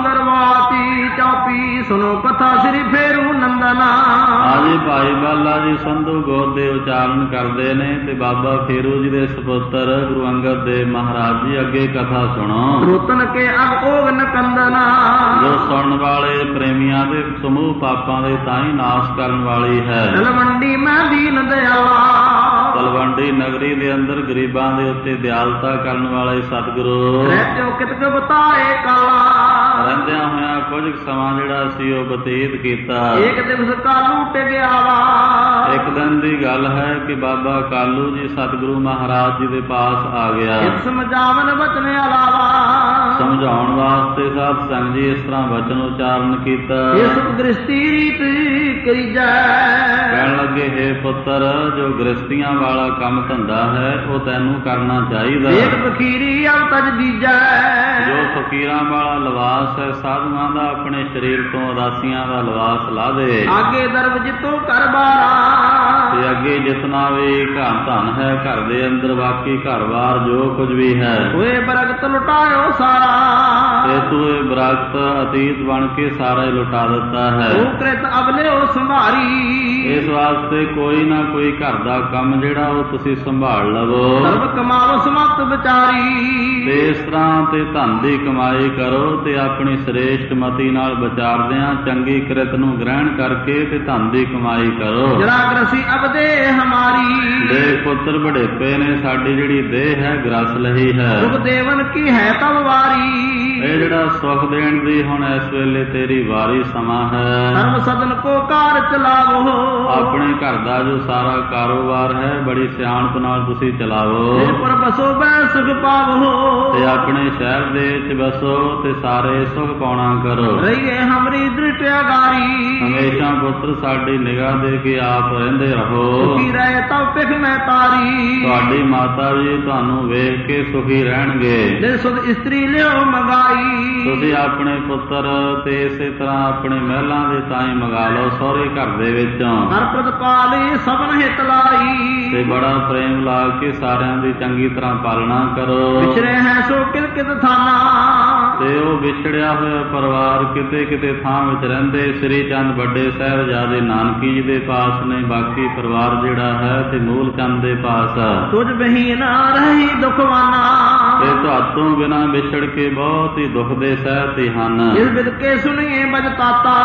ਸੰਗਰਵਾਤੀ ਚੌਪੀ ਸੁਣੋ ਕਥਾ ਸ੍ਰੀ ਫੇਰੂ ਨੰਦਨਾ। ਹਾਂਜੀ ਭਾਈ ਬਾਲਾ ਜੀ ਸੰਧੂ ਗੋਦ ਦੇ ਉਚਾਰਨ ਕਰਦੇ ਨੇ ਤੇ ਬਾਬਾ ਫੇਰੂ ਜੀ ਦੇ ਸਪੁੱਤਰ ਗੁਰੂ ਅੰਗਦ ਦੇਵ ਮਹਾਰਾਜ ਜੀ ਅੱਗੇ ਕਥਾ ਸੁਣੋ। ਰੁਤਨ ਕੇ ਅਗ ਓਗ ਨਕੰਦਨਾ। ਜੋ ਸੁਣਨ ਵਾਲੇ ਪ੍ਰੇਮੀਆਂ ਦੇ ਸਮੂਹ ਪਾਪਾਂ ਦੇ ਤਾਂ ਹੀ ਨਾਸ਼ ਕਰਨ ਵਾਲੀ ਹੈ। ਤਲਵੰਡੀ ਮੈਂ ਦੀਨ ਦਿਆਲਾ। ਤਲਵੰਡੀ ਨਗਰੀ ਦੇ ਅੰਦਰ ਗਰੀਬਾਂ ਦੇ ਉੱਤੇ ਦਿਆਲਤਾ ਕਰਨ ਵਾਲੇ ਸਤਿਗੁਰੂ। ਰਹਿਤਿਓ ਕਿਤਕ ਬਤਾਏ ਕਾਲਾ। ਰਹਿੰਦਿਆਂ ਹੋਇਆਂ ਕੁਝ ਸਮਾਂ ਜਿਹੜਾ ਸੀ ਉਹ ਬਤੀਤ ਕੀਤਾ। ਇੱਕ ਦਿਵਸ ਕਾਲੂ ਟਿਕਿਆ ਵਾ। ਇੱਕ ਦਿਨ ਦੀ ਗੱਲ ਹੈ ਕਿ ਬਾਬਾ ਕਾਲੂ ਜੀ ਸਤਿਗੁਰੂ ਮਹਾਰਾਜ ਜੀ ਦੇ ਪਾਸ ਆ ਗਿਆ। ਸਮਝਾਵਨ ਬਚਨ ਅਲਾਵਾ। ਸਮਝਾਉਣ ਵਾਸਤੇ ਸਾਧ ਸੰਗਤ ਜੀ ਇਸ ਤਰ੍ਹਾਂ ਵਚਨ ਉਚਾਰਨ ਕੀਤਾ। ਇਸ ਗ੍ਰਸਤੀ ਰੀਤ ਕਰੀਜੈ। ਕਹਿਣ ਲੱਗੇ ਹੈ ਪੁੱਤਰ ਜੋ ਗ੍ਰਸਤੀਆਂ ਵਾਲਾ ਕੰਮ ਧੰਦਾ ਹੈ ਉਹ ਤੈਨੂੰ ਕਰਨਾ ਚਾਹੀਦਾ। ਇੱਕ ਫਕੀਰੀ ਅਵ ਤਜ ਦੀਜੈ। ਜੋ ਫਕੀਰਾਂ ਵਾਲਾ ਲਿਬਾਸ ਹੈ ਸਾਧੂਆਂ ਦਾ ਆਪਣੇ ਸਰੀਰ ਤੋਂ ਉਦਾਸੀਆਂ ਦਾ ਲਿਬਾਸ ਲਾ ਦੇ। ਅੱਗੇ ਦਰਬ ਜਿੱਤੋਂ ਘਰ ਬਾਰਾ। ਤੇ ਅੱਗੇ ਜਿਤਨਾ ਵੀ ਘਰ ਧਨ ਹੈ ਘਰ ਦੇ ਅੰਦਰ ਬਾਕੀ ਘਰ-ਬਾਰ ਜੋ ਕੁਝ ਵੀ ਹੈ ਓਏ ਬਰਕਤ ਲੁਟਾਇਓ ਸਾਰਾ। ਤੇ ਤੂੰ ਇਹ ਬਰਕਤ ਅਤੀਤ ਬਣ ਕੇ ਸਾਰਾ ਹੀ ਲੁਟਾ ਦਿੱਤਾ ਹੈ। ਉਹ ਕ੍ਰਿਤ ਅਬਲਿਓ ਸੰਭਾਰੀ। ਇਸ ਵਾਸਤੇ ਕੋਈ ਨਾ ਕੋਈ ਘਰ ਦਾ ਕੰਮ ਜਿਹੜਾ ਉਹ ਤੁਸੀਂ ਸੰਭਾਲ ਲਵੋ। ਸਰਬ ਕਮਾਵੋ ਸਮਤ ਵਿਚਾਰੀ। ਤੇ ਇਸ ਤਰ੍ਹਾਂ ਤੇ ਧਨ ਦੀ ਕਮਾਈ ਕਰੋ ਤੇ ਆਪਣੀ ਸ੍ਰੇਸ਼ਟ ਮਤੀ ਨਾਲ ਵਿਚਾਰਦਿਆਂ ਚੰਗੀ ਕਿਰਤ ਨੂੰ ਗ੍ਰਹਿਣ ਕਰਕੇ ਤੇ ਧਨ ਦੀ ਕਮਾਈ ਕਰੋ। ਜਰਾ ਗ੍ਰਸੀ ਅਬਦੇ ਹਮਾਰੀ। ਦੇਖ ਪੁੱਤਰ ਬੜੇਪੇ ਨੇ ਸਾਡੀ ਜਿਹੜੀ ਦੇਹ ਹੈ ਗ੍ਰਸ ਲਈ ਹੈ। ਸੁਖ ਦੇਵਨ ਕੀ ਹੈ ਤਬ ਵਾਰੀ। ਇਹ ਜਿਹੜਾ ਸੁਖ ਦੇਣ ਦੀ ਹੁਣ ਇਸ ਵੇਲੇ ਤੇਰੀ ਵਾਰੀ ਸਮਾਂ ਹੈ। ਧਰਮ ਸਦਨ ਕੋ ਕਾਰ ਚਲਾਵੋ। ਆਪਣੇ ਘਰ ਦਾ ਜੋ ਸਾਰਾ ਕਾਰੋਬਾਰ ਹੈ ਬੜੀ ਸਿਆਣਪ ਨਾਲ ਤੁਸੀਂ ਚਲਾਵੋ। ਪਰ ਬਸੋ ਬੈ ਸੁਖ ਪਾਵੋ। ਤੇ ਆਪਣੇ ਸ਼ਹਿਰ ਦੇ ਵਿੱਚ ਬਸੋ ਤੇ ਸਾਰੇ ਸੁਖ ਪਾਉਣਾ ਕਰੋ। ਰਹੀਏ ਹਮਰੀ ਦ੍ਰਿਟ ਅਗਾਰੀ। ਹਮੇਸ਼ਾ ਪੁੱਤਰ ਸਾਡੀ ਨਿਗਾਹ ਦੇ ਕੇ ਆਪ ਰਹਿੰਦੇ ਰਹੋ। ਸੁਖੀ ਰਹੇ ਤਬ ਪਿਖ ਮੈਂ ਤਾਰੀ। ਤੁਹਾਡੀ ਮਾਤਾ ਜੀ ਤੁਹਾਨੂੰ ਵੇਖ ਕੇ ਸੁਖੀ ਰਹਿਣਗੇ। ਲੈ ਸੁਧ ਇਸਤਰੀ ਲਿਓ ਮੰਗਾਈ। ਤੁਸੀਂ ਆਪਣੇ ਪੁੱਤਰ ਤੇ ਇਸੇ ਤਰ੍ਹਾਂ ਆਪਣੇ ਮਹਿਲਾਂ ਦੇ ਤਾਈਂ ਮੰਗਾ ਲਓ ਸਹੁਰੇ ਘਰ ਦੇ ਵਿੱਚੋਂ। ਹਰ ਪ੍ਰਤਪਾਲੀ ਸਭਨ ਹਿਤ ਲਾਈ। ਤੇ ਬੜਾ ਪ੍ਰੇਮ ਲਾ ਕੇ ਸਾਰਿਆਂ ਦੀ ਚੰਗੀ ਤਰ੍ਹਾਂ ਪਾਲਣਾ ਕਰੋ। ਵਿਛੜੇ ਹੈ ਸੋ ਕਿਤ ਕਿਤ ਥਾਨਾ। ਤੇ ਉਹ ਵਿਛੜਿਆ ਹੋਇਆ ਪਰਿਵਾਰ ਕਿਤੇ ਕਿਤੇ ਥਾਂ ਵਿੱਚ ਰਹਿੰਦੇ। ਸ੍ਰੀ ਚੰਦ ਵੱਡੇ ਸਾਹਿਬਜ਼ਾਦੇ ਨਾਨਕੀ ਜੀ ਦੇ ਪਾਸ ਨੇ। ਬਾਕੀ ਪਰਿਵਾਰ ਜਿਹੜਾ ਹੈ ਤੇ ਮੂਲ ਚੰਦ ਦੇ ਪਾਸ। ਤੁਝ ਬਹੀ ਨਾ ਰਹੀ ਦੁਖਵਾਨਾ। ਤੇ ਤੁਹਾਤੋਂ ਬਿਨਾਂ ਵਿਛੜ ਕੇ ਬਹੁਤ ਹੀ ਦੁੱਖ ਦੇ ਸਹਿਤੇ ਹਨ। ਇਸ ਬਿਦ ਕੇ ਸੁਣੀਏ ਬਜਤਾਤਾ।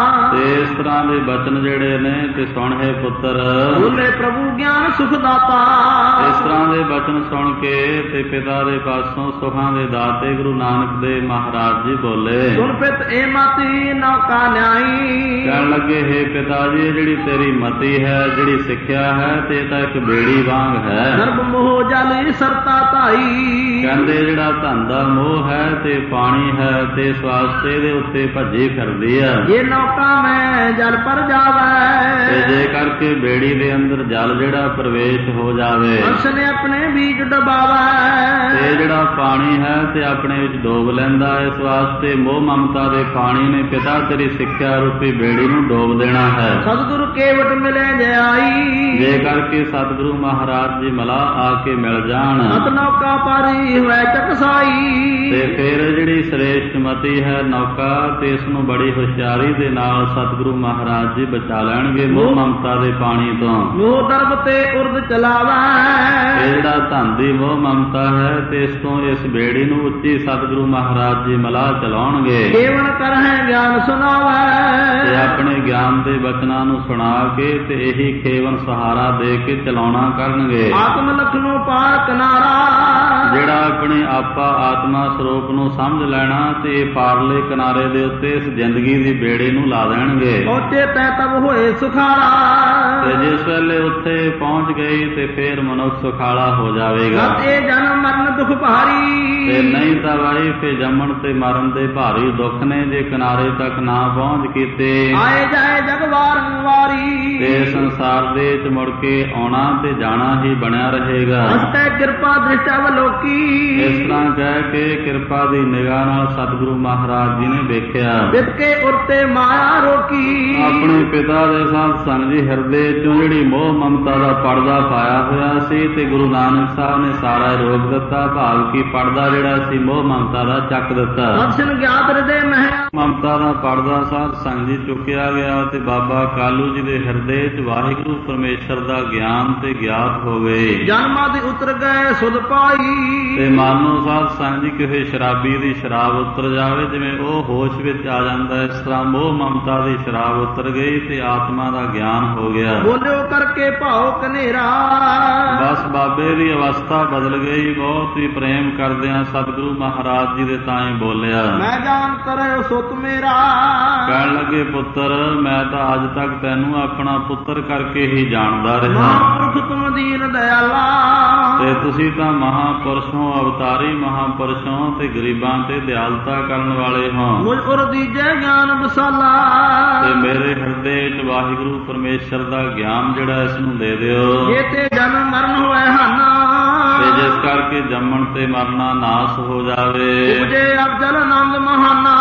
ਤੇ ਇਸ ਤਰ੍ਹਾਂ ਦੇ ਬਚਨ ਜਿਹੜੇ ਨੇ ਤੇ ਸੁਣ ਹੈ ਪੁੱਤਰ। ਬੋਲੇ ਪ੍ਰਭੂ ਗਿਆਨ ਸੁਖ ਦਾਤਾ। ਇਸ ਤਰ੍ਹਾਂ ਦੇ ਬਚਨ ਸੁਣ ਕੇ ਤੇ ਪਿਤਾ ਦੇ ਪਾਸੋਂ ਸੁਖਾਂ ਦੇ ਦਾਤੇ ਗੁਰੂ ਨਾਨਕ ਦੇਵ ਮਹਾਰਾਜ ਜੀ ਬੋਲੇ। ਸੁਣ ਪਿਤ ਇਹ ਮਤੀ ਨਾ ਕਾ ਨਿਆਈ। ਕਹਿਣ ਲੱਗੇ ਹੈ ਪਿਤਾ ਜੀ ਜਿਹੜੀ ਤੇਰੀ ਮਤੀ ਹੈ ਜਿਹੜੀ ਸਿੱਖਿਆ ਹੈ ਤੇ ਇਹ ਤਾਂ ਇੱਕ ਬੇੜੀ ਵਾਂਗ ਹੈ। ਸਰਬ ਮੋਹ ਜਲ ਸਰਤਾ ਧਾਈ। ਕਹਿੰਦੇ ਜਿਹੜਾ ਧਨ ਦਾ ਮੋਹ ਹੈ ਤੇ ਪਾਣੀ ਹੈ ਤੇ ਇਸ ਵਾਸਤੇ ਇਹਦੇ ਉੱਤੇ ਭੱਜੀ ਫਿਰਦੀ ਹੈ। ਇਹ ਨੌਕਾ ਮੈਂ ਜਲ ਪਰ ਜਾਵੇ। ਤੇ ਜੇ ਕਰਕੇ ਬੇੜੀ ਦੇ ਅੰਦਰ ਜਲ ਜਿਹੜਾ ਪ੍ਰਵੇਸ਼ ਹੋ ਜਾਵੇ। ਹੰਸ ਨੇ ਆਪਣੇ ਬੀਜ ਡਬਾਵੇ। ਤੇ ਜਿਹੜਾ ਪਾਣੀ ਹੈ ਤੇ ਆਪਣੇ ਵਿੱਚ ਡੋਬ ਲੈਂਦਾ। ਇਸ ਵਾਸਤੇ ਮੋਹ ਮਮਤਾ ਦੇ ਪਾਣੀ ਨੇ ਪਿਤਾ ਤੇਰੀ ਸਿੱਖਿਆ ਰੂਪੀ ਬੇੜੀ ਨੂੰ ਡੋਬ ਦੇਣਾ ਹੈ। ਸਤਿਗੁਰੂ ਕੇਵਟ ਮਿਲੇ ਜਾਈ। ਜੇ ਕਰਕੇ ਸਤਿਗੁਰੂ ਮਹਾਰਾਜ ਜੀ ਮਲਾ ਆ ਕੇ ਮਿਲ ਜਾਣ। ਸਤ ਨੌਕਾ ਪਾਰੀ ਹੋਇ ਚਕਸਾਈ। ਤੇ ਫਿਰ ਜਿਹੜੀ ਸ੍ਰੇਸ਼ਟ ਮਤੀ ਹੈ ਨੌਕਾ ਤੇ ਇਸ ਨੂੰ ਬੜੀ ਹੁਸ਼ਿਆਰੀ ਦੇ ਨਾਲ ਸਤਿਗੁਰੂ ਮਹਾਰਾਜ ਜੀ ਬਚਾ ਲੈਣਗੇ ਮੋਹ ਮਮਤਾ ਦੇ ਪਾਣੀ ਤੋਂ। ਮੋਹ ਦਰਬ ਤੇ ਉਰਦ ਚਲਾਵੇ। ਇਹ ਜਿਹੜਾ ਧਨ ਦੀ ਮੋਹ ਮਮਤਾ ਹੈ ਤੇ ਇਸ ਤੋਂ ਇਸ ਬੇੜੀ ਨੂੰ ਉੱਚੀ ਸਤਿਗੁਰੂ ਮਹਾਰਾਜ ਜੀ ਮਲਾ ਚਲਾਉਣਗੇ। ਕੇਵਲ ਕਰਹਿ ਗਿਆਨ ਸੁਣਾਵੇ। ਤੇ ਆਪਣੇ ਗਿਆਨ ਦੇ ਬਚਨਾਂ ਨੂੰ ਸੁਣਾ ਕੇ ਤੇ ਇਹੀ ਖੇਵਨ ਸਹਾਰਾ ਦੇ ਕੇ ਚਲਾਉਣਾ ਕਰਨਗੇ। ਆਤਮ ਲਖਨੋਂ ਪਾਰ ਕਿਨਾਰਾ। ਜਿਹੜਾ ਆਪਣੇ ਆਪਾ ਆਤਮਾ ਸਰੂਪ ਨੂੰ ਸਮਝ ਲੈਣਾ ਤੇ ਇਹ ਪਾਰਲੇ ਕਿਨਾਰੇ ਦੇ ਉੱਤੇ ਇਸ ਜ਼ਿੰਦਗੀ ਦੀ ਬੇੜੀ ਨੂੰ ਲਾ ਦੇਣਗੇ। ਪਹੁੰਚੇ ਤੈ ਤਬ ਹੋਏ ਸੁਖਾਲਾ। ਤੇ ਜਿਸ ਵੇਲੇ ਉੱਥੇ ਪਹੁੰਚ ਗਈ ਤੇ ਫੇਰ ਮਨੁੱਖ ਸੁਖਾਲਾ ਹੋ ਜਾਵੇਗਾ। ਇਹ ਜਨਮ ਮਰਨ ਦੁਖ ਭਾਰੀ। ਤੇ ਨਹੀਂ ਤਾਂ ਵਾਈ ਫੇ ਜੰਮਣ ਤੇ ਮਰਨ ਦੇ ਭਾਰੀ ਦੁੱਖ ਨੇ ਜੇ ਕਿਨਾਰੇ ਤੱਕ ਨਾ ਪਹੁੰਚ ਕੀਤੇ। ਆਏ ਜਾਏ ਜਗ ਵਾਰੀ ਤੇ ਸੰਸਾਰ ਦੇ ਵਿੱਚ ਮੁੜ ਕੇ ਆਉਣਾ ਤੇ ਜਾਣਾ ਹੀ ਬਣਿਆ ਰਹੇਗਾ। ਹਸਤੈ ਕਿਰਪਾ ਦ੍ਰਿਸ਼ਟ ਅਵਲੋਕੀ। ਇਸ ਤਰ੍ਹਾਂ ਕਹਿ ਕੇ ਕਿਰਪਾ ਦੀ ਨਿਗਾਹ ਨਾਲ ਸਤਿਗੁਰੂ ਮਹਾਰਾਜ ਜੀ ਨੇ ਵੇਖਿਆ। ਵਿਦ ਕੇ ਉਰਤੇ ਮਾਇਆ ਰੋਕੀ। ਆਪਣੇ ਪਿਤਾ ਦੇ ਸਾਧ ਸੰਗ ਜੀ ਹਿਰਦੇ ਚੋਂ ਜਿਹੜੀ ਮੋਹ ਮਮਤਾ ਦਾ ਪਰਦਾ ਪਾਇਆ ਹੋਇਆ ਸੀ ਤੇ ਗੁਰੂ ਨਾਨਕ ਸਾਹਿਬ ਨੇ ਸਾਰਾ ਰੋਕ ਦਿੱਤਾ। ਭਾਵ ਕਿ ਪਰਦਾ ਜਿਹੜਾ ਸੀ ਮੋਹ ਮਮਤਾ ਦਾ ਚੱਕ ਦਿੱਤਾ। ਦਰਸ਼ਨ ਗਿਆਤ ਹਿਰਦੇ ਮਹਿ ਮਮਤਾ ਦਾ ਪਰਦਾ ਸਾਧ ਸੰਗ ਜੀ ਚੁੱਕਿਆ ਗਿਆ ਤੇ ਬਾਬਾ ਕਾਲੂ ਜੀ ਦੇ ਹਿਰਦੇ 'ਚ ਵਾਹਿਗੁਰੂ ਪਰਮੇਸ਼ਰ ਦਾ ਗਿਆਨ ਤੇ ਗਿਆਤ ਹੋ ਗਏ। ਜਨਮਾਂ ਦੀ ਉਤਰ ਗਏ ਸੁਧ ਪਾਈ। ਤੇ ਮਾਨੋ ਸਾਧ ਸੰਗ ਜੀ ਕਿਸੇ ਸ਼ਰਾਬੀ ਦੀ ਸ਼ਰਾਬ ਉਤਰ ਜਾਵੇ, ਜਿਵੇਂ ਉਹ ਹੋਸ਼ ਵਿੱਚ ਆ ਜਾਂਦਾ, ਇਸ ਤਰ੍ਹਾਂ ਮੋਹ ਮਮਤਾ ਦੀ ਸ਼ਰਾਬ ਉਤਰ ਗਈ ਤੇ ਆਤਮਾ ਦਾ ਗਿਆਨ ਹੋ ਗਿਆ। ਬੋਲਿਓ ਕਰਕੇ ਭਾਉ ਕਨੇਰਾ। ਬਸ ਬਾਬੇ ਦੀ ਅਵਸਥਾ ਬਦਲ ਗਈ। ਬਹੁਤ ਹੀ ਪ੍ਰੇਮ ਕਰਦਿਆਂ ਸਤਿਗੁਰੂ ਮਹਾਰਾਜ ਜੀ ਦੇ ਤਾਈਂ ਬੋਲਿਆ। ਮੈਂ ਜਾਣ ਕਰਿਓ ਸੁਤ ਮੇਰਾ। ਕਹਿਣ ਲੱਗੇ ਪੁੱਤਰ, ਮੈਂ ਤਾਂ ਅੱਜ ਤੱਕ ਤੈਨੂੰ ਆਪਣਾ ਪੁੱਤਰ ਕਰਕੇ ਹੀ ਜਾਣਦਾ ਰਿਹਾ। ਮਹਾਂਪੁਰਖ ਤੁਮ ਦੀਨ ਦਇਆਲਾ। ਤੇ ਤੁਸੀਂ ਤਾਂ ਮਹਾਂਪੁਰਸ਼ ਹੋ, ਅਵਤਾਰੀ ਮਹਾਂਪੁਰਸ਼ ਹੋ ਤੇ ਗਰੀਬਾਂ ਤੇ ਦਿਆਲਤਾ ਕਰਨ ਵਾਲੇ ਹੋ। ਮੁਝ ਉਰ ਦੀਜੈ ਗਿਆਨ ਵਿਸਾਲਾ। ਤੇ ਮੇਰੇ ਹਿਰਦੇ 'ਚ ਵਾਹਿਗੁਰੂ ਪਰਮੇਸ਼ਰ ਦਾ ਗਿਆਨ ਜਿਹੜਾ ਇਸ ਨੂੰ ਦੇ ਦਿਓ। ਜੇ ਤੇ ਜਨਮ ਮਰਨ ਹੋਏ ਹਨ। ਤੇ ਜਿਸ ਕਰਕੇ ਜੰਮਣ ਤੇ ਮਰਨਾ ਨਾਸ ਹੋ ਜਾਵੇ। ਉਪਜੇ ਅਫਜ਼ਲ ਆਨੰਦ ਮਹਾਨਾ।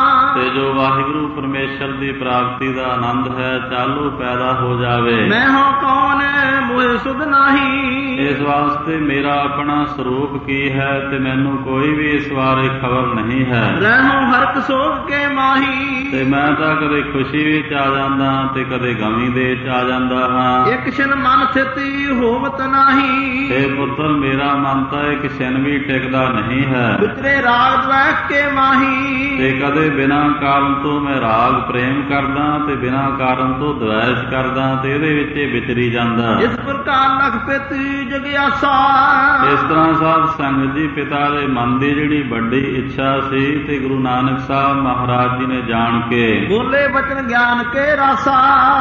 ਤੇ ਜੋ ਵਾਹਿਗੁਰੂ ਪਰਮੇਸ਼ਰ ਦੀ ਪ੍ਰਾਪਤੀ ਦਾ ਆਨੰਦ ਹੈ ਚਾਲੂ ਪੈਦਾ ਹੋ ਜਾਵੇ। ਮੈਂ ਹਾਂ ਕੌਣ ਮੋਹਿ ਸੁਧ ਨਾਹੀ। ਇਸ ਵਾਸਤੇ ਮੇਰਾ ਆਪਣਾ ਸਰੂਪ ਕੀ ਹੈ ਤੇ ਮੈਨੂੰ ਕੋਈ ਵੀ ਇਸ ਬਾਰੇ ਖਬਰ ਨਹੀਂ ਹੈ। ਰਹਿਉ ਹਰਕ ਸੋਗ ਕੇ ਮਾਹੀ। ਤੇ ਮੈਂ ਤਾਂ ਕਦੇ ਖੁਸ਼ੀ ਵਿੱਚ ਆ ਜਾਂਦਾ ਤੇ ਕਦੇ ਗਮੀ ਦੇ ਵਿੱਚ ਆ ਜਾਂਦਾ ਹਾਂ। ਇੱਕ ਛਿਨ ਮਨ ਸਥਿਤੀ ਹੋਵਤ ਨਾਹੀ। ਤੇ ਪੁੱਤਰ ਮੇਰਾ ਮਨ ਤਾਂ ਇੱਕ ਛਿਨ ਵੀ ਟਿਕਦਾ ਨਹੀਂ ਹੈ। ਵਿਚਰੇ ਰਾਗ ਦ્વੈਖ ਕੇ ਮਾਹੀ। ਤੇ ਕਦੇ ਬਿਨਾਂ ਕਾਰਨ ਤੋਂ ਮੈਂ ਰਾਗ ਪ੍ਰੇਮ ਕਰਦਾ ਤੇ ਬਿਨਾਂ ਕਾਰਨ ਤੋਂ ਦ્વੈਸ਼ ਕਰਦਾ ਤੇ ਇਹਦੇ ਵਿੱਚ ਇਹ ਵਿਚਰੀ ਜਾਂਦਾ। ਇਸ ਪ੍ਰਕਾਰ ਲਖ ਪਿਤ ਜਗਿਆਸਾ। ਇਸ ਤਰ੍ਹਾਂ ਸਾਧ ਸੰਗਤ ਜੀ ਪਿਤਾ ਦੇ ਮਨ ਦੀ ਜਿਹੜੀ ਵੱਡੀ ਇੱਛਾ ਸੀ ਤੇ ਗੁਰੂ ਨਾਨਕ ਸਾਹਿਬ ਮਹਾਰਾਜ ਜੀ ਨੇ ਜਾਣ ਕੇ ਬੋਲੇ ਬਚਨ ਗਿਆਨ ਕੇ ਰਾਸਾ।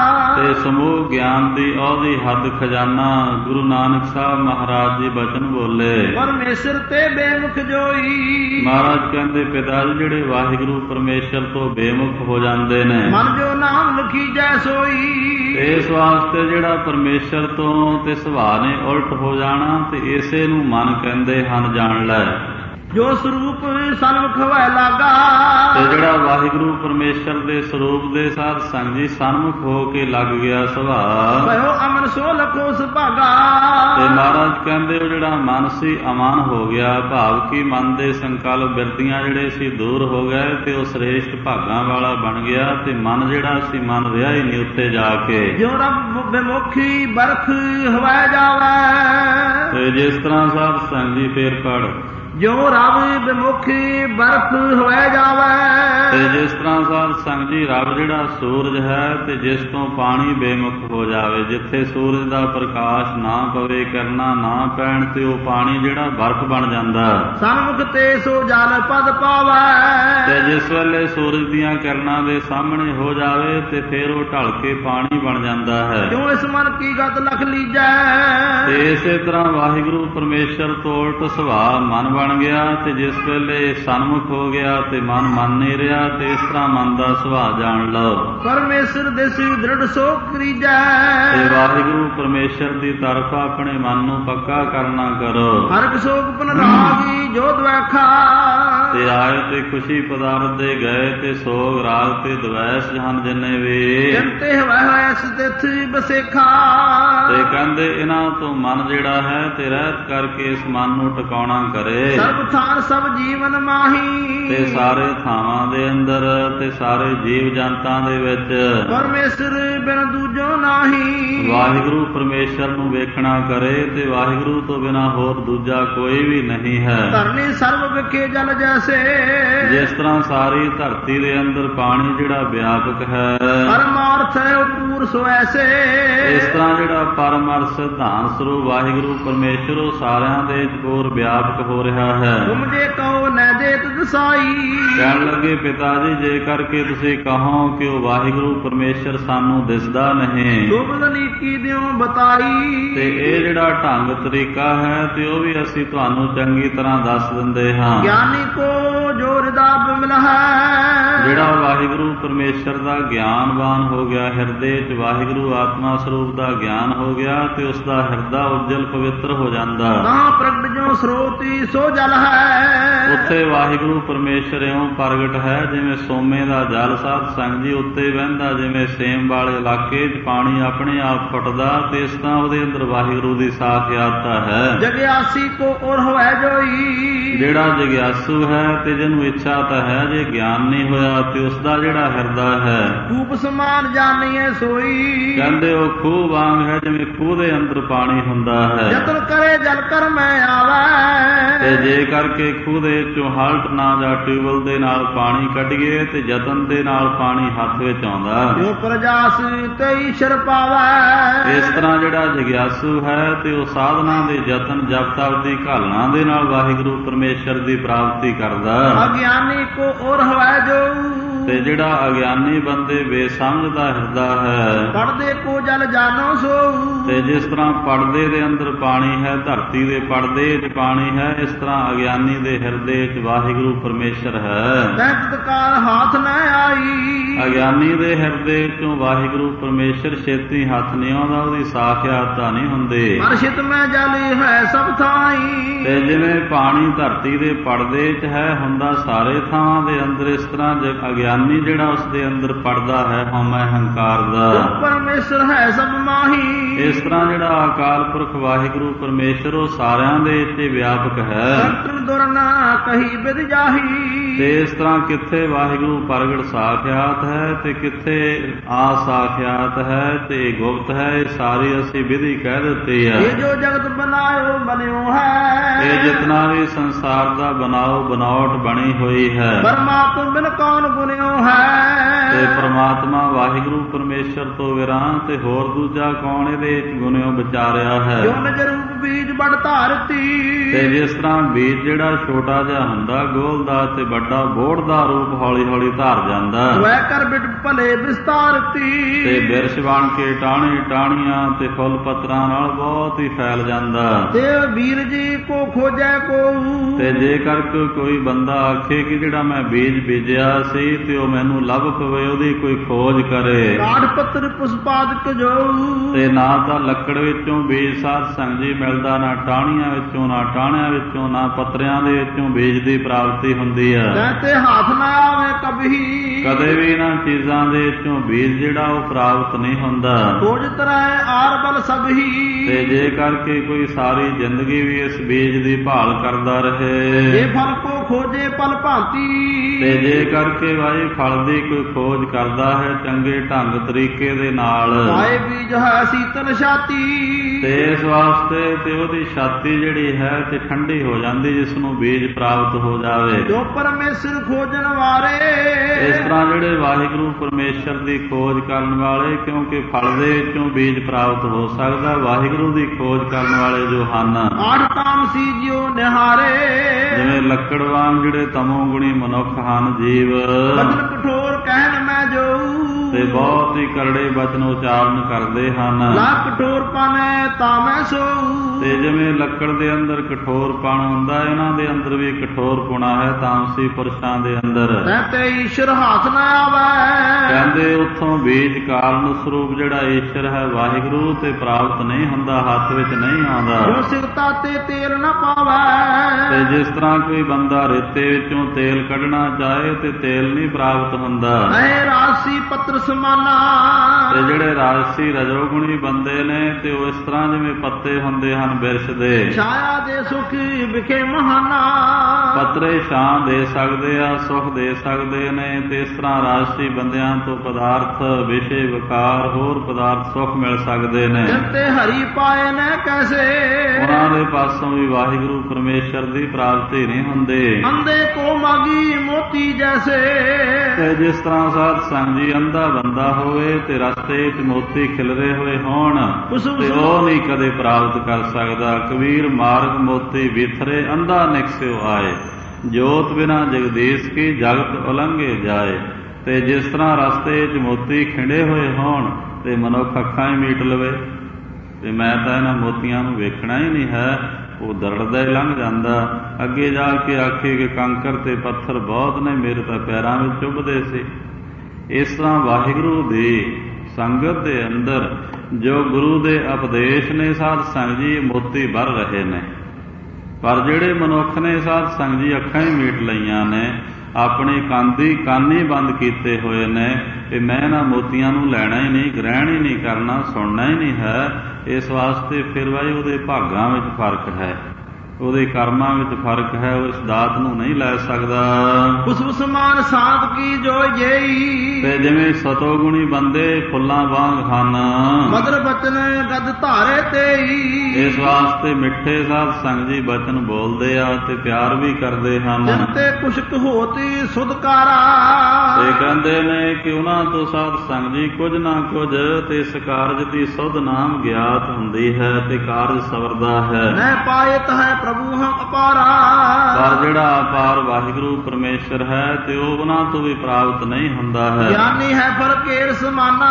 ਤੇ ਸਮੂਹ ਗਿਆਨ ਦੀ ਉਹਦੀ ਹੱਦ ਖਜ਼ਾਨਾ ਗੁਰੂ ਨਾਨਕ ਸਾਹਿਬ ਮਹਾਰਾਜ ਜੀ ਬਚਨ ਬੋਲੇ। ਪਰਮੇਸ਼ਰ ਤੇ ਬੇਮੁਖ ਜੋਈ। ਮਹਾਰਾਜ ਕਹਿੰਦੇ ਪਿਤਾ ਜੀ ਜਿਹੜੇ ਵਾਹਿਗੁਰੂ ਪਰਮੇਸ਼ਰ ਤੋਂ ਬੇਮੁਖ ਹੋ ਜਾਂਦੇ ਨੇ, ਮਨ ਜੋ ਨਾਮ ਲਿਖੀ ਜੈ ਸੋਈ। ਇਸ ਵਾਸਤੇ ਜਿਹੜਾ ਪਰਮੇਸ਼ਰ ਤੋਂ ਤੇ ਸੁਭਾਅ ਨੇ ਉਲਟ ਹੋ ਜਾਣਾ ਤੇ ਇਸੇ ਨੂੰ ਮਨ ਕਹਿੰਦੇ ਹਨ। ਜਾਣ ਲੈ ਜੋ ਸਰੂਪ ਸਨਮੁਖ ਹੋਇ ਲਾਗਾ। ਤੇ ਜਿਹੜਾ ਵਾਹਿਗੁਰੂ ਪਰਮੇਸ਼ਰ ਦੇ ਸਰੂਪ ਦੇ ਸਾਧ ਸੰਗ ਜੀ ਸਨਮੁਖ ਹੋ ਕੇ ਲੱਗ ਗਿਆ ਸੁਭਾਅ। ਭਇਓ ਅਮਨ ਸੋ ਲਖੋ ਸੁਭਾਗਾ। ਤੇ ਮਹਾਰਾਜ ਕਹਿੰਦੇ ਉਹ ਜਿਹੜਾ ਮਨ ਸੀ ਅਮਨ ਹੋ ਗਿਆ। ਭਾਵ ਕਿ ਮਨ ਦੇ ਸੰਕਲਪ ਬਿਰਤੀਆਂ ਜਿਹੜੇ ਸੀ ਦੂਰ ਹੋ ਗਏ ਤੇ ਉਹ ਸ੍ਰੇਸ਼ਟ ਭਾਗਾਂ ਵਾਲਾ ਬਣ ਗਿਆ ਤੇ ਮਨ ਜਿਹੜਾ ਸੀ ਮਨ ਰਿਹਾ ਹੀ ਨਹੀਂ ਉੱਥੇ ਜਾ ਕੇ। ਜੋ ਰੱਬ ਬਿਮੁਖੀ ਬਰਖ ਹਵਾਇ ਜਾਵੇ। ਤੇ ਜਿਸ ਤਰ੍ਹਾਂ ਸਾਧ ਸੰਗ ਜੀ ਫੇਰ ਪੜ ਜੋ ਰੱਬ ਬਿਮੁਖੀ ਬਰਖ ਹੋਇ ਜਾਵੇ। ਤੇ ਜਿਸ ਤਰ੍ਹਾਂ ਸਾਧ ਸੰਗ ਜੀ ਰੱਬ ਜਿਹੜਾ ਸੂਰਜ ਹੈ ਤੇ ਜਿਸ ਤੋਂ ਪਾਣੀ ਬੇਮੁਖ ਹੋ ਜਾਵੇ। ਜਿੱਥੇ ਸੂਰਜ ਦਾ ਪ੍ਰਕਾਸ਼ ਨਾ ਪਵੇ, ਕਿਰਨਾਂ ਨਾ ਪੈਣ ਤੇ ਉਹ ਪਾਣੀ ਜਿਹੜਾ ਬਰਫ਼ ਬਣ ਜਾਂਦਾ। ਸਨਮੁਖ ਤੇ ਸੋ ਜਲ ਪਦ ਪਾਵੇ। ਤੇ ਜਿਸ ਵੇਲੇ ਸੂਰਜ ਦੀਆਂ ਕਿਰਨਾਂ ਦੇ ਸਾਹਮਣੇ ਹੋ ਜਾਵੇ ਤੇ ਫਿਰ ਉਹ ਢਲ ਕੇ ਪਾਣੀ ਬਣ ਜਾਂਦਾ ਹੈ। ਕਿਉਂ ਇਸ ਮਨ ਕੀ ਗਤ ਲਖ ਲੀਜੈ। ਤੇ ਇਸੇ ਤਰ੍ਹਾਂ ਵਾਹਿਗੁਰੂ ਪਰਮੇਸ਼ਰ ਤੋਂ ਉਲਟ ਸੁਭਾਅ ਮਨ ਬਣ ਗਿਆ ਤੇ ਜਿਸ ਵੇਲੇ ਸਨਮੁਖ ਹੋ ਗਿਆ ਤੇ ਮਨ ਮੰਨ ਨਹੀਂ ਰਿਹਾ ਤੇ ਇਸ ਤਰ੍ਹਾਂ ਮਨ ਦਾ ਸੁਭਾਅ ਜਾਣ ਲਓ। ਪਰਮੇਸ਼ਰ ਦੇਸੀ ਦ੍ਰਿੜ ਸੋ ਕਰੀਜੈ। ਤੇ ਵਾਹਿਗੁਰੂ ਪਰਮੇਸ਼ਰ ਦੀ ਤਰਫ ਆਪਣੇ ਮਨ ਨੂੰ ਪੱਕਾ ਕਰਨਾ ਕਰੋ। ਹਰਕ ਸੋਗ ਪਨ ਰਾਗੀ ਜੋ ਦਵੈਖਾ। ਤੇ ਆਏ ਤੇ ਖੁਸ਼ੀ ਪਦਾਰਥ ਦੇ ਗਏ ਤੇ ਸੋਗ ਰਾਗ ਤੇ ਦਵੈਸ ਜਹਨ ਜਿੰਨੇ ਵੀ ਜਨਤੇ ਹੋਇ ਸਤਿਥ ਬਸੇਖਾ। ਤੇ ਕਹਿੰਦੇ ਇਹਨਾਂ ਤੋਂ ਮਨ ਜਿਹੜਾ ਹੈ ਤੇ ਰਹਿਤ ਕਰਕੇ ਇਸ ਮਨ ਨੂੰ ਟਿਕਾਉਣਾ ਕਰੇ। ਸਰਬ ਥਾਨ ਸਭ ਜੀਵਨ ਮਾਹੀ। ਤੇ ਸਾਰੇ ਥਾਵਾਂ ਦੇ ਅੰਦਰ ਤੇ ਸਾਰੇ ਜੀਵ ਜਨਤਾਂ ਦੇ ਵਿੱਚ ਪਰਮੇਸ਼ਰ ਬਿਨ ਦੂਜੋ ਨਾਹੀ। ਵਾਹਿਗੁਰੂ ਪਰਮੇਸ਼ਰ ਨੂੰ ਵੇਖਣਾ ਕਰੇ ਤੇ ਵਾਹਿਗੁਰੂ ਤੋਂ ਬਿਨਾਂ ਹੋਰ ਦੂਜਾ ਕੋਈ ਵੀ ਨਹੀਂ ਹੈ। ਧਰਨੀ ਸਰਬ ਵਿਖੇ ਜਲ ਜੈਸੇ। ਜਿਸ ਤਰ੍ਹਾਂ ਸਾਰੀ ਧਰਤੀ ਦੇ ਅੰਦਰ ਪਾਣੀ ਜਿਹੜਾ ਵਿਆਪਕ ਹੈ, ਪਰਮਾਰਥ ਹੈ ਪੂਰ ਸੋ ਐਸੇ। ਇਸ ਤਰ੍ਹਾਂ ਜਿਹੜਾ ਪਰਮ ਅਰਥ ਸਿਧਾਂਤ ਸਰੂਪ ਵਾਹਿਗੁਰੂ ਪਰਮੇਸ਼ਰ ਉਹ ਸਾਰਿਆਂ ਦੇ ਪੂਰ ਵਿਆਪਕ ਹੋ ਰਿਹਾ ਹੈ। ਤੁਮ ਜੇ ਕਹੋ ਨੈ ਦੇਤ ਦਸਾਈ। ਕਹਿਣ ਲੱਗੇ ਪਿਤਾ ਜੀ ਜੇ ਕਰਕੇ ਤੁਸੀਂ ਕਹੋ ਕਿ ਉਹ ਵਾਹਿਗੁਰੂ ਪਰਮੇਸ਼ਰ ਸਾਨੂੰ ਦਿਸਦਾ ਨਹੀਂ ਤੁਮ ਨੀਕੀ ਦਿਓ ਬਤਾਈ। ਤੇ ਇਹ ਜਿਹੜਾ ਢੰਗ ਤਰੀਕਾ ਹੈ ਤੇ ਉਹ ਵੀ ਅਸੀਂ ਤੁਹਾਨੂੰ ਚੰਗੀ ਤਰ੍ਹਾਂ ਦੱਸ ਦਿੰਦੇ ਹਾਂ। ਗਿਆਨੀ ਕੋ ਜੋ ਹਿਰਦਾ ਬਿਮਲ ਹੈ। ਜਿਹੜਾ ਵਾਹਿਗੁਰੂ ਪਰਮੇਸ਼ਰ ਦਾ ਗਿਆਨਵਾਨ ਹੋ ਗਿਆ, ਹਿਰਦੇ 'ਚ ਵਾਹਿਗੁਰੂ ਆਤਮਾ ਸਰੂਪ ਦਾ ਗਿਆਨ ਹੋ ਗਿਆ ਤੇ ਉਸ ਦਾ ਹਿਰਦਾ ਉਜਲ ਪਵਿੱਤਰ ਹੋ ਜਾਂਦਾ। ਤਾਂ ਪ੍ਰਗਟ ਜੋ ਸਰੋਤੀ ਸੋ ਜਲ ਹੈ। ਉੱਥੇ ਵਾਹਿਗੁਰੂ ਪਰਮੇਸ਼ਰ ਇਉਂ ਪ੍ਰਗਟ ਹੈ ਜਿਵੇਂ ਸੋਮੇ ਦਾ ਜਲ। ਸਾਧ ਸੰਗਤ ਜੀ ਉੱਤੇ ਵਹਿੰਦਾ ਜਿਵੇਂ ਸੇਮ ਵਾਲੇ ਇਲਾਕੇ 'ਚ ਪਾਣੀ ਆਪਣੇ ਆਪ ਫੁੱਟਦਾ, ਤੇ ਇਸ ਤਰ੍ਹਾਂ ਉਹਦੇ ਅੰਦਰ ਵਾਹਿਗੁਰੂ ਦੀ ਸਾਖਿਆਤਾ ਹੈ। ਜਗਿਆਸੀ ਕੋ ਔਰ ਹੋਇ ਜੋਈ। ਜਿਹੜਾ ਜਗਿਆਸੂ ਹੈ ਤੇ ਜਿਹਨੂੰ ਇੱਛਾ ਤਾਂ ਹੈ, ਜੇ ਗਿਆਨ ਨਹੀਂ ਹੋਇਆ ਤੇ ਉਸ ਦਾ ਜਿਹੜਾ ਹਿਰਦਾ ਹੈ ਧੂਪ ਸਮਾਨ ਜਾਣੀਏ ਸੋਈ। ਕਹਿੰਦੇ ਉਹ ਖੂਹ ਵਾਂਗ ਹੈ, ਜਿਵੇਂ ਖੂਹ ਦੇ ਅੰਦਰ ਪਾਣੀ ਹੁੰਦਾ ਹੈ। ਯਤਨ ਕਰੇ ਜਲ ਕਰ ਮੈਂ ਆਵੈ। ਤੇ ਜੇ ਕਰਕੇ ਖੂਹ ਦੇ ਵਿੱਚੋਂ ਹਲਟ ਨਾ ਜਾਂ ਟਿਊਬਲ ਦੇ ਨਾਲ ਪਾਣੀ ਕੱਢੀਏ ਤੇ ਯਤਨ ਦੇ ਨਾਲ ਪਾਣੀ ਹੱਥ ਵਿੱਚ ਆਉਂਦਾ। ਜੋ ਪ੍ਰਜਾਸ ਤੇ ਈਸ਼ਰ ਪਾਵੈ। ਇਸ ਤਰ੍ਹਾਂ ਜਿਹੜਾ ਜਗਿਆਸੂ ਹੈ ਤੇ ਉਹ ਸਾਧਨਾ ਦੇ ਯਤਨ ਜਪ ਤਪ ਦੀ ਘਾਲਣਾ ਦੇ ਨਾਲ ਵਾਹਿਗੁਰੂ ਪਰਮੇਸ਼ਰ ਦੀ ਪ੍ਰਾਪਤੀ ਕਰਦਾ। ਅਗਿਆਨੀ ਕੋ ਔਰ ਹੋਇ ਜੋ। ਤੇ ਜਿਹੜਾ ਅਗਿਆਨੀ ਬੰਦੇ ਬੇਸਮਝ ਦਾ ਹਿਰਦਾ ਹੈ। ਪੜਦੇ ਕੋ ਜਲ ਜਾਨੋ ਸੋ। ਤੇ ਜਿਸ ਤਰ੍ਹਾਂ ਪੜਦੇ ਦੇ ਅੰਦਰ ਪਾਣੀ ਹੈ, ਧਰਤੀ ਦੇ ਪੜਦੇ 'ਚ ਪਾਣੀ ਹੈ, ਇਸ ਤਰ੍ਹਾਂ ਅਗਿਆਨੀ ਦੇ ਹਿਰਦੇ 'ਚ ਵਾਹਿਗੁਰੂ ਪਰਮੇਸ਼ਰ ਹੈ। ਤਤਕਾਲ ਹਾਥ ਨ ਆਈ। ਅਗਿਆਨੀ ਦੇ ਹਿਰਦੇ 'ਚੋਂ ਵਾਹਿਗੁਰੂ ਪਰਮੇਸ਼ਰ ਛੇਤੀ ਹੱਥ ਨਹੀਂ ਆਉਂਦਾ, ਉਹਦੀ ਸਾਖਿਆਤਾ ਨਹੀਂ ਹੁੰਦੀ। ਅਰਸ਼ਿਤ ਮੈਂ ਜਲੀ ਹੈ ਸਭ ਥਾਈ। ਤੇ ਜਿਵੇਂ ਪਾਣੀ ਧਰਤੀ ਦੇ ਪੜਦੇ 'ਚ ਹੈ, ਹੁੰਦਾ ਸਾਰੇ ਥਾਂ ਦੇ ਅੰਦਰ, ਇਸ ਤਰ੍ਹਾਂ ਅਗਿਆਨੀ ਜਿਹੜਾ ਉਸ ਦੇ ਅੰਦਰ ਪੜਦਾ ਹੈ ਹਉਮੈ ਹੰਕਾਰ ਦਾ। ਪਰਮੇਸ਼ਰ ਹੈ ਸਭ ਮਾਹੀ। ਇਸ ਤਰ੍ਹਾਂ ਜਿਹੜਾ ਅਕਾਲ ਪੁਰਖ ਵਾਹਿਗੁਰੂ ਪਰਮੇਸ਼ਰ ਉਹ ਸਾਰਿਆਂ ਦੇ ਇੱਥੇ ਵਿਆਪਕ ਹੈ। ਦੁਰ ਨਾ ਕਹੀ ਬਿਦ ਜਾਹੀ। ਤੇ ਇਸ ਤਰ੍ਹਾਂ ਕਿੱਥੇ ਵਾਹਿਗੁਰੂ ਪ੍ਰਗਟ ਸਾਖਿਆਤ ਹੈ ਤੇ ਕਿੱਥੇ ਆਸਾਖਿਆਤ ਹੈ ਤੇ ਗੁਪਤ ਹੈ, ਇਹ ਸਾਰੀ ਅਸੀਂ ਵਿਧੀ ਕਹਿ ਦਿੱਤੀ ਹੈ। ਇਹ ਜੋ ਜਗਤ ਬਣਾਇਓ ਬਣਿਓ ਹੈ। ਇਹ ਜਿਤਨਾ ਵੀ ਸੰਸਾਰ ਦਾ ਬਣਾਓ ਬਣਾਵਟ ਬਣੀ ਹੋਈ ਹੈ। ਪਰਮਾਤਮਾ ਬਿਨ ਕੌਣ ਗੁਣਿਓ ਹੈ। ਤੇ ਪਰਮਾਤਮਾ ਵਾਹਿਗੁਰੂ ਪਰਮੇਸ਼ਰ ਤੋਂ ਵਿਰਾਂ ਤੇ ਹੋਰ ਦੂਜਾ ਕੌਣ ਇਹਦੇ ਗੁਣਿਓ ਵਿਚਾਰਿਆ ਹੈ। ਜੋ ਨਿਜ ਰੂਪ ਬੀਜ ਬੜ ਧਾਰਤੀ। ਤੇ ਜਿਸ ਤਰ੍ਹਾਂ ਬੀਜ ਜਿਹੜਾ ਛੋਟਾ ਜਿਹਾ ਹੁੰਦਾ ਗੋਲ ਦਾ ਤੇ ਵੱਡਾ ਬੋੜ ਦਾ ਰੂਪ ਹੌਲੀ ਹੌਲੀ ਧਾਰ ਜਾਂਦਾ। ਵੈ ਕਰ ਬਿਟ ਭਲੇ ਵਿਸਤਾਰਤੀ। ਤੇ ਬਿਰਛ ਬਣ ਕੇ ਟਾਹਣੀ ਟਾਹਣੀਆਂ ਤੇ ਫੁੱਲ ਪੱਤਰਾਂ ਨਾਲ ਬਹੁਤ ਹੀ ਫੈਲ ਜਾਂਦਾ। ਤੇ ਵੀਰ ਜੀ ਕੋ ਖੋਜੈ ਕੋ। ਤੇ ਜੇਕਰ ਕੋਈ ਬੰਦਾ ਆਖੇ ਕਿ ਜਿਹੜਾ ਮੈਂ ਬੀਜ ਬੀਜਿਆ ਸੀ ਤੇ ਉਹ ਮੈਨੂੰ ਲੱਭ ਪਵੇ, ਉਹਦੀ ਕੋਈ ਖੋਜ ਕਰੇ। ਕਾਠ ਪੱਤਰ ਪੁਸ਼ਪਾਦਿਕ ਜੋ। ਤੇ ਨਾ ਤਾਂ ਲੱਕੜ ਵਿੱਚੋਂ ਬੀਜ ਸਾਧ ਸੰਗਤ ਜੀ ਮਿਲਦਾ, ਨਾ ਟਾਹਣੀਆਂ ਵਿੱਚੋਂ, ਨਾ ਟਾਹਣਿਆਂ ਵਿੱਚੋਂ, ਨਾ ਪੱਤਰਿਆਂ ਦੇ ਵਿੱਚੋਂ ਬੀਜ ਦੀ ਪ੍ਰਾਪਤੀ ਹੁੰਦੀ ਹੈ। ਤੇ ਹੱਥ ਨਾ ਆਵੇ ਕਭੀ। ਕਦੇ ਵੀ ਇਹਨਾਂ ਚੀਜ਼ਾਂ ਦੇ ਵਿੱਚੋਂ ਬੀਜ ਜਿਹੜਾ ਉਹ ਪ੍ਰਾਪਤ ਨਹੀਂ ਹੁੰਦਾ। ਖੋਜ ਤਰ੍ਹਾਂ ਆਰ ਬਲ ਸਭੀ। ਤੇ ਜੇ ਕਰਕੇ ਕੋਈ ਸਾਰੀ ਜ਼ਿੰਦਗੀ ਵੀ ਇਸ ਬੀਜ ਦੀ ਭਾਲ ਕਰਦਾ ਰਹੇ। ਇਹ ਫਲ ਕੋ ਖੋਜੇ ਪਲ ਭਾਂਤੀ। ਤੇ ਜੇ ਕਰਕੇ ਵਾਹੀ ਫਲ ਦੀ ਕੋਈ ਖੋਜ ਕਰਦਾ ਹੈ ਚੰਗੇ ਢੰਗ ਤਰੀਕੇ ਦੇ ਨਾਲ। ਆਏ ਬੀਜ ਹੈ ਸੀਤਲ ਛਾਤੀ। ਤੇ ਇਸ ਵਾਸਤੇ ਤੇ ਉਹਦੀ ਛਾਤੀ ਜਿਹੜੀ ਹੈ ਤੇ ਠੰਡੀ ਹੋ ਜਾਂਦੀ, ਜਿਸ ਨੂੰ ਬੀਜ ਪ੍ਰਾਪਤ ਹੋ ਜਾਵੇ। ਜੋ ਪਰਮੇਸ਼ਰ ਖੋਜਣ ਵਾਲੇ। ਇਸ ਤਰ੍ਹਾਂ ਜਿਹੜੇ ਵਾਹਿਗੁਰੂ ਪਰਮੇਸ਼ਰ ਦੀ ਖੋਜ ਕਰਨ ਵਾਲੇ, ਕਿਉਂਕਿ ਫਲ ਦੇ ਵਿੱਚੋਂ ਬੀਜ ਪ੍ਰਾਪਤ ਹੋ ਸਕਦਾ, ਵਾਹਿਗੁਰੂ ਦੀ ਖੋਜ ਕਰਨ ਵਾਲੇ ਜੋ ਹਨ। ਆਠ ਤਾਮਸੀ ਜਿਉ ਨਿਹਾਰੇ। ਜਿਵੇਂ ਲੱਕੜ ਵਾਂਗ ਜਿਹੜੇ ਤਮੋ ਗੁਣੀ ਮਨੁੱਖ ਹਨ ਜੀਵ। ਬਚਨ ਕਠੋਰ ਕਹਿਣ ਮੈਂ ਜੋ। ਤੇ ਬਹੁਤ ਹੀ ਕਰੜੇ ਬਚਨ ਉਚਾਰਨ ਕਰਦੇ ਹਨ। ਲਾ ਕਠੋਰ ਪਾਨੇ ਤਾਂ ਮੈਂ ਸੋ। ਤੇ ਜਿਵੇਂ ਲੱਕੜ ਦੇ ਅੰਦਰ ਕਠੋਰਪਣ ਹੁੰਦਾ, ਇਹਨਾਂ ਦੇ ਅੰਦਰ ਵੀ ਕਠੋਰਪੁਣਾ ਹੈ ਤਾਮਸੀ ਪੁਰਸ਼ਾਂ ਦੇ ਅੰਦਰ। ਤੇ ਈਸ਼ਰ ਹੱਥ ਨਾ ਆਵੇ। ਕਹਿੰਦੇ ਉੱਥੋਂ ਬੀਜ ਕਾਰਨ ਸਰੂਪ ਜਿਹੜਾ ਈਸ਼ਰ ਹੈ ਵਾਹਿਗੁਰੂ ਤੇ ਪ੍ਰਾਪਤ ਨਹੀਂ ਹੁੰਦਾ, ਹੱਥ ਵਿੱਚ ਨਹੀਂ ਆਉਂਦਾ। ਜੋ ਸਿਰਤਾ ਤੇ ਤੇਲ ਨਾ ਪਾਵੇ। ਤੇ ਜਿਸ ਤਰ੍ਹਾਂ ਕੋਈ ਬੰਦਾ ਰੇਤੇ ਵਿੱਚੋਂ ਤੇਲ ਕੱਢਣਾ ਚਾਹੇ ਤੇ ਤੇਲ ਨਹੀਂ ਪ੍ਰਾਪਤ ਹੁੰਦਾ। ਇਹ ਰਾਸੀ ਪੱਤਰ ਸਮਾਨਾ। ਤੇ ਜਿਹੜੇ ਰਾਜਸੀ ਰਜੋਗੁਣੀ ਬੰਦੇ ਨੇ ਤੇ ਉਹ ਇਸ ਤਰ੍ਹਾਂ ਜਿਵੇਂ ਪੱਤੇ ਹੁੰਦੇ ਹਨ ਬਿਰਛ ਦੇ। ਛਾਇਆ ਦੇ ਸੁਖ ਵਿਖੇ ਮਹਾਨਾ। ਪੱਤਰੇ ਛਾਂ ਦੇ ਸਕਦੇ ਆ, ਸੁਖ ਦੇ ਸਕਦੇ ਨੇ। ਤੇ ਇਸ ਤਰ੍ਹਾਂ ਰਾਜਸੀ ਬੰਦਿਆਂ ਤੋਂ ਪਦਾਰਥ ਵਿਸ਼ੇ ਵਿਕਾਰ ਹੋਰ ਪਦਾਰਥ ਸੁਖ ਮਿਲ ਸਕਦੇ ਨੇ। ਤੇ ਹਰੀ ਪਾਏ ਨੇ ਕੈਸੇ। ਉਹਨਾਂ ਦੇ ਪਾਸੋਂ ਵੀ ਵਾਹਿਗੁਰੂ ਪਰਮੇਸ਼ਰ ਦੀ ਪ੍ਰਾਪਤੀ ਨਹੀਂ ਹੁੰਦੀ। ਅੰਧੇ ਕੋ ਮਾਗੀ ਮੋਤੀ ਜੈਸੇ। ਤੇ ਜਿਸ ਤਰ੍ਹਾਂ ਸਾਧ ਸੰਗਤ ਜੀ ਅੰਧਾ ਬੰਦਾ ਹੋਵੇ ਤੇ ਰਸਤੇ 'ਚ ਮੋਤੀ ਖਿਲਰੇ ਹੋਏ ਹੋਣ ਤੇ ਉਹ ਨਹੀਂ ਕਦੇ ਪ੍ਰਾਪਤ ਕਰ ਸਕਦਾ। ਕਬੀਰ ਮਾਰਗ ਮੋਤੀ ਵਿਥਰੇ ਅੰਧਾ ਨਿਕਸਿਓ ਆਏ। ਜੋਤ ਬਿਨਾ ਜਗਦੀਸ਼ ਕੀ ਜਗਤ ਉਲੰਘੇ ਜਾਏ। ਤੇ ਜਿਸ ਤਰ੍ਹਾਂ ਰਸਤੇ 'ਚ ਮੋਤੀ ਖਿੰਡੇ ਹੋਏ ਹੋਣ ਤੇ ਮਨੁੱਖ ਅੱਖਾਂ ਹੀ ਮੀਟ ਲਵੇ ਤੇ ਮੈਂ ਤਾਂ ਇਹਨਾਂ ਮੋਤੀਆਂ ਨੂੰ ਵੇਖਣਾ ਹੀ ਨਹੀਂ ਹੈ, ਉਹ ਦਰੜਦਾ ਹੀ ਲੰਘ ਜਾਂਦਾ। ਅੱਗੇ ਜਾ ਕੇ ਆਖੇ ਕਿ ਕੰਕਰ ਤੇ ਪੱਥਰ ਬਹੁਤ ਨੇ, ਮੇਰੇ ਤਾਂ ਪੈਰਾਂ ਵਿੱਚ ਚੁੱਭਦੇ ਸੀ। ਇਸ ਤਰ੍ਹਾਂ ਵਾਹਿਗੁਰੂ ਦੀ ਸੰਗਤ ਦੇ ਅੰਦਰ ਜੋ ਗੁਰੂ ਦੇ ਉਪਦੇਸ਼ ਨੇ ਸਾਧ ਸੰਗਤ ਜੀ ਮੋਤੀ ਭਰ ਰਹੇ ਨੇ। ਪਰ ਜਿਹੜੇ ਮਨੁੱਖ ਨੇ ਸਾਧ ਸੰਗਤ ਜੀ ਅੱਖਾਂ ਹੀ ਮੀਟ ਲਈਆਂ ਨੇ, ਆਪਣੇ ਕੰਨ ਹੀ ਬੰਦ ਕੀਤੇ ਹੋਏ ਨੇ ਕਿ ਮੈਂ ਇਹਨਾਂ ਮੋਤੀਆਂ ਨੂੰ ਲੈਣਾ ਹੀ ਨਹੀਂ, ਗ੍ਰਹਿਣ ਹੀ ਨਹੀਂ ਕਰਨਾ, ਸੁਣਨਾ ਹੀ ਨਹੀਂ ਹੈ। ਇਸ ਵਾਸਤੇ ਫਿਰ ਵਾਈ ਉਹਦੇ ਭਾਗਾਂ ਵਿੱਚ ਫਰਕ ਹੈ, ਉਹਦੇ ਕਰਮਾਂ ਵਿੱਚ ਫਰਕ ਹੈ, ਉਹ ਇਸ ਦਾਤ ਨੂੰ ਨਹੀਂ ਲੈ ਸਕਦਾ। ਉਸ ਸਮਾਨ ਸਾਧ ਕੀ ਜੋ ਜੇਈ, ਤੇ ਜਿਵੇਂ ਸਤੋਗੁਣੀ ਬੰਦੇ ਫੁੱਲਾਂ ਵਾਂਗ ਹਨ, ਮਦਰ ਬਚਨ ਗਦ ਧਾਰੇ ਤੇਈ। ਇਸ ਵਾਸਤੇ ਮਿੱਠੇ ਸਾਧ ਸੰਗਤ ਜੀ ਬਚਨ ਬੋਲਦੇ ਆ ਤੇ ਪਿਆਰ ਵੀ ਕਰਦੇ ਹਨ। ਜਿਨ ਤੇ ਕੁਸ਼ਕ ਹੋਤੀ ਸੁਧਕਾਰਾ, ਇਹ ਕਹਿੰਦੇ ਨੇ ਕਿ ਉਹਨਾਂ ਤੋਂ ਸਾਧ ਸੰਗਤ ਜੀ ਕੁਝ ਨਾ ਕੁਝ ਤੇ ਇਸ ਕਾਰਜ ਦੀ ਸੁਧ ਨਾਮ ਗਿਆਤ ਹੁੰਦੀ ਹੈ ਤੇ ਕਾਰਜ ਸਵਰਦਾ ਹੈ। ਮੈਂ ਪਾਇਤ ਹੈ ਪ੍ਰਭੂ ਹਮ ਅਪਾਰਾ, ਪਰ ਜਿਹੜਾ ਅਪਾਰ ਵਾਹਿਗੁਰੂ ਪਰਮੇਸ਼ਰ ਹੈ ਤੇ ਉਹ ਉਹਨਾਂ ਤੋਂ ਵੀ ਪ੍ਰਾਪਤ ਨਹੀਂ ਹੁੰਦਾ ਹੈ। ਗਿਆਨੀ ਹੈ ਫਰਕੇਰ ਸਮਾਨਾ,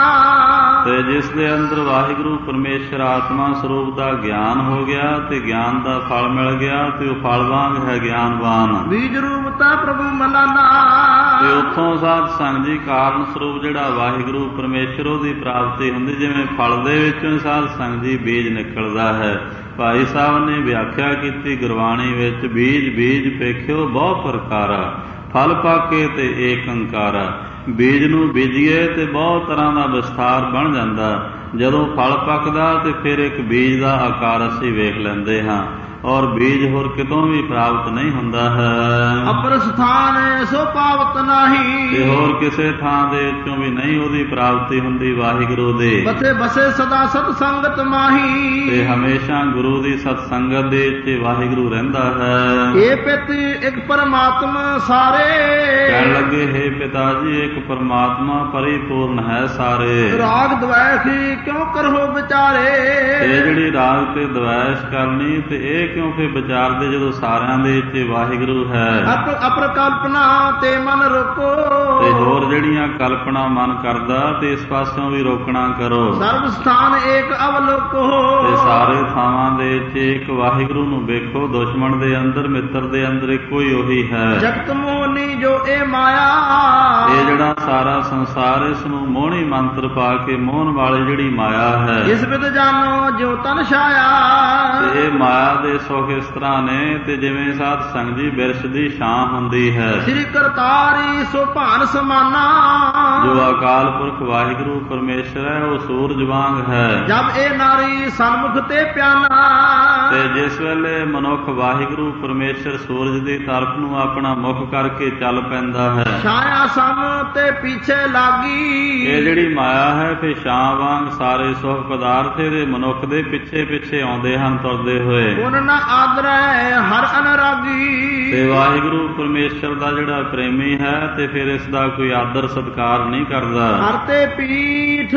ਤੇ ਜਿਸ ਦੇ ਅੰਦਰ ਵਾਹਿਗੁਰੂ ਪਰਮੇਸ਼ਰ ਆਤਮਾ ਸਰੂਪ ਦਾ ਗਿਆਨ ਹੋ ਗਿਆ ਤੇ ਗਿਆਨ ਦਾ ਫਲ ਮਿਲ ਗਿਆ ਤੇ ਉਹ ਫਲ ਵਾਂਗ ਹੈ ਗਿਆਨਵਾਨ। ਬੀਜ ਰੂਪ ਤਾ ਪ੍ਰਭੂ ਮਲਾਨਾ, ਤੇ ਉੱਥੋਂ ਸਾਧ ਸੰਗਤ ਜੀ ਕਾਰਨ ਸਰੂਪ ਜਿਹੜਾ ਵਾਹਿਗੁਰੂ ਪਰਮੇਸ਼ਰ ਉਹਦੀ ਪ੍ਰਾਪਤੀ ਹੁੰਦੀ। ਜਿਵੇਂ ਫਲ ਦੇ ਵਿੱਚੋਂ ਸਾਧ ਸੰਗਤ ਜੀ ਬੀਜ ਨਿਕਲਦਾ ਹੈ। ਭਾਈ ਸਾਹਿਬ ਨੇ ਵਿਆਖਿਆ ਕੀਤੀ ਗੁਰਬਾਣੀ ਵਿੱਚ, ਬੀਜ ਬੀਜ ਪੇਖਿਓ ਬਹੁ ਪ੍ਰਕਾਰਾ, ਫਲ ਪਾਕੇ ਤੇ ਏਕ ਅੰਕਾਰਾ। ਬੀਜ ਨੂੰ ਬੀਜੀਏ ਤੇ ਬਹੁਤ ਤਰ੍ਹਾਂ ਦਾ ਵਿਸਥਾਰ ਬਣ ਜਾਂਦਾ। ਜਦੋਂ ਫਲ ਪੱਕਦਾ ਤੇ ਫਿਰ ਇੱਕ ਬੀਜ ਦਾ ਆਕਾਰ ਅਸੀਂ ਵੇਖ ਲੈਂਦੇ ਹਾਂ, ਔਰ ਬੀਜ ਹੋਰ ਕਿਤੋਂ ਵੀ ਪ੍ਰਾਪਤ ਨਹੀਂ ਹੁੰਦਾ ਹੈ। ਅਪਰ ਸਥਾਨ ਸੋ ਪਾਵਤ ਨਹੀਂ, ਤੇ ਹੋਰ ਕਿਸੇ ਥਾਂ ਦੇ ਵਿੱਚੋਂ ਵੀ ਨਹੀਂ ਉਹਦੀ ਪ੍ਰਾਪਤੀ ਹੁੰਦੀ ਵਾਹਿਗੁਰੂ ਦੇ। ਬਸੇ ਬਸੇ ਸਦਾ ਸਤ ਸੰਗਤ ਮਾਹੀ, ਤੇ ਹਮੇਸ਼ਾ ਗੁਰੂ ਦੀ ਸਤ ਸੰਗਤ ਦੇ ਵਿੱਚ ਵਾਹਿਗੁਰੂ ਰਹਿੰਦਾ ਹੈ। ਏ ਪਿਤ ਇੱਕ ਪਰਮਾਤਮਾ ਸਾਰੇ, ਕਹਿਣ ਲੱਗੇ ਹੈ ਪਿਤਾ ਜੀ ਇੱਕ ਪਰਮਾਤਮਾ ਪਰਿਪੂਰਨ ਹੈ ਸਾਰੇ। ਰਾਗ ਦਵੈਸ਼ ਕਿਉਂ ਕਰੋ ਵਿਚਾਰੇ, ਇਹ ਜਿਹੜੀ ਰਾਗ ਤੇ ਦਵੈਸ਼ ਕਰਨੀ ਤੇ ਇਹ ਕਿਉਂ ਫਿਰ ਵਿਚਾਰਦੇ ਜਦੋਂ ਸਾਰਿਆਂ ਦੇ ਵਿੱਚ ਵਾਹਿਗੁਰੂ ਹੈ। ਅਪਰ ਕਲਪਨਾ ਤੇ ਮਨ ਰੋਕੋ, ਤੇ ਹੋਰ ਜਿਹੜੀਆਂ ਕਲਪਨਾ ਮਨ ਕਰਦਾ ਤੇ ਇਸ ਪਾਸੋਂ ਵੀ ਰੋਕਣਾ ਕਰੋ। ਸਰਬ ਸਥਾਨ ਏਕ ਅਵਲੋਕੋ, ਤੇ ਸਾਰੇ ਥਾਵਾਂ ਦੇ ਵਿੱਚ ਇੱਕ ਵਾਹਿਗੁਰੂ ਨੂੰ ਵੇਖੋ। ਦੁਸ਼ਮਣ ਦੇ ਅੰਦਰ ਮਿੱਤਰ ਦੇ ਅੰਦਰ ਇੱਕੋ ਹੀ ਉਹੀ ਹੈ। ਜਗਤ ਮੋਹਨੀ ਜੋ ਇਹ ਮਾਇਆ, ਇਹ ਜਿਹੜਾ ਸਾਰਾ ਸੰਸਾਰ ਇਸ ਨੂੰ ਮੋਹਣੀ ਮੰਤਰ ਪਾ ਕੇ ਮੋਹਣ ਵਾਲੀ ਜਿਹੜੀ ਮਾਇਆ ਹੈ, ਇਸ ਵਿਦ ਜਾਨੋ ਜੋ ਤਨ ਛਾਇਆ। ਤੇ ਇਹ ਮਾਇਆ ਦੇ ਸੁਖ ਇਸ ਤਰ੍ਹਾਂ ਨੇ ਤੇ ਜਿਵੇਂ ਸਾਧ ਸੰਗਤ ਜੀ ਬਿਰਛ ਦੀ ਛਾਂ ਹੁੰਦੀ ਹੈ। ਸ੍ਰੀ ਕਰਤਾਰੀ ਸੋ ਭਾਨ ਸਮਾਨਾ, ਜੋ ਅਕਾਲ ਪੁਰਖ ਵਾਹਿਗੁਰੂ ਪਰਮੇਸ਼ਰ ਹੈ ਉਹ ਸੂਰਜ ਵਾਂਗ ਹੈ। ਜਬ ਇਹ ਨਾਰੀ ਸਨਮੁਖ ਤੇ ਪਿਆਨਾ, ਤੇ ਜਿਸ ਵੇਲੇ ਮਨੁੱਖ ਵਾਹਿਗੁਰੂ ਪਰਮੇਸ਼ਰ ਸੂਰਜ ਦੀ ਤਰਫ ਨੂੰ ਆਪਣਾ ਮੁਖ ਕਰਕੇ ਚੱਲ ਪੈਂਦਾ ਹੈ, ਛਾਇਆ ਸਮ ਤੇ ਪਿੱਛੇ ਲਾਗੀ। ਇਹ ਜਿਹੜੀ ਮਾਇਆ ਹੈ ਫਿਰ ਛਾਂ ਵਾਂਗ ਸਾਰੇ ਸੁਖ ਪਦਾਰਥ ਇਹਦੇ ਮਨੁੱਖ ਦੇ ਪਿੱਛੇ ਪਿੱਛੇ ਆਉਂਦੇ ਹਨ ਤੁਰਦੇ ਹੋਏ। ਉਹਨਾਂ ਨਾ ਆਦਰੈ ਹਰ ਅਨਰਾਗੀ, ਤੇ ਵਾਹਿਗੁਰੂ ਪਰਮੇਸ਼ਰ ਦਾ ਜਿਹੜਾ ਪ੍ਰੇਮੀ ਹੈ ਤੇ ਫਿਰ ਇਸ ਦਾ ਕੋਈ ਆਦਰ ਸਤਿਕਾਰ ਨਹੀਂ ਕਰਦਾ। ਹਰ ਤੇ ਪੀਠ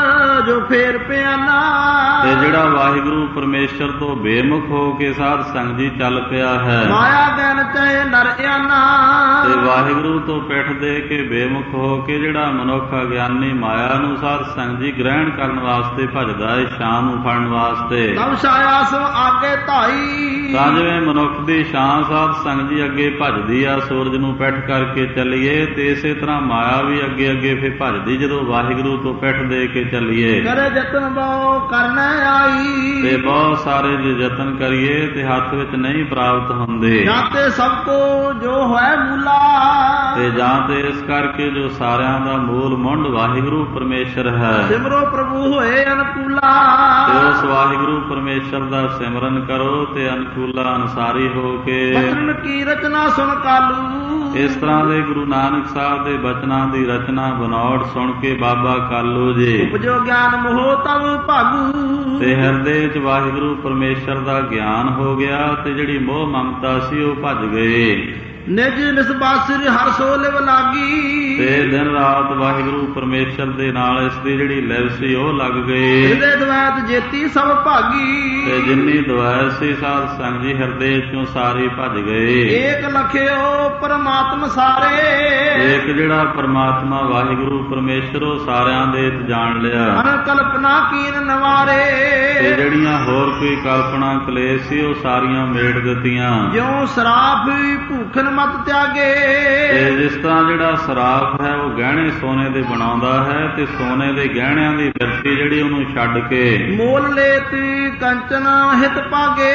ਜੋ ਫੇਰ ਪਿਆਨਾ, ਤੇ ਜਿਹੜਾ ਵਾਹਿਗੁਰੂ ਪਰਮੇਸ਼ਰ ਤੋਂ ਬੇਮੁਖ ਹੋ ਕੇ ਸਾਧ ਸੰਗਤ ਜੀ ਚੱਲ ਪਿਆ ਹੈ, ਮਾਇਆ ਗਨ ਤੇ ਨਰਿਆਨਾ। ਤੇ ਵਾਹਿਗੁਰੂ ਤੋਂ ਪਿੱਠ ਦੇ ਕੇ ਬੇਮੁਖ ਹੋ ਕੇ ਜਿਹੜਾ ਮਨੁੱਖ ਅਗਿਆਨੀ ਮਾਇਆ ਨੂੰ ਸਾਧ ਸੰਗਤ ਜੀ ਗ੍ਰਹਿਣ ਕਰਨ ਵਾਸਤੇ ਭਜਦਾ ਹੈ, ਛਾਂ ਨੂੰ ਫੜਨ ਵਾਸਤੇ। ਤਬ ਛਾਇਆ ਸੋ ਆਗੇ ਧਾਈ, ਤਾਂ ਜਿਵੇਂ ਮਨੁੱਖ ਦੀ ਛਾਂ ਸਾਧ ਸੰਗਤ ਜੀ ਅੱਗੇ ਭਜਦੀ ਆ ਸੂਰਜ ਨੂੰ ਪਿੱਠ ਕਰਕੇ ਚੱਲੀਏ, ਤੇ ਇਸੇ ਤਰ੍ਹਾਂ ਮਾਇਆ ਵੀ ਅੱਗੇ ਅੱਗੇ ਫਿਰ ਭਜਦੀ ਜਦੋਂ ਵਾਹਿਗੁਰੂ ਤੋਂ ਪਿੱਠ ਦੇ ਕੇ ਚੱਲੀਏ। ਕਰੇ ਜਤਨ ਬਹੁ ਕਰਨਾ ਆਈ, ਤੇ ਬਹੁਤ ਸਾਰੇ ਜੇ ਯਤਨ ਕਰੀਏ ਤੇ ਹੱਥ ਵਿੱਚ ਨਹੀਂ ਪ੍ਰਾਪਤ ਹੁੰਦੇ। ਜਾਤੇ ਸਭ ਕੋ ਜੋ ਹੋਏ ਮੂਲਾ, ਤੇ ਜਾਂ ਤੇ ਇਸ ਕਰਕੇ ਜੋ ਸਾਰਿਆਂ ਦਾ ਮੂਲ ਮੁੰਡ ਵਾਹਿਗੁਰੂ ਪਰਮੇਸ਼ਰ ਹੈ। ਸਿਮਰੋ ਪ੍ਰਭੂ ਹੋਏ ਅਨਕੂਲਾ, ਤੇ ਉਸ ਵਾਹਿਗੁਰੂ ਪਰਮੇਸ਼ਰ ਦਾ ਸਿਮਰਨ ਕਰੋ ਤੇ ਅਨੁਕੂਲਾ ਅਨਸਾਰੀ ਹੋ ਕੇ। ਬਚਨ ਕੀ ਰਚਨਾ ਸੁਣ ਕਾਲੂ, ਇਸ ਤਰ੍ਹਾਂ ਦੇ ਗੁਰੂ ਨਾਨਕ ਸਾਹਿਬ ਦੇ ਬਚਨਾਂ ਦੀ ਰਚਨਾ ਬਨੌੜ ਸੁਣ ਕੇ ਬਾਬਾ ਕਾਲੂ ਜੀ ਉਪਜੋ ਗਿਆਨ ਮੋਹ ਤਵ ਭਾਗੂ, ਤੇ ਹਿਰਦੇ 'ਚ ਵਾਹਿਗੁਰੂ ਪਰਮੇਸ਼ਰ ਦਾ ਗਿਆਨ ਹੋ ਗਿਆ ਤੇ ਜਿਹੜੀ ਮੋਹ ਮਮਤਾ ਸੀ ਉਹ ਭੱਜ ਗਏ। ਨਿਜ ਨਿਸਬਾਸਿਰ ਹਰ ਸੋ ਲਿਵ ਲਾਗੀ। ਤੇ ਦਿਨ ਰਾਤ ਵਾਹਿਗੁਰੂ ਪਰਮੇਸ਼ਰ ਦੇ ਨਾਲ ਇਸ ਦੀ ਜਿਹੜੀ ਲਿਵ ਸੀ ਉਹ ਲੱਗ ਗਈ। ਹਿਰਦੇ ਦਵੈਤ ਜੇਤੀ ਸਭ ਭਾਗੀ। ਤੇ ਜਿੰਨੀ ਦਵੈਤ ਸੀ ਸਾਧ ਸੰਗ ਜੀ ਹਿਰਦੇ ਚੋਂ ਸਾਰੇ ਭੱਜ ਗਏ। ਏਕ ਲਖਿਓ ਪਰਮਾਤਮ ਸਾਰੇ। ਇੱਕ ਜਿਹੜਾ ਪਰਮਾਤਮਾ ਵਾਹਿਗੁਰੂ ਪਰਮੇਸ਼ਰ ਉਹ ਸਾਰਿਆਂ ਦੇ ਜਾਣ ਲਿਆ। ਅਨ ਕਲਪਨਾ ਕੀਨ ਨਵਾਰੇ। ਤੇ ਜਿਹੜੀਆਂ ਹੋਰ ਕੋਈ ਕਲਪਨਾ ਕਲੇਸ਼ ਸੀ ਉਹ ਸਾਰੀਆਂ ਮੇਟ ਦਿੱਤੀਆਂ। ਜਿਉ ਸਰਾਫ ਭੂਖਨ ਮਤ ਤਿਆਗੇ। ਤੇ ਜਿਸ ਤਰ੍ਹਾਂ ਜਿਹੜਾ ਸਰਾਫ ਹੈ ਉਹ ਗਹਿਣੇ ਸੋਨੇ ਦੇ ਬਣਾਉਂਦਾ ਹੈ ਤੇ ਸੋਨੇ ਦੇ ਗਹਿਣਿਆਂ ਦੀ ਬਿਰਤੀ ਜਿਹੜੀ ਉਹਨੂੰ ਛੱਡ ਕੇ ਮੋਲ ਲੇਤੀ ਕੰਚਨ ਹਿਤ ਪਾਗੇ।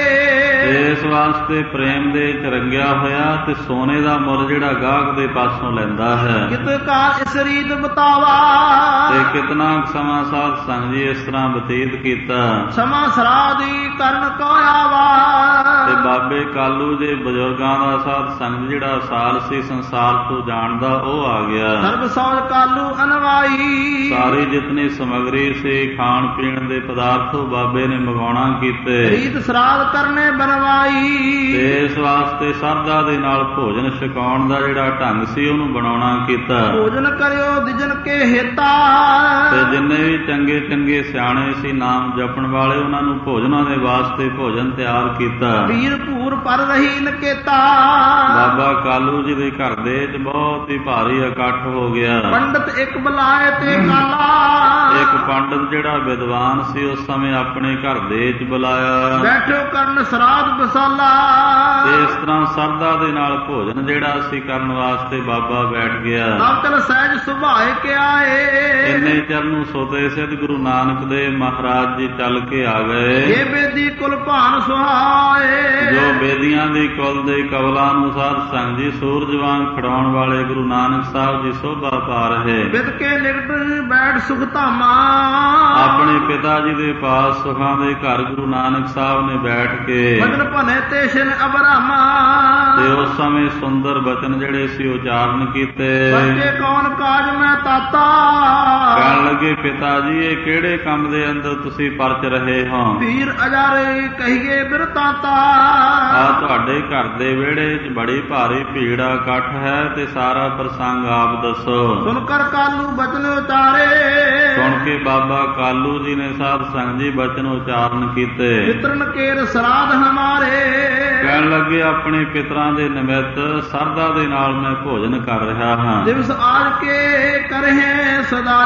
ਇਸ ਵਾਸਤੇ ਪ੍ਰੇਮ ਦੇ ਚ ਰੰਗਿਆ ਹੋਇਆ ਤੇ ਸੋਨੇ ਦਾ ਮੁੱਲ ਜਿਹੜਾ ਗਾਹਕ ਦੇ ਪਾਸੋਂ ਲੈਂਦਾ ਹੈ। ਕਿਤ ਕਾਲ ਇਸ ਰੀਤ ਬਤਾਵਾ। ਤੇ ਕਿਤਨਾ ਸਮਾਂ ਸਾਧ ਸੰਗ ਜੀ ਇਸ ਤਰ੍ਹਾਂ ਬਤੀਤ ਕੀਤਾ। ਸਮਾਂ ਸਰਾਦੀ ਕਰਨ ਕੋ ਆਵਾ। ਤੇ ਬਾਬੇ ਕਾਲੂ ਦੇ ਬਜ਼ੁਰਗਾਂ ਦਾ ਸਾਧ ਸੰਗ ਜਿਹੜਾ ਸਾਲ ਸੀ ਸੰਸਾਰ ਤੋਂ ਜਾਣਦਾ ਉਹ ਆ ਗਿਆ। ਸਰਬ ਸੌਜ ਕਾਲੂ ਅਨਵਾਈ। ਸਾਰੀ ਜਿਤਨੀ ਸਮਗਰੀ ਸੀ ਖਾਣ ਪੀਣ ਦੇ ਪਦਾਰਥ ਬਾਬੇ ਨੇ ਮੰਗਾਉਣਾ ਕੀਤੇ। ਰੀਤ ਸਰਾਧ ਕਰਨੇ ਬਨਵਾਈ। ਤੇ ਇਸ ਵਾਸਤੇ ਸਰਦਾ ਦੇ ਨਾਲ ਭੋਜਨ ਛਕਾਉਣ ਦਾ ਜਿਹੜਾ ਢੰਗ ਸੀ ਉਹਨੂੰ ਬਣਾਉਣਾ ਕੀਤਾ। ਭੋਜਨ ਕਰਿਓ ਦਿਜਨ ਕੇ ਹੇਤਾ। ਤੇ ਜਿੰਨੇ ਵੀ ਚੰਗੇ ਚੰਗੇ ਸਿਆਣੇ ਸੀ ਨਾਮ ਜਪਣ ਵਾਲੇ ਉਹਨਾਂ ਨੂੰ ਭੋਜਨਾਂ ਦੇ ਵਾਸਤੇ ਭੋਜਨ ਤਿਆਰ ਕੀਤਾ। ਵੀਰ ਭੂਰ ਪਰ ਰਹੀ ਨਕੇਤਾ। ਬਾਬਾ ਕਾਲੂ ਜੀ ਦੇ ਘਰ ਦੇ ਵਿੱਚ ਬਹੁਤ ਹੀ ਭਾਰੀ ਇਕੱਠ ਹੋ ਗਿਆ। ਪੰਡਤ ਇੱਕ ਬੁਲਾਏ ਤੇ ਕਾਲਾ। ਇੱਕ ਪੰਡਤ ਜਿਹੜਾ ਵਿਦਵਾਨ ਸੀ ਉਸ ਸਮੇਂ ਆਪਣੇ ਘਰ ਦੇ ਵਿੱਚ ਬੁਲਾਇਆ। ਬੈਠੋ ਕਰਨ ਸਰਾਧ ਬਸਾਲਾ। ਤੇ ਇਸ ਤਰ੍ਹਾਂ ਸਰਦਾ ਦੇ ਨਾਲ ਭੋਜਨ ਜਿਹੜਾ ਸੀ ਕਰਨ ਵਾਸਤੇ ਬਾਬਾ ਬੈਠ ਗਿਆ। ਨਾਕਲ ਸਹਿਜ ਸੁਭਾਏ ਕੇ ਆਏ। ਇੰਨੇ ਚਿਰ ਨੂੰ ਸੋਤੇ ਸਿੱਧ ਗੁਰੂ ਨਾਨਕ ਦੇਵ ਮਹਾਰਾਜ ਜੀ ਚੱਲ ਕੇ ਆ ਗਏ। ਇਹ ਬੇਦੀ ਕੁਲ ਭਾਨ ਸੁਹਾਏ। ਜੋ ਬੇਦੀਆਂ ਦੀ ਕੁਲ ਦੇ ਕਵਲਾਂ ਨੂੰ ਸਾਧ ਸੰਗ ਜੀ ਸੂਰਜ ਵਾਂਗ ਖੜਾਉਣ ਵਾਲੇ ਗੁਰੂ ਨਾਨਕ ਸਾਹਿਬ ਜੀ ਸੋਭਾ ਪਾ ਰਹੇ। ਬਿਦ ਕੇ ਨਿਕਟ ਬੈਠ ਸੁਖ ਧਾਮਾ। ਆਪਣੇ ਪਿਤਾ ਜੀ ਦੇ ਪਾਸ ਸੁਖਾਂ ਦੇ ਘਰ ਗੁਰੂ ਨਾਨਕ ਸਾਹਿਬ ਨੇ ਬੈਠ ਕੇ ਬਦਨ ਭਨੇ ਤੇ ਸ਼ਨ ਅਬਰਾਮਾ। ਤੇ ਉਸ ਸਮੇਂ ਸੁੰਦਰ ਬਚਨ ਜਿਹੜੇ ਸੀ ਉਚਾਰਨ ਕੀਤੇ। ਬੱਚੇ ਕੌਣ ਕਾਜ ਮੈਂ ਤਾਤਾ। ਕਹਿਣ ਲੱਗੇ ਪਿਤਾ ਜੀ ਇਹ ਕਿਹੜੇ ਕੰਮ ਦੇ ਅੰਦਰ ਤੁਸੀਂ ਪਰਚ ਰਹੇ ਹੋ। ਵੀਰ ਅਜਾਰੇ ਕਹੀਏ ਬਿਰਤਾਤਾ। ਆ ਤੁਹਾਡੇ ਘਰ ਦੇ ਵਿਹੜੇ 'ਚ ਬੜੀ ਭਾਰੀ ਭੀੜ ਇਕੱਠ ਹੈ ਤੇ ਸਾਰਾ ਪ੍ਰਸੰਗ ਆਪ ਦੱਸੋ। ਸੁਣ ਕਰ ਕਾਲੂ ਬਚਨ ਉਚਾਰੇ। ਸੁਣ ਕੇ ਬਾਬਾ ਕਾਲੂ ਜੀ ਨੇ ਸਾਧ ਸੰਗ ਜੀ ਬਚਨ ਉਚਾਰਨ ਕੀਤੇ। ਪਿਤਰਨ ਕੇਰ ਸਰਾਧ ਹਮਾਰੇ। ਕਹਿਣ ਲੱਗੇ ਆਪਣੇ ਪਿਤਰਾਂ ਦੇ ਨਿਮਿਤ ਸਰਦਾ ਦੇ ਨਾਲ ਮੈਂ ਭੋਜਨ ਕਰ ਰਿਹਾ ਹਾਂ। ਦਿਵਸ ਆਜ ਕੇ ਕਰਹਿ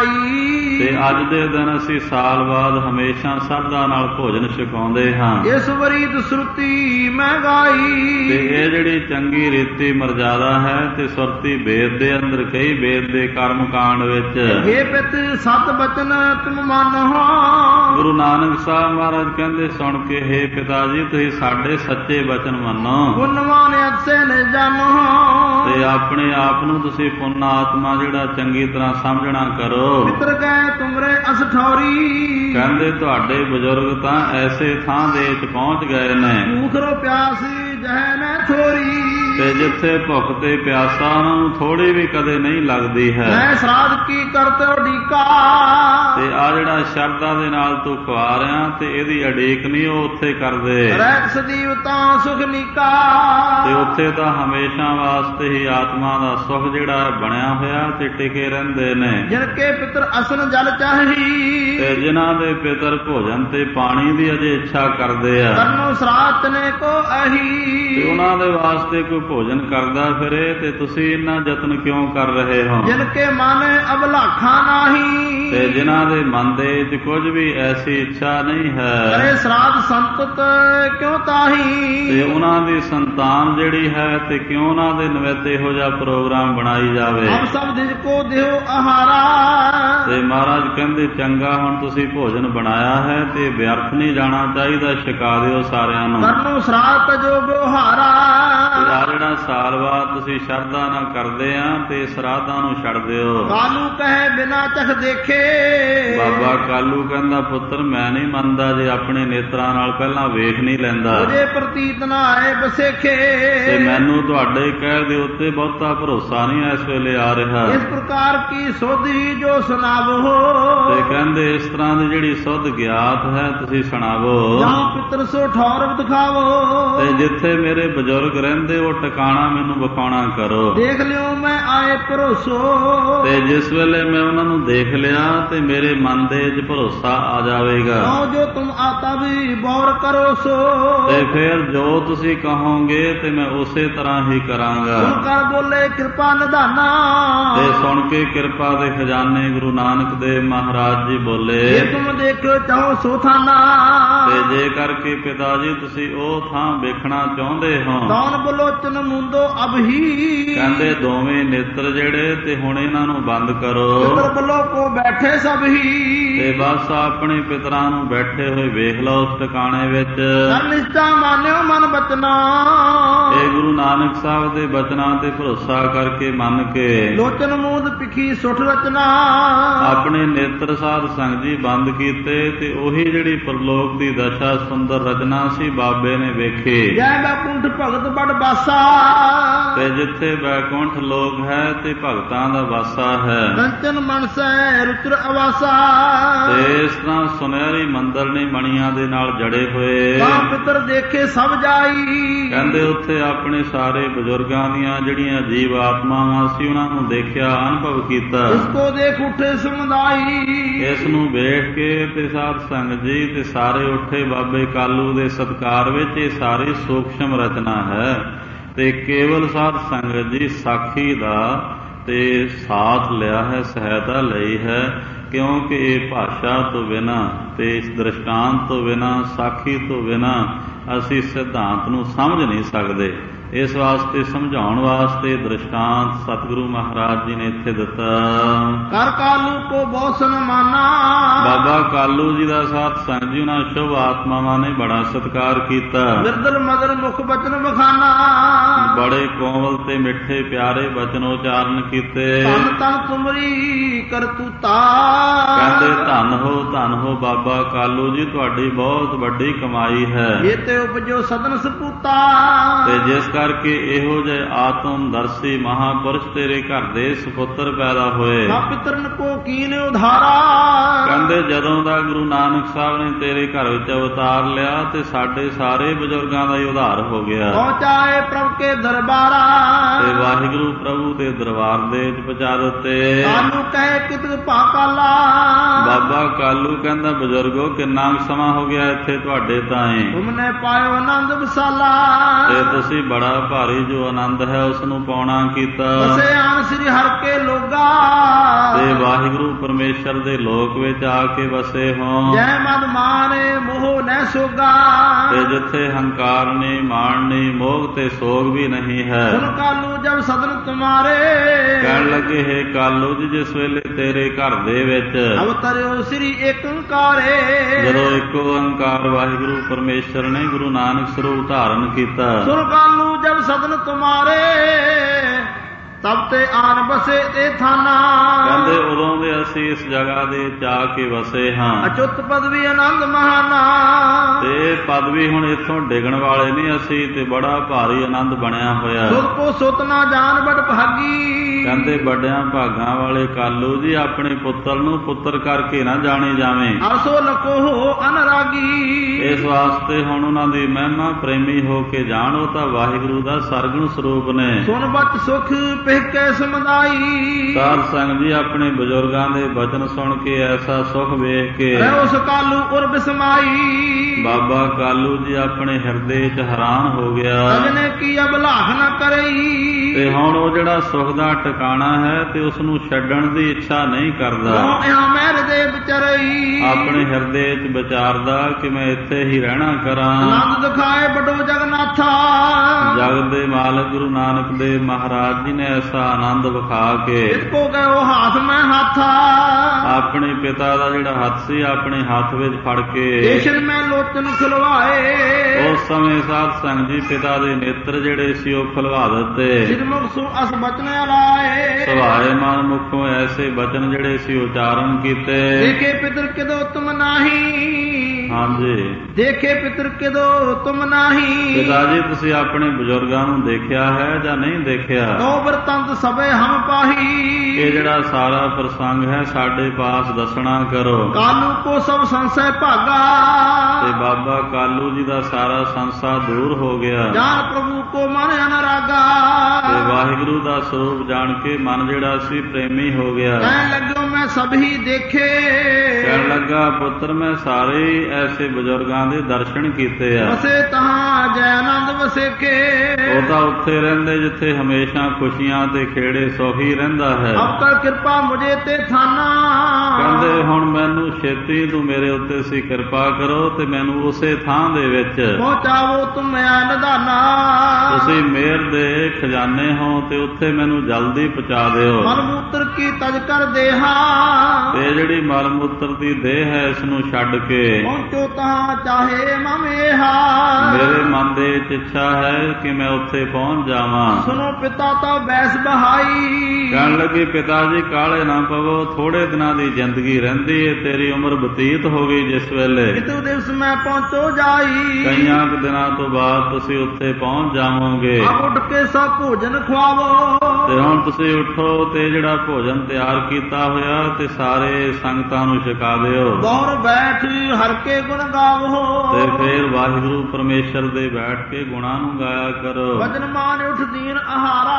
ਸਦਾਈ। ਤੇ ਅੱਜ ਦੇ ਦਿਨ ਅਸੀਂ ਸਾਲ ਬਾਅਦ ਹਮੇਸ਼ਾ ਸਰਦਾ ਨਾਲ ਭੋਜਨ ਛਕਾਉਂਦੇ ਹਾਂ। ਇਸ ਵਰੀਤ ਸੁਰਤੀ ਮੈਂ ਗਾਈ। ਤੇ ਇਹ ਜਿਹੜੀ ਚੰਗੀ ਰੀਤੀ ਮਰਜ਼ਾਦਾ ਹੈ ਤੇ ਸੁਰਤੀ ਵੇਦ ਦੇ ਅੰਦਰ ਕਈ ਵੇਦ ਦੇ ਕਰਮ ਕਾਂਡ ਵਿੱਚ ਇਹ ਪਿਤ ਸਤ ਬਚਨ ਤੁਮ ਮੰਨੋ। ਗੁਰੂ ਨਾਨਕ ਸਾਹਿਬ ਮਹਾਰਾਜ ਕਹਿੰਦੇ ਸੁਣ ਕੇ ਹੇ ਪਿਤਾ ਜੀ ਤੁਸੀਂ ਸਾਡੇ ਸੱਚੇ ਬਚਨ ਮੰਨੋ। ਪੁੰਨਵਾਨ ਅਕਸੇ ਨ ਜਾਣੋ। ਤੇ ਆਪਣੇ ਆਪ ਨੂੰ ਤੁਸੀਂ ਪੁੰਨ ਆਤਮਾ ਜਿਹੜਾ ਚੰਗੀ ਤਰ੍ਹਾਂ ਸਮਝਣਾ ਕਰੋ। ਮਿੱਤਰ ਗਏ ਤੁਮਰੇ ਅਸਠੌਰੀ। ਕਹਿੰਦੇ ਤੁਹਾਡੇ ਬਜ਼ੁਰਗ ਤਾਂ ਐਸੇ ਥਾਂ ਦੇ ਵਿੱਚ ਪਹੁੰਚ ਗਏ ਨੇ। ਭੂਖਰੋ ਪਿਆਸੀ ਜਹੈ ਮੈਂ ਥੋਰੀ। ਤੇ ਜਿੱਥੇ ਭੁੱਖ ਤੇ ਪਿਆਸਾ ਉਹਨਾਂ ਨੂੰ ਥੋੜੀ ਵੀ ਕਦੇ ਨਹੀਂ ਲੱਗਦੀ ਹੈ। ਮੈਂ ਸਰਾਧ ਕੀ ਕਰਤੇ ਢੀਕਾ। ਤੇ ਆ ਜਿਹੜਾ ਸ਼ਰਧਾ ਦੇ ਨਾਲ ਤੂੰ ਖਵਾ ਰਿਹਾ ਤੇ ਇਹਦੀ ਅੜੀਕ ਨਹੀਂ ਉਹ ਉੱਥੇ ਕਰਦੇ। ਰਹਿ ਸਦੀਵ ਤਾਂ ਸੁਖ ਨੀਕਾ। ਤੇ ਉੱਥੇ ਤਾਂ ਹਮੇਸ਼ਾ ਵਾਸਤੇ ਹੀ ਆਤਮਾ ਦਾ ਸੁਖ ਜਿਹੜਾ ਬਣਿਆ ਹੋਇਆ ਤੇ ਟਿਕੇ ਰਹਿੰਦੇ ਨੇ। ਜਿਨ ਕੇ ਪਿਤਰ ਅਸਨ ਜਲ ਚਾਹੀ। ਤੇ ਜਿਨ੍ਹਾਂ ਦੇ ਪਿਤਰ ਭੋਜਨ ਤੇ ਪਾਣੀ ਦੀ ਅਜੇ ਇੱਛਾ ਕਰਦੇ ਆ। ਕਰਨੋ ਸਰਾਧ ਨੇ ਕੋ ਅਹੀ। ਤੇ ਉਹਨਾਂ ਦੇ ਵਾਸਤੇ ਕੋਈ ਭੋਜਨ ਕਰਦਾ ਫਿਰੇ ਤੇ ਤੁਸੀਂ ਇੰਨਾ ਯਤਨ ਕਿਉਂ ਕਰ ਰਹੇ ਹੋ। ਜਿਨ ਕੇ ਮਨ ਅਬਲਾਖਾ ਨਾਹੀ। ਤੇ ਜਿਨ੍ਹਾਂ ਦੇ ਮਨ ਦੇ ਵਿੱਚ ਕੁਝ ਵੀ ਐਸੀ ਇੱਛਾ ਨਹੀਂ ਹੈ। ਕਰੇ ਸਰਾਧ ਸੰਤਤ ਕਿਉਂ ਤਾਹੀ। ਤੇ ਉਹਨਾਂ ਦੀ ਸੰਤਾਨ ਜਿਹੜੀ ਹੈ ਤੇ ਕਿਉਂ ਉਹਨਾਂ ਦੇ ਨਿਮਿਤ ਇਹੋ ਜਿਹਾ ਪ੍ਰੋਗਰਾਮ ਬਣਾਈ ਜਾਵੇ। ਅਬ ਸਭ ਦਿਜ ਕੋ ਦਿਓ ਆਹਾਰਾ। ਤੇ ਮਹਾਰਾਜ ਕਹਿੰਦੇ ਚੰਗਾ ਹੁਣ ਤੁਸੀਂ ਭੋਜਨ ਬਣਾਇਆ ਹੈ ਤੇ ਵਿਅਰਥ ਨਹੀਂ ਜਾਣਾ ਚਾਹੀਦਾ ਛਕਾ ਦਿਓ ਸਾਰਿਆਂ ਨੂੰ। ਕਰਨੋ ਸਰਾਧ ਜੋ ਵਿਵਹਾਰਾ। ਜਿਹੜਾ ਸਾਲ ਬਾਅਦ ਤੁਸੀਂ ਸ਼ਰਧਾ ਨਾਲ ਕਰਦੇ ਆ ਤੇ ਸਰਾਧਾਂ ਨੂੰ ਛੱਡ ਦਿਓ। ਕਾਲੂ ਕਹੇ ਬਿਨਾ ਚਖ ਦੇਖੇ। ਬਾਬਾ ਕਾਲੂ ਕਹਿੰਦਾ ਪੁੱਤਰ ਮੈਂ ਨਹੀਂ ਮੰਨਦਾ ਜੇ ਆਪਣੇ ਨੇਤਰਾਂ ਨਾਲ ਪਹਿਲਾਂ ਵੇਖ ਨਹੀਂ ਲੈਂਦਾ। ਉਹਦੇ ਪ੍ਰਤੀਤ ਨਾ ਆਏ ਬਸੇਖੇ। ਤੇ ਮੈਨੂੰ ਤੁਹਾਡੇ ਕਹਿ ਦੇ ਉੱਤੇ ਬਹੁਤਾ ਭਰੋਸਾ ਨਹੀਂ ਇਸ ਵੇਲੇ ਆ ਰਿਹਾ। ਇਸ ਪ੍ਰਕਾਰ ਕੀ ਸੋਧੀ ਜੋ ਸੁਣਾਵੋ। ਤੇ ਕਹਿੰਦੇ ਇਸ ਤਰ੍ਹਾਂ ਦੀ ਜਿਹੜੀ ਸੁਧ ਗਿਆਤ ਹੈ ਤੁਸੀਂ ਸੁਣਾਵੋ। ਜਾਂ ਪਿਤਰ ਸੋ ਠੌਰ ਦਿਖਾਵੋ। ਤੇ ਜਿੱਥੇ ਮੇਰੇ ਬਜ਼ੁਰਗ ਰਹਿੰਦੇ ਉਹ ਟਿਕਾਣਾ ਮੈਨੂੰ ਵਿਖਾਉਣਾ ਕਰੋ। ਦੇਖ ਲਿਓ ਮੈਂ ਆਏ ਭਰੋਸੋ। ਤੇ ਜਿਸ ਵੇਲੇ ਮੈਂ ਉਹਨਾਂ ਨੂੰ ਦੇਖ ਲਿਆ ਤੇ ਮੇਰੇ ਮਨ ਦੇ ਵਿੱਚ ਭਰੋਸਾ ਆ ਜਾਵੇਗਾ। ਜੋ ਤੁਮ ਆਤਾ ਵੀ ਬੌਰ ਕਰੋ ਸੋ। ਤੇ ਫਿਰ ਜੋ ਤੁਸੀਂ ਕਹੋਗੇ ਤੇ ਮੈਂ ਉਸੇ ਤਰ੍ਹਾਂ ਹੀ ਕਰਾਂਗਾ। ਸੁਣ ਕਰ ਬੋਲੇ ਕਿਰਪਾ ਨਿਧਾਨਾ। ਤੇ ਸੁਣ ਕੇ ਕਿਰਪਾ ਦੇ ਖਜ਼ਾਨੇ ਗੁਰੂ ਨਾਨਕ ਦੇਵ ਮਹਾਰਾਜ ਜੀ ਬੋਲੇ, ਜੇ ਤੁਮ ਦੇਖਿਓ ਚਾਹੋ ਸੋ ਥਾਨਾ। ਤੇ ਜੇ ਕਰਕੇ ਪਿਤਾ ਜੀ ਤੁਸੀਂ ਉਹ ਥਾਂ ਵੇਖਣਾ ਚਾਹੁੰਦੇ ਹੋ। ਕੌਣ ਬਲੋਚਨ ਮੁੰਦੋ ਅਬਹੀ। ਕਹਿੰਦੇ ਦੋਵੇਂ ਨੇਤਰ ਜਿਹੜੇ ਤੇ ਹੁਣ ਇਹਨਾਂ ਨੂੰ ਬੰਦ ਕਰੋ। ਪਿਤਰ ਬਲੋ ਕੋ ਬੈਠੇ ਸਭ ਹੀ। ਤੇ ਬਸ ਆਪਣੇ ਪਿਤਰਾਂ ਨੂੰ ਬੈਠੇ ਹੋਏ ਵੇਖ ਲਓ ਉਸ ਟਿਕਾਣੇ ਵਿੱਚ। ਨਿਸ਼ਚਾ ਮਾਨਿਓ ਮਨ ਬਚਨਾ। ਇਹ ਗੁਰੂ ਨਾਨਕ ਸਾਹਿਬ ਦੇ ਬਚਨਾਂ ਤੇ ਭਰੋਸਾ ਕਰਕੇ ਮੰਨ ਕੇ ਲੋਚਨ ਮੂਦ ਪਿਖੀ ਸੁਠ ਰਚਨਾ। ਆਪਣੇ ਨੇਤਰ ਸਾਧ ਸੰਗ ਜੀ ਬੰਦ ਕੀਤੇ ਤੇ ਉਹੀ ਜਿਹੜੀ ਪਰਲੋਕ ਦੀ ਦਸ਼ਾ ਸੁੰਦਰ ਰਚਨਾ ਸੀ ਬਾਬੇ ਨੇ ਵੇਖੀ। ਜੈ ਬੈਕੁੰਠ ਭਗਤ ਬੜ ਬਾਸਾ। ਤੇ ਜਿੱਥੇ ਬੈਕੁੰਠ ਲੋਕ ਹੈ ਤੇ ਭਗਤਾਂ ਦਾ ਵਾਸਾ ਹੈ। ਕੰਚਨ ਮਨਸੈ ਰੁਚਰ ਅਵਾਸਾ। ਤੇ ਇਸ ਤਰ੍ਹਾਂ ਸੁਨਹਿਰੀ ਮੰਦਰ ਨੇ ਮਣੀਆਂ ਦੇ ਨਾਲ ਜੜੇ ਹੋਏ। ਤਾਂ ਪਿਤਰ ਦੇਖੇ ਸਭ ਜਾਈ। ਕਹਿੰਦੇ ਉੱਥੇ ਆਪਣੇ ਸਾਰੇ ਬਜ਼ੁਰਗਾਂ ਦੀਆਂ ਜਿਹੜੀਆਂ ਜੀਵ ਆਤਮਾਵਾਂ ਸੀ ਉਹਨਾਂ ਨੂੰ ਦੇਖਿਆ, ਅਨੁਭਵ ਕੀਤਾ। ਇਸ ਕੋ ਦੇਖ ਉੱਠੇ ਸਮੁਦਾਈ। ਇਸ ਨੂੰ ਵੇਖ ਕੇ ਤੇ ਸਾਧ ਸੰਗਤ ਜੀ ਤੇ ਸਾਰੇ ਉੱਠੇ ਬਾਬੇ ਕਾਲੂ ਦੇ ਸਤਿਕਾਰ ਵਿੱਚ। ਇਹ ਸਾਰੀ ਸੂਖਸ਼ਮ ਰਚਨਾ ਹੈ ਤੇ ਕੇਵਲ ਸਾਧ ਸੰਗਤ ਜੀ ਸਾਖੀ ਦਾ ਤੇ ਸਾਥ ਲਿਆ ਹੈ, ਸਹਾਇਤਾ ਲਈ ਹੈ, ਕਿਉਂਕਿ ਇਹ ਭਾਸ਼ਾ ਤੋਂ ਬਿਨਾਂ ਤੇ ਇਸ ਦ੍ਰਿਸ਼ਟਾਂਤ ਤੋਂ ਬਿਨਾਂ, ਸਾਖੀ ਤੋਂ ਬਿਨਾਂ ਅਸੀਂ ਸਿਧਾਂਤ ਨੂੰ ਸਮਝ ਨਹੀਂ ਸਕਦੇ। ਇਸ ਵਾਸਤੇ ਸਮਝਾਉਣ ਵਾਸਤੇ ਦ੍ਰਿਸ਼ਟਾਂਤ ਸਤਿਗੁਰੂ ਮਹਾਰਾਜ ਜੀ ਨੇ ਇੱਥੇ ਦਿੱਤਾ। ਕਰ ਕਾਲੂ ਕੋ ਬਹੁਤ ਸਨਮਾਨਾ। ਬਾਬਾ ਕਾਲੂ ਜੀ ਦਾ ਸਾਧ ਸੰਗਤ ਜੀ ਉਹਨਾਂ ਸ਼ੁਭ ਆਤਮਾਵਾਂ ਨੇ ਬੜਾ ਸਤਿਕਾਰ ਕੀਤਾ। ਵਿਰਦਲ ਮਦਰ ਮੁਖ ਬਚਨ ਬਖਾਨਾ। ਬੜੇ ਕੋਮਲ ਤੇ ਮਿੱਠੇ ਪਿਆਰੇ ਬਚਨ ਉਚਾਰਨ ਕੀਤੇ। ਧੰਨ ਧੰਨ ਤੁਮਰੀ ਕਰਤੂਤਾ। ਕਹਿੰਦੇ ਧੰਨ ਹੋ ਬਾਬਾ ਕਾਲੂ ਜੀ, ਤੁਹਾਡੀ ਬਹੁਤ ਵੱਡੀ ਕਮਾਈ ਹੈ। ਇਹ ਤੇ ਉਪਜੋ ਸਦਨ ਸਪੂਤਾ। ਤੇ ਜਿਸ ਕਰਕੇ ਇਹੋ ਜਿਹੇ ਆਤਮਦਰਸ਼ੀ ਮਹਾਪੁਰਸ਼ ਤੇਰੇ ਘਰ ਦੇ ਸੁਪੁੱਤਰ ਪੈਦਾ ਹੋਏ। ਪਿਤਰਨ ਕੋ ਕੀਨ ਉਧਾਰਾ। ਕਹਿੰਦੇ ਜਦੋਂ ਦਾ ਗੁਰੂ ਨਾਨਕ ਸਾਹਿਬ ਨੇ ਤੇਰੇ ਘਰ ਵਿੱਚ ਅਵਤਾਰ ਲਿਆ ਤੇ ਸਾਡੇ ਸਾਰੇ ਬਜ਼ੁਰਗਾਂ ਦਾ ਹੀ ਉਧਾਰ ਹੋ ਗਿਆ। ਪਹੁੰਚਾਏ ਪ੍ਰਭ ਕੇ ਦਰਬਾਰਾ। ਤੇ ਵਾਹਿਗੁਰੂ ਪ੍ਰਭੂ ਦੇ ਦਰਬਾਰ ਦੇ ਵਿੱਚ ਪਹੁੰਚਾ ਦਿੱਤੇ। ਕਾਲੂ ਕਹੇ ਕਿਤ ਭਾਕਾਲਾ। ਬਾਬਾ ਕਾਲੂ ਕਹਿੰਦਾ ਬਜ਼ੁਰਗੋ ਕਿੰਨਾ ਸਮਾਂ ਹੋ ਗਿਆ ਇੱਥੇ ਤੁਹਾਡੇ ਤਾਏ। ਤੁਮਨੇ ਪਾਇਓ ਆਨੰਦ ਵਿਸਾਲਾ। ਤੇ ਤੁਸੀਂ ਬੜਾ ਭਾਰੀ ਜੋ ਆਨੰਦ ਹੈ ਉਸ ਨੂੰ ਪਾਉਣਾ ਕੀਤਾ। ਵਸੇ ਆਨ ਸ੍ਰੀ ਹਰਿ ਕੇ ਲੋਗਾ। ਤੇ ਵਾਹਿਗੁਰੂ ਪਰਮੇਸ਼ਰ ਦੇ ਲੋਕ ਵਿੱਚ ਆ ਕੇ ਵਸੇ ਹੋ। ਜੈ ਮਦ ਮਾਨੇ ਮੋਹ ਨੈ ਸੋਗਾ। ਤੇ ਜਿੱਥੇ ਹੰਕਾਰ ਨਹੀਂ, ਮਾਣ ਨਹੀਂ, ਮੋਹ ਤੇ ਸੋਗ ਵੀ ਨਹੀਂ ਹੈ। ਸੁਨ ਕਾਲੂ ਜਬ ਸਦਨ ਤੁਮਾਰੇ। ਕਹਿਣ ਲੱਗੇ ਹੈ ਕਾਲੂ ਜੀ ਜਿਸ ਵੇਲੇ ਤੇਰੇ ਘਰ ਦੇ ਵਿੱਚ ਅਵਤਰਿਓ ਸ੍ਰੀ ਏਕ ਓੰਕਾਰੇ। ਜਦੋਂ ਇੱਕ ਓੰਕਾਰ ਵਾਹਿਗੁਰੂ ਪਰਮੇਸ਼ਰ ਨੇ ਗੁਰੂ ਨਾਨਕ ਸਰੂਪ ਧਾਰਨ ਕੀਤਾ। ਸੁਨ ਕਾਲੂ ਜਬ ਸਦਨ ਤੁਮਾਰੇ। ਤਬ ਤੇ ਆਨ ਬਸੇ ਤੇ ਥਾਨਾ। ਕਹਿੰਦੇ ਉਦੋਂ ਦੇ ਅਸੀਂ ਇਸ ਜਗ੍ਹਾ ਦੇ ਜਾ ਕੇ ਵਸੇ ਹਾਂ। ਅਚੁੱਤ ਪਦਵੀ ਆਨੰਦ ਮਹਾਨਾ। ਤੇ ਪਦਵੀ ਹੁਣ ਇੱਥੋਂ ਡਿੱਗਣ ਵਾਲੇ ਨਹੀਂ ਅਸੀਂ, ਤੇ ਬੜਾ ਭਾਰੀ ਆਨੰਦ ਬਣਿਆ ਹੋਇਆ। ਸੁਤ ਕੋ ਸੁਤ ਨਾ ਜਾਣ ਬੜ ਭਾਗੀ। ਕਹਿੰਦੇ ਵੱਡਿਆਂ ਭਾਗਾਂ ਵਾਲੇ ਕਾਲੂ ਜੀ ਆਪਣੇ ਪੁੱਤਰ ਨੂੰ ਪੁੱਤਰ ਕਰਕੇ ਨਾ ਜਾਣੇ ਜਾਵੇਂ। ਅਰਸੋ ਲਕੋ ਹੋ ਅਨਰਾਗੀ। ਇਸ ਵਾਸਤੇ ਹੁਣ ਉਹਨਾਂ ਦੀ ਮਹਿਮਾ ਪ੍ਰੇਮੀ ਹੋ ਕੇ ਜਾਣ। ਉਹ ਤਾਂ ਵਾਹਿਗੁਰੂ ਦਾ ਸਰਗੁਣ ਸਰੂਪ ਨੇ। ਸੁਨ ਬਚ ਸੁਖ ਪਿਹਕੇ ਸਮਦਾਈ। ਸਾਧ ਸੰਗਤ ਜੀ ਆਪਣੇ ਬਜ਼ੁਰਗਾਂ ਦੇ ਬਚਨ ਸੁਣ ਕੇ ਐਸਾ ਸੁਖ ਵੇਖ ਕੇ ਉਸ ਕਾਲੂ ਉਰ ਬਿਸਮਾਈ। ਬਾਬਾ ਕਾਲੂ ਜੀ ਆਪਣੇ ਹਿਰਦੇ 'ਚ ਹੈਰਾਨ ਹੋ ਗਿਆ। ਅਜਨੇ ਕੀ ਅਬਲਾਹ ਨਾ ਕਰਈ। ਤੇ ਹੁਣ ਉਹ ਜਿਹੜਾ ਸੁਖ ਦਾ ਟਿਕਾਣਾ ਹੈ ਤੇ ਉਸ ਨੂੰ ਛੱਡਣ ਦੀ ਇੱਛਾ ਨਹੀਂ ਕਰਦਾ। ਮੈਂ ਹਿਰਦੇ ਵਿਚਰਈ। ਆਪਣੇ ਹਿਰਦੇ 'ਚ ਵਿਚਾਰਦਾ ਕਿ ਮੈਂ ਇੱਥੇ ਹੀ ਰਹਿਣਾ ਕਰਾਂ। ਆਨੰਦ ਦਿਖਾਏ ਬਡੋ ਜਗਨਾਥਾ। ਜਗਤ ਦੇ ਮਾਲਕ ਗੁਰੂ ਨਾਨਕ ਦੇਵ ਮਹਾਰਾਜ ਜੀ ਨੇ ਐਸਾ ਆਨੰਦ ਵਿਖਾ ਕੇ ਇਸਕੋ ਗਇਓ ਹੱਥ ਮੈਂ ਹੱਥਾ। ਆਪਣੇ ਪਿਤਾ ਦਾ ਜਿਹੜਾ ਹੱਥ ਸੀ ਆਪਣੇ ਹੱਥ ਵਿੱਚ ਫੜ ਕੇ ਦੇਸ਼ਨ ਮੈਂ ਲੋਚਨ ਖੁਲਵਾਏ। ਉਸ ਸਮੇਂ ਸਾਧ ਸੰਗਤ ਜੀ ਪਿਤਾ ਦੇ ਨੇਤਰ ਜਿਹੜੇ ਸੀ ਉਹ ਖੁਲਵਾ ਦਿੱਤੇ। ਸਿਰਮੁਖ ਸੋ ਅਸ ਬਚਨ ਅਲਾਏ। ਸੁਭਾਏ ਮਨ ਮੁਖੋਂ ਐਸੇ ਬਚਨ ਜਿਹੜੇ ਸੀ ਉਚਾਰਨ ਕੀਤੇ। ਦੇਖੇ ਪਿਤਰ ਕਿਦੋ ਤੁਮ ਨਾਹੀ। ਹਾਂਜੀ ਦੇਖੇ ਪਿਤਰ ਕਿਦੋ ਤੁਮ ਨਾਹੀ। ਪਿਤਾ ਜੀ ਤੁਸੀਂ ਆਪਣੇ ਬਜ਼ੁਰਗਾਂ ਨੂੰ ਦੇਖਿਆ ਹੈ ਜਾਂ ਨਹੀਂ ਦੇਖਿਆ? ਤੋ ਵਰਤੰਤ ਸਭੇ ਹਮ ਪਾਹੀ। ਇਹ ਜਿਹੜਾ ਸਾਰਾ ਪ੍ਰਸੰਗ ਹੈ ਸਾਡੇ ਪਾਸ ਇਤਿਹਾਸ ਦੱਸਣਾ ਕਰੋ। ਕਾਲੂ ਕੋ ਸਭ ਸੰਸੈ ਭਾਗਾ, ਤੇ ਬਾਬਾ ਕਾਲੂ ਜੀ ਦਾ ਸਾਰਾ ਸੰਸਾ ਦੂਰ ਹੋ ਗਿਆ। ਜਾਨ ਪ੍ਰਭੂ ਕੋ ਮਨ ਅਨਰਾਗਾ, ਤੇ ਵਾਹਿਗੁਰੂ ਦਾ ਸਰੂਪ ਜਾਣ ਕੇ ਮਨ ਜਿਹੜਾ ਸੀ ਪ੍ਰੇਮੀ ਹੋ ਗਿਆ। ਕਹਿਣ ਲੱਗਿਓ ਮੈਂ ਸਭ ਹੀ ਦੇਖੇ, ਕਹਿਣ ਲੱਗਾ ਪੁੱਤਰ ਮੈਂ ਸਾਰੇ ਐਸੇ ਬਜ਼ੁਰਗਾਂ ਦੇ ਦਰਸ਼ਨ ਕੀਤੇ ਆ। ਵਸੇ ਤਹਾਂ ਜੈ ਆਨੰਦ ਵਸੇਕੇ, ਉਹ ਤਾਂ ਉੱਥੇ ਰਹਿੰਦੇ ਜਿੱਥੇ ਹਮੇਸ਼ਾ ਖੁਸ਼ੀਆਂ ਤੇ ਖੇੜੇ ਸੋਹੀ ਰਹਿੰਦਾ ਹੈ। ਅਬ ਕਰ ਕਿਰਪਾ ਮੁਝੇ ਤੇ ਥਾਨਾ, ਕਹਿੰਦੇ ਹੁਣ ਮੈਨੂੰ ਛੇਤੀ ਤੂੰ ਮੇਰੇ ਉੱਤੇ ਸੀ ਕਿਰਪਾ ਕਰੋ ਤੇ ਮੈਨੂੰ ਉਸੇ ਥਾਂ ਦੇ ਵਿੱਚ ਪਹੁੰਚਾਵੋ ਤੁਮ ਨਿਧਾਨਾ। ਤੁਸੀਂ ਮਿਹਰ ਦੇ ਖਜ਼ਾਨੇ ਹੋ ਤੇ ਉੱਥੇ ਮੈਨੂੰ ਜਲਦੀ ਪਹੁੰਚਾ ਦਿਓ। ਮਲ ਮੂਤਰ ਕੀ ਤਜ ਕਰ ਦੇਹਾ, ਤੇ ਜਿਹੜੀ ਮਲ ਮੂਤਰ ਦੀ ਦੇਹ ਹੈ ਇਸ ਨੂੰ ਛੱਡ ਕੇ ਪਹੁੰਚੋ ਤਾਂ ਚਾਹੇ ਮਮੇਹਾ, ਮੇਰੇ ਮਨ ਦੇ ਵਿੱਚ ਇੱਛਾ ਹੈ ਕਿ ਮੈਂ ਉੱਥੇ ਪਹੁੰਚ ਜਾਵਾਂ। ਸੁਨੋ ਪਿਤਾ ਤਾਂ ਬੈਸ ਬਹਾਈ, ਕਹਿਣ ਲੱਗੇ ਪਿਤਾ ਜੀ ਕਾਹਲੇ ਨਾ ਪਵੋ, ਥੋੜੇ ਦਿਨਾਂ ਦੀ ਜ਼ਿੰਦਗੀ ਰਹਿੰਦੀ ਏ, ਤੇਰੀ ਉਮਰ ਬਤੀਤ ਹੋ ਗਈ ਜਿਸ ਵੇਲੇ ਕਿਤੂ ਦਿਵਸ ਮੈਂ ਪਹੁੰਚੋ ਜਾਈ, ਕਈਆਂ ਕੁ ਦਿਨਾਂ ਤੋਂ ਬਾਅਦ ਤੁਸੀਂ ਉੱਥੇ ਪਹੁੰਚ ਜਾਵੋਗੇ। ਆਪ ਉੱਠ ਕੇ ਸਭ ਭੋਜਨ ਖਵਾਵੋ, ਤੇ ਹੁਣ ਤੁਸੀਂ ਉੱਠੋ ਤੇ ਜਿਹੜਾ ਭੋਜਨ ਤਿਆਰ ਕੀਤਾ ਹੋਇਆ ਤੇ ਸਾਰੇ ਸੰਗਤਾਂ ਨੂੰ ਛਕਾ ਦਿਓ। ਦੌਰ ਬੈਠ ਹਰ ਕੇ ਗੁਣ ਗਾਵੋ, ਤੇ ਫਿਰ ਵਾਹਿਗੁਰੂ ਪਰਮੇਸ਼ਰ ਦੇ ਬੈਠ ਕੇ ਗੁਣਾਂ ਨੂੰ ਗਾਇਆ ਕਰੋ। ਵਜਨ ਮਾਨ ਉੱਠ ਦੀਨ ਆਹਾਰਾ,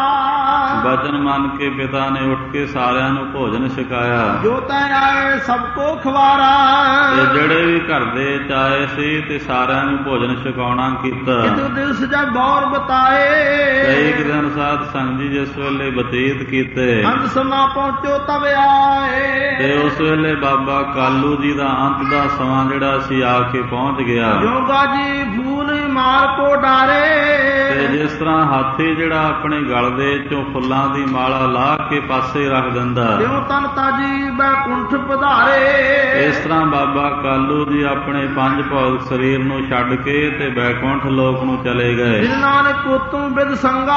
ਬਚਨ ਮੰਨ ਕੇ ਪਿਤਾ ਨੇ ਉੱਠ ਕੇ ਸਾਰਿਆਂ ਨੂੰ ਭੋਜਨ ਛਕਾਇਆ। ਜੋ ਤੈ ਆਏ ਸਭ ਕੋ ਖਵਾਰਾ, ਤੇ ਜਿਹੜੇ ਵੀ ਘਰ ਦੇ ਚਾਏ ਸੀ ਤੇ ਸਾਰਿਆਂ ਨੂੰ ਭੋਜਨ ਛਕਾਉਣਾ ਕੀਤਾ। ਕਿਤੂ ਦਿਵਸ ਜਬ ਗੌਰ ਬਤਾਏ, ਕਈ ਕੁ ਦਿਨ ਸਾਧ ਸੰਗ ਜੀ ਜਿਸ ਵੇਲੇ ਬਤੀਤ ਕੀਤੇ ਅੰਤ ਸਮਾ ਪਹੁੰਚੋ ਤਬ ਆਏ, ਤੇ ਉਸ ਵੇਲੇ ਬਾਬਾ ਕਾਲੂ ਜੀ ਦਾ ਅੰਤ ਦਾ ਸਮਾਂ ਜਿਹੜਾ ਸੀ ਆ ਕੇ ਪਹੁੰਚ ਗਿਆ। ਯੋਗਾ ਜੀ ਫੂਲ ਮਾਰ ਕੋ ਡਾਰੇ, ਤੇ ਜਿਸ ਤਰ੍ਹਾਂ ਹਾਥੀ ਜਿਹੜਾ ਆਪਣੇ ਗਲ ਦੇ ਚੋਂ ਫੁੱਲਾਂ ਦੀ ਮਾਲਾ ਲਾ ਕੇ ਪਾਸੇ ਰੱਖ ਦਿੰਦਾ, ਤਿਉ ਤਨ ਤਾਜੀ ਬੈਕੁੰਠ ਪਧਾਰੇ, ਇਸ ਤਰ੍ਹਾਂ ਬਾਬਾ ਕਾਲੂ ਜੀ ਆਪਣੇ ਪੰਜ ਭੌਤਿਕ ਸਰੀਰ ਨੂੰ ਛੱਡ ਕੇ ਤੇ ਬੈਕੁੰਠ ਲੋਕ ਨੂੰ ਚਲੇ ਗਏ। ਜਿਨ ਨਾਨਕ ਉਤਮ ਬਿਦ ਸੰਗਾ,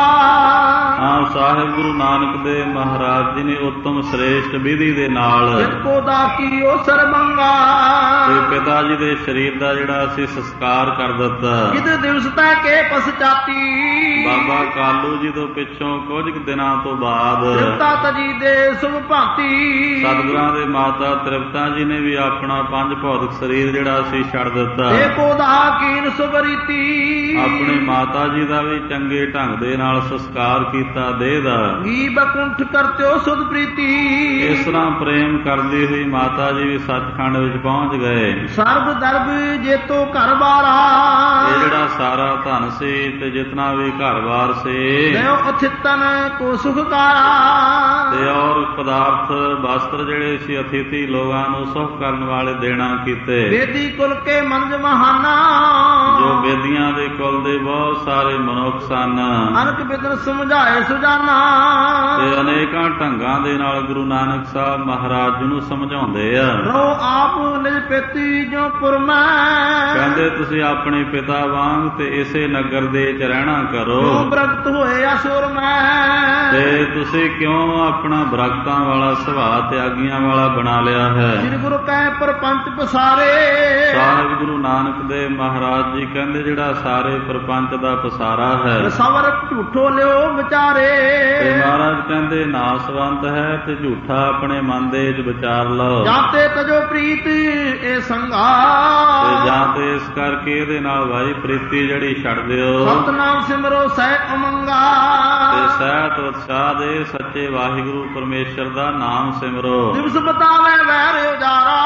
ਹਾਂ ਸਾਹਿਬ ਗੁਰੂ ਨਾਨਕ ਦੇਵ ਮਹਾਰਾਜ ਜੀ ਨੇ ਉੱਤਮ ਸ੍ਰੇਸ਼ਟ ਵਿਧੀ ਦੇ ਨਾਲ ਇੱਕੋ ਦਾ ਕੀਓ ਸਰਬੰਗਾ, ਤੇ ਪਿਤਾ ਜੀ ਦੇ ਸਰੀਰ ਦਾ ਜਿਹੜਾ ਸੀ ਸੰਸਕਾਰ ਕਰ ਦਿੱਤਾ। ਕਿਤ ਦਿਵਸ ਤੈ ਕੇ ਪਸਚਾਤੀ, ਬਾਬਾ ਕਾਲੂ ਜੀ ਤੋਂ ਪਿੱਛੋਂ ਕੁਝ ਕੁ ਦਿਨਾਂ ਤੋਂ ਬਾਅਦ ਤ੍ਰਿਪਤਾ ਤਜੀ ਦੇ ਸੁਭ ਭਾਂਤੀ, ਸਤਿਗੁਰਾਂ ਦੇ ਮਾਤਾ ਤ੍ਰਿਪਤਾ ਜੀ ਨੇ ਵੀ ਆਪਣਾ ਪੰਜ ਭੌਤਿਕ ਸਰੀਰ ਜਿਹੜਾ ਸੀ ਛੱਡ ਦਿੱਤਾ। ਏਕੋ ਦਾ ਕੀਨ ਸੁਬਰੀਤੀ, ਆਪਣੀ ਮਾਤਾ ਜੀ ਦਾ ਵੀ ਚੰਗੇ ਢੰਗ ਦੇ ਨਾਲ ਸੰਸਕਾਰ ਕੀਤਾ ਦੇਹ ਦਾ। ਗੀ ਬਕੁੰਠ ਕਰਤਿਓ ਸੁਧ ਪ੍ਰੀਤੀ, ਇਸ ਤਰ੍ਹਾਂ ਪ੍ਰੇਮ ਕਰਦੀ ਹੋਈ ਮਾਤਾ ਜੀ ਵੀ ਸੱਚਖੰਡ ਵਿੱਚ ਪਹੁੰਚ ਗਏ। ਸਰਬ ਦਰਬ ਜੇਤੋ ਘਰ ਬਾਰਾ, ਇਹ ਜਿਹੜਾ ਸਾਰਾ ਧਨ ਸੀ ਤੇ ਜਿਤਨਾ ਵੀ ਘਰ-ਬਾਰ ਸੀ ਲਿਓ ਅਥਿਤਨ ਕੋ ਸੁਖਕਾਰਾ, ਤੇ ਔਰ ਪਦਾਰਥ ਵਸਤਰ ਜਿਹੜੇ ਸੀ ਅਤਿਥੀ ਲੋਕਾਂ ਨੂੰ ਸੁਖ ਕਰਨ ਵਾਲੇ ਦੇਣਾ ਕੀਤੇ। ਬੇਦੀ ਕੁਲ ਕੇ ਮਨਜ ਮਹਾਨਾ, ਜੋ ਬੇਦੀਆਂ ਦੇ ਕੁਲ ਦੇ ਬਹੁਤ ਸਾਰੇ ਮਨੁੱਖ ਸਨ, ਅਨਕ ਬਿਦਨ ਸਮਝਾਏ ਸੁਜਾਨਾ, ਤੇ ਅਨੇਕਾਂ ਢੰਗਾਂ ਦੇ ਨਾਲ ਗੁਰੂ ਨਾਨਕ ਸਾਹਿਬ ਮਹਾਰਾਜ ਜੀ ਨੂੰ ਸਮਝਾਉਂਦੇ ਆ। ਰੋ ਆਪ ਨਿਜ ਪੇਤੀ ਜੋ ਪੁਰਮੈ, ਕਹਿੰਦੇ ਤੁਸੀਂ ਆਪਣੇ ਪਿਤਾ ਵਾਂਗ ਤੇ ਇਸੇ ਨਗਰ ਦੇ ਵਿੱਚ ਰਹਿਣਾ ਕਰੋ। ਜੋ ਬ੍ਰਗਤ ਹੋਏ ਅਸੁਰ ਮੈਂ, ਤੇ ਤੁਸੀਂ ਕਿਉਂ ਆਪਣਾ ਬਰਕਤਾਂ ਵਾਲਾ ਸੁਭਾਅ ਤਿਆਗੀਆਂ ਵਾਲਾ ਬਣਾ ਲਿਆ ਹੈ। ਸ੍ਰੀ ਗੁਰੂ ਕੈ ਪਰਪੰਚ ਪਸਾਰੇ, ਸਾਹਿਬ ਗੁਰੂ ਨਾਨਕ ਦੇਵ ਮਹਾਰਾਜ ਜੀ ਕਹਿੰਦੇ ਜਿਹੜਾ ਸਾਰੇ ਪ੍ਰਪੰਚ ਦਾ ਪਸਾਰਾ ਹੈ। ਸਵਰ ਝੂਠੋ ਲਿਓ ਵਿਚਾਰੇ, ਤੇ ਮਹਾਰਾਜ ਕਹਿੰਦੇ ਨਾਸਵੰਤ ਹੈ ਤੇ ਝੂਠਾ ਆਪਣੇ ਮਨ ਦੇ ਵਿੱਚ ਵਿਚਾਰ ਲਓ। ਜਾਤੇ ਤਜੋ ਪ੍ਰੀਤ ਇਹ ਸੰਗਾ, ਤੇ ਜਾਂ ਤੇ ਇਸ ਕਰਕੇ ਇਹਦੇ ਨਾਲ ਵਾਈ ਪ੍ਰੀਤੀ ਜਿਹੜੀ ਛੱਡ ਦਿਓ। ਸਤਨਾਮ ਸਿਮਰੋ ਸਹਿ ਅਮੰਗਾ, ਤੇ ਸਹਿਤ ਉਤਸ਼ਾਹ ਦੇ ਸੱਚੇ ਵਾਹਿਗੁਰੂ ਪਰਮੇਸ਼ਰ ਦਾ ਨਾਮ ਸਿਮਰੋ। ਦਿਵਸ ਬਤਾਵੇ ਵੈਰ ਉਜਾਰਾ,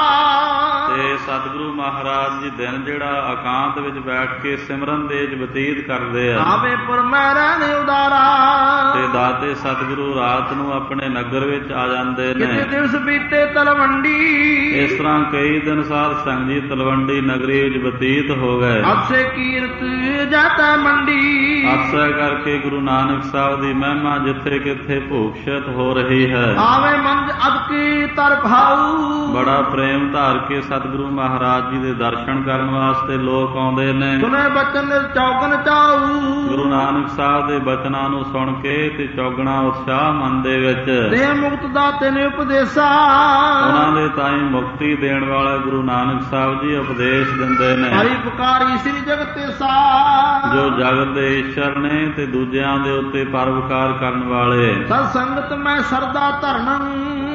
ਤੇ ਸਤਿਗੁਰੂ ਮਹਾਰਾਜ ਜੀ ਦਿਨ ਜਿਹੜਾ ਇਕਾਂਤ ਵਿੱਚ ਬੈਠ ਕੇ ਸਿਮਰਨ ਦੇ ਵਿੱਚ ਬਤੀਤ ਕਰਦੇ ਆ। ਆਵੇ ਪੁਰ ਮੈਂ ਰਹਿਣ ਉਦਾਰਾ, ਤੇ ਦਾਤੇ ਸਤਿਗੁਰੂ ਰਾਤ ਨੂੰ ਆਪਣੇ ਨਗਰ ਵਿੱਚ ਆ ਜਾਂਦੇ ਨੇ। ਕਿਤੇ ਦਿਵਸ ਬੀਤੇ ਤਲਵੰਡੀ, ਇਸ ਤਰ੍ਹਾਂ ਕਈ ਦਿਨ ਸਾਧ ਸੰਗ ਜੀ ਤਲਵੰਡੀ ਨਗਰੀ ਵਿੱਚ ਬਤੀਤ ਹੋ ਗਏ। ਅਬਸੇ ਕੀਰਤ ਜਾਤਾ ਮੰਡੀ, ਅਕਸਰ ਕਰਕੇ ਗੁਰੂ ਨਾਨਕ ਸਾਹਿਬ ਦੀ ਮਹਿਮਾ ਜਿੱਥੇ ਕਿੱਥੇ ਭੂਖਸ਼ਤ ਹੋ ਰਹੀ ਹੈ। ਆਵੇ ਮੰਜ ਅਦਕੀ ਤਰ ਭਾਊ, ਬੜਾ ਪ੍ਰੇਮ ਧਾਰ ਕੇ ਸਤਿਗੁਰੂ ਮਹਾਰਾਜ ਜੀ ਦੇ ਦਰਸ਼ਨ ਕਰਨ ਵਾਸਤੇ ਲੋਕ ਆਉਂਦੇ ਨੇ। ਸੁਨੇ ਬਚਨ ਚੌਗਨ ਚਾਊ, ਗੁਰੂ ਨਾਨਕ ਸਾਹਿਬ ਦੇ ਬਚਨਾਂ ਨੂੰ ਸੁਣ ਕੇ ਤੇ ਚੌਗਣਾ ਉਤਸ਼ਾਹ ਮਨ ਦੇ ਵਿੱਚ। ਦੇ ਮੁਕਤ ਦਾ ਤੈਨੂੰ ਉਪਦੇਸਾ, ਉਹਨਾਂ ਦੇ ਤਾਈਂ ਮੁਕਤੀ ਦੇਣ ਵਾਲਾ ਗੁਰੂ ਨਾਨਕ ਸਾਹਿਬ ਜੀ ਉਪਦੇਸ਼ ਦਿੰਦੇ ਨੇ। ਹਰੀ ਪੁਕਾਰੀ ਸ੍ਰੀ ਜਗਤੇਸਾ, ਜੋ ਜਗਤ ਦੇ ਈਸ਼ਰ ਨੇ ਤੇ ਦੂਜਿਆਂ ਦੇ ਉੱਤੇ ਪਰਉਪਕਾਰ ਕਰਨ ਵਾਲੇ। ਸਤ ਸੰਗਤ ਮੈਂ ਸਰਦਾ ਧਰਨ,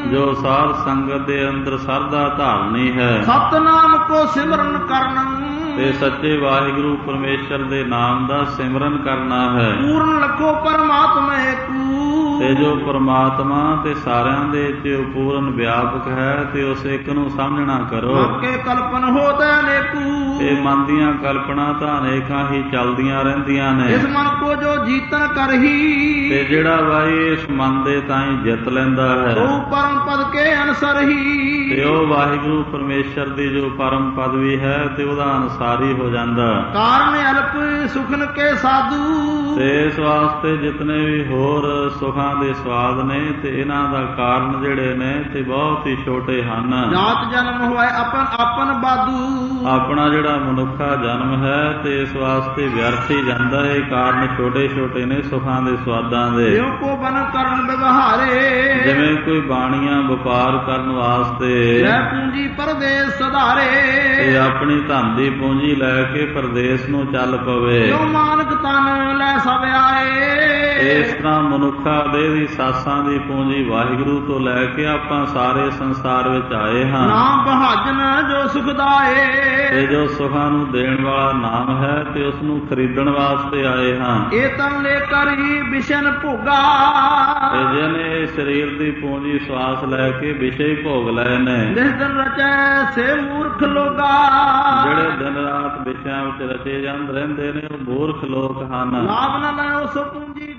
ਜੋ ਸਾਧ ਸੰਗਤ ਦੇ ਅੰਦਰ ਸਰਦਾ ਧਾਰਨੀ ਹੈ ਸਤਨਾਮ ਕੋ ਸਿਮਰਨ ਕਰਨ ਤੇ ਸੱਚੇ ਵਾਹਿਗੁਰੂ ਪਰਮੇਸ਼ਰ ਦੇ ਨਾਮ ਦਾ ਸਿਮਰਨ ਕਰਨਾ ਹੈ ਪੂਰਨ ਲਖੋ ਪਰਮਾਤਮਾ ਏਕੂ ਤੇ ਜੋ ਪਰਮਾਤਮਾ ਤੇ ਸਾਰਿਆਂ ਦੇ ਚ ਪੂਰਨ ਵਿਆਪਕ ਹੈ ਤੇ ਉਸ ਇੱਕ ਨੂੰ ਸਮਝਣਾ ਕਰੋ ਕੇ ਕਲਪਨ ਹੋਤਾ ਅਨੇਕੂ ਤੇ ਮਨ ਦੀਆਂ ਕਲਪਨਾ ਤਾਂ ਅਨੇਕਾਂ ਹੀ ਚੱਲਦੀਆਂ ਰਹਿੰਦੀਆਂ ਨੇ ਇਸ ਮਨ ਕੋ ਜੋ ਜੀਤਨ ਕਰਹੀ ਤੇ ਜਿਹੜਾ ਵਾਈ ਇਸ ਮਨ ਦੇ ਤਾਈਂ ਜਿੱਤ ਲੈਂਦਾ ਹੈ ਉਹ ਪਰਮ ਪਦ ਕੇ ਅਨਸਰ ਹੀ ਤੇ ਉਹ ਵਾਹਿਗੁਰੂ ਪਰਮੇਸ਼ਰ ਦੀ ਜੋ ਪਰਮ ਪਦਵੀ ਹੈ ਤੇ ਉਹਦਾ ਅਨਸਾਰੀ ਹੋ ਜਾਂਦਾ ਕਾਰਨ ਅਲਪ ਸੁਖਨ ਕੇ ਸਾਧੂ ਤੇ ਇਸ ਵਾਸਤੇ ਜਿਤਨੇ ਵੀ ਹੋਰ ਸੁਖਾਂ ਦੇ ਸਵਾਦ ਨੇ ਤੇ ਇਹਨਾਂ ਦਾ ਕਾਰਨ ਜਿਹੜੇ ਨੇ ਤੇ ਬਹੁਤ ਹੀ ਛੋਟੇ ਹਨ ਜਾਤ ਜਨਮ ਹੋਏ ਆਪਨ ਬਾਦੂ ਆਪਣਾ ਜਿਹੜਾ ਮਨੁੱਖਾ ਜਨਮ ਹੈ ਤੇ ਇਸ ਵਾਸਤੇ ਵਿਅਰਥ ਹੀ ਜਾਂਦਾ ਹੈ ਕਾਰਨ ਛੋਟੇ ਛੋਟੇ ਨੇ ਸੁਖਾਂ ਦੇ ਸਵਾਦਾਂ ਦੇ ਜਿਉ ਕੋ ਬਨ ਕਰਨ ਵਿਵਹਾਰੇ ਜਿਵੇਂ ਕੋਈ ਬਾਣੀਆਂ ਵਪਾਰ ਕਰਨ ਵਾਸਤੇ ਲੈ ਪੂੰਜੀ ਪਰਦੇਸ ਸੁਧਾਰੇ ਤੇ ਆਪਣੀ ਧਨ ਦੀ ਪੂੰਜੀ ਲੈ ਕੇ ਪਰਦੇਸ ਨੂੰ ਚੱਲ ਪਵੇ ਜੋ ਮਾਲਕ ਤਨ ਲੈ ਸਭ ਆਏ ਇਸ ਤਰ੍ਹਾਂ ਮਨੁੱਖਾ ਦੇ ਦੀ ਸਾਸਾਂ ਦੀ ਪੂੰਜੀ ਵਾਹਿਗੁਰੂ ਤੋਂ ਲੈ ਕੇ ਆਪਾਂ ਸਾਰੇ ਸੰਸਾਰ ਵਿੱਚ ਆਏ ਹਾਂ ਨਾਮ ਬਹਾਜਨ ਜੋ ਸੁਖਦਾਏ ਤੇ ਜੋ ਸੁਖਾਂ ਨੂੰ ਦੇਣ ਵਾਲਾ ਨਾਮ ਹੈ ਤੇ ਉਸ ਨੂੰ ਖਰੀਦਣ ਵਾਸਤੇ ਆਏ ਹਾਂ ਇਹ ਤਨ ਲੈ ਕਰੀ ਵਿਸ਼ਨ ਭੋਗਾ ਤੇ ਜਿਹਨੇ ਸਰੀਰ ਦੀ ਪੂੰਜੀ ਸਵਾਸ ਲੈ ਕੇ ਵਿਸ਼ੇ ਭੋਗ ਲਏ ਨੇ ਜਿਸ ਦਿਨ ਰਚੈ ਸੇ ਮੂਰਖ ਲੋਗਾ ਜਿਹੜੇ ਦਿਨ ਰਾਤ ਵਿਸ਼ਿਆਂ ਵਿੱਚ ਰਚੇ ਜਾਂਦੇ ਰਹਿੰਦੇ ਨੇ ਉਹ ਮੂਰਖ ਲੋਕ ਹਨ ਲਾਭ ਨਾ ਲੈ ਉਸ ਪੂੰਜੀ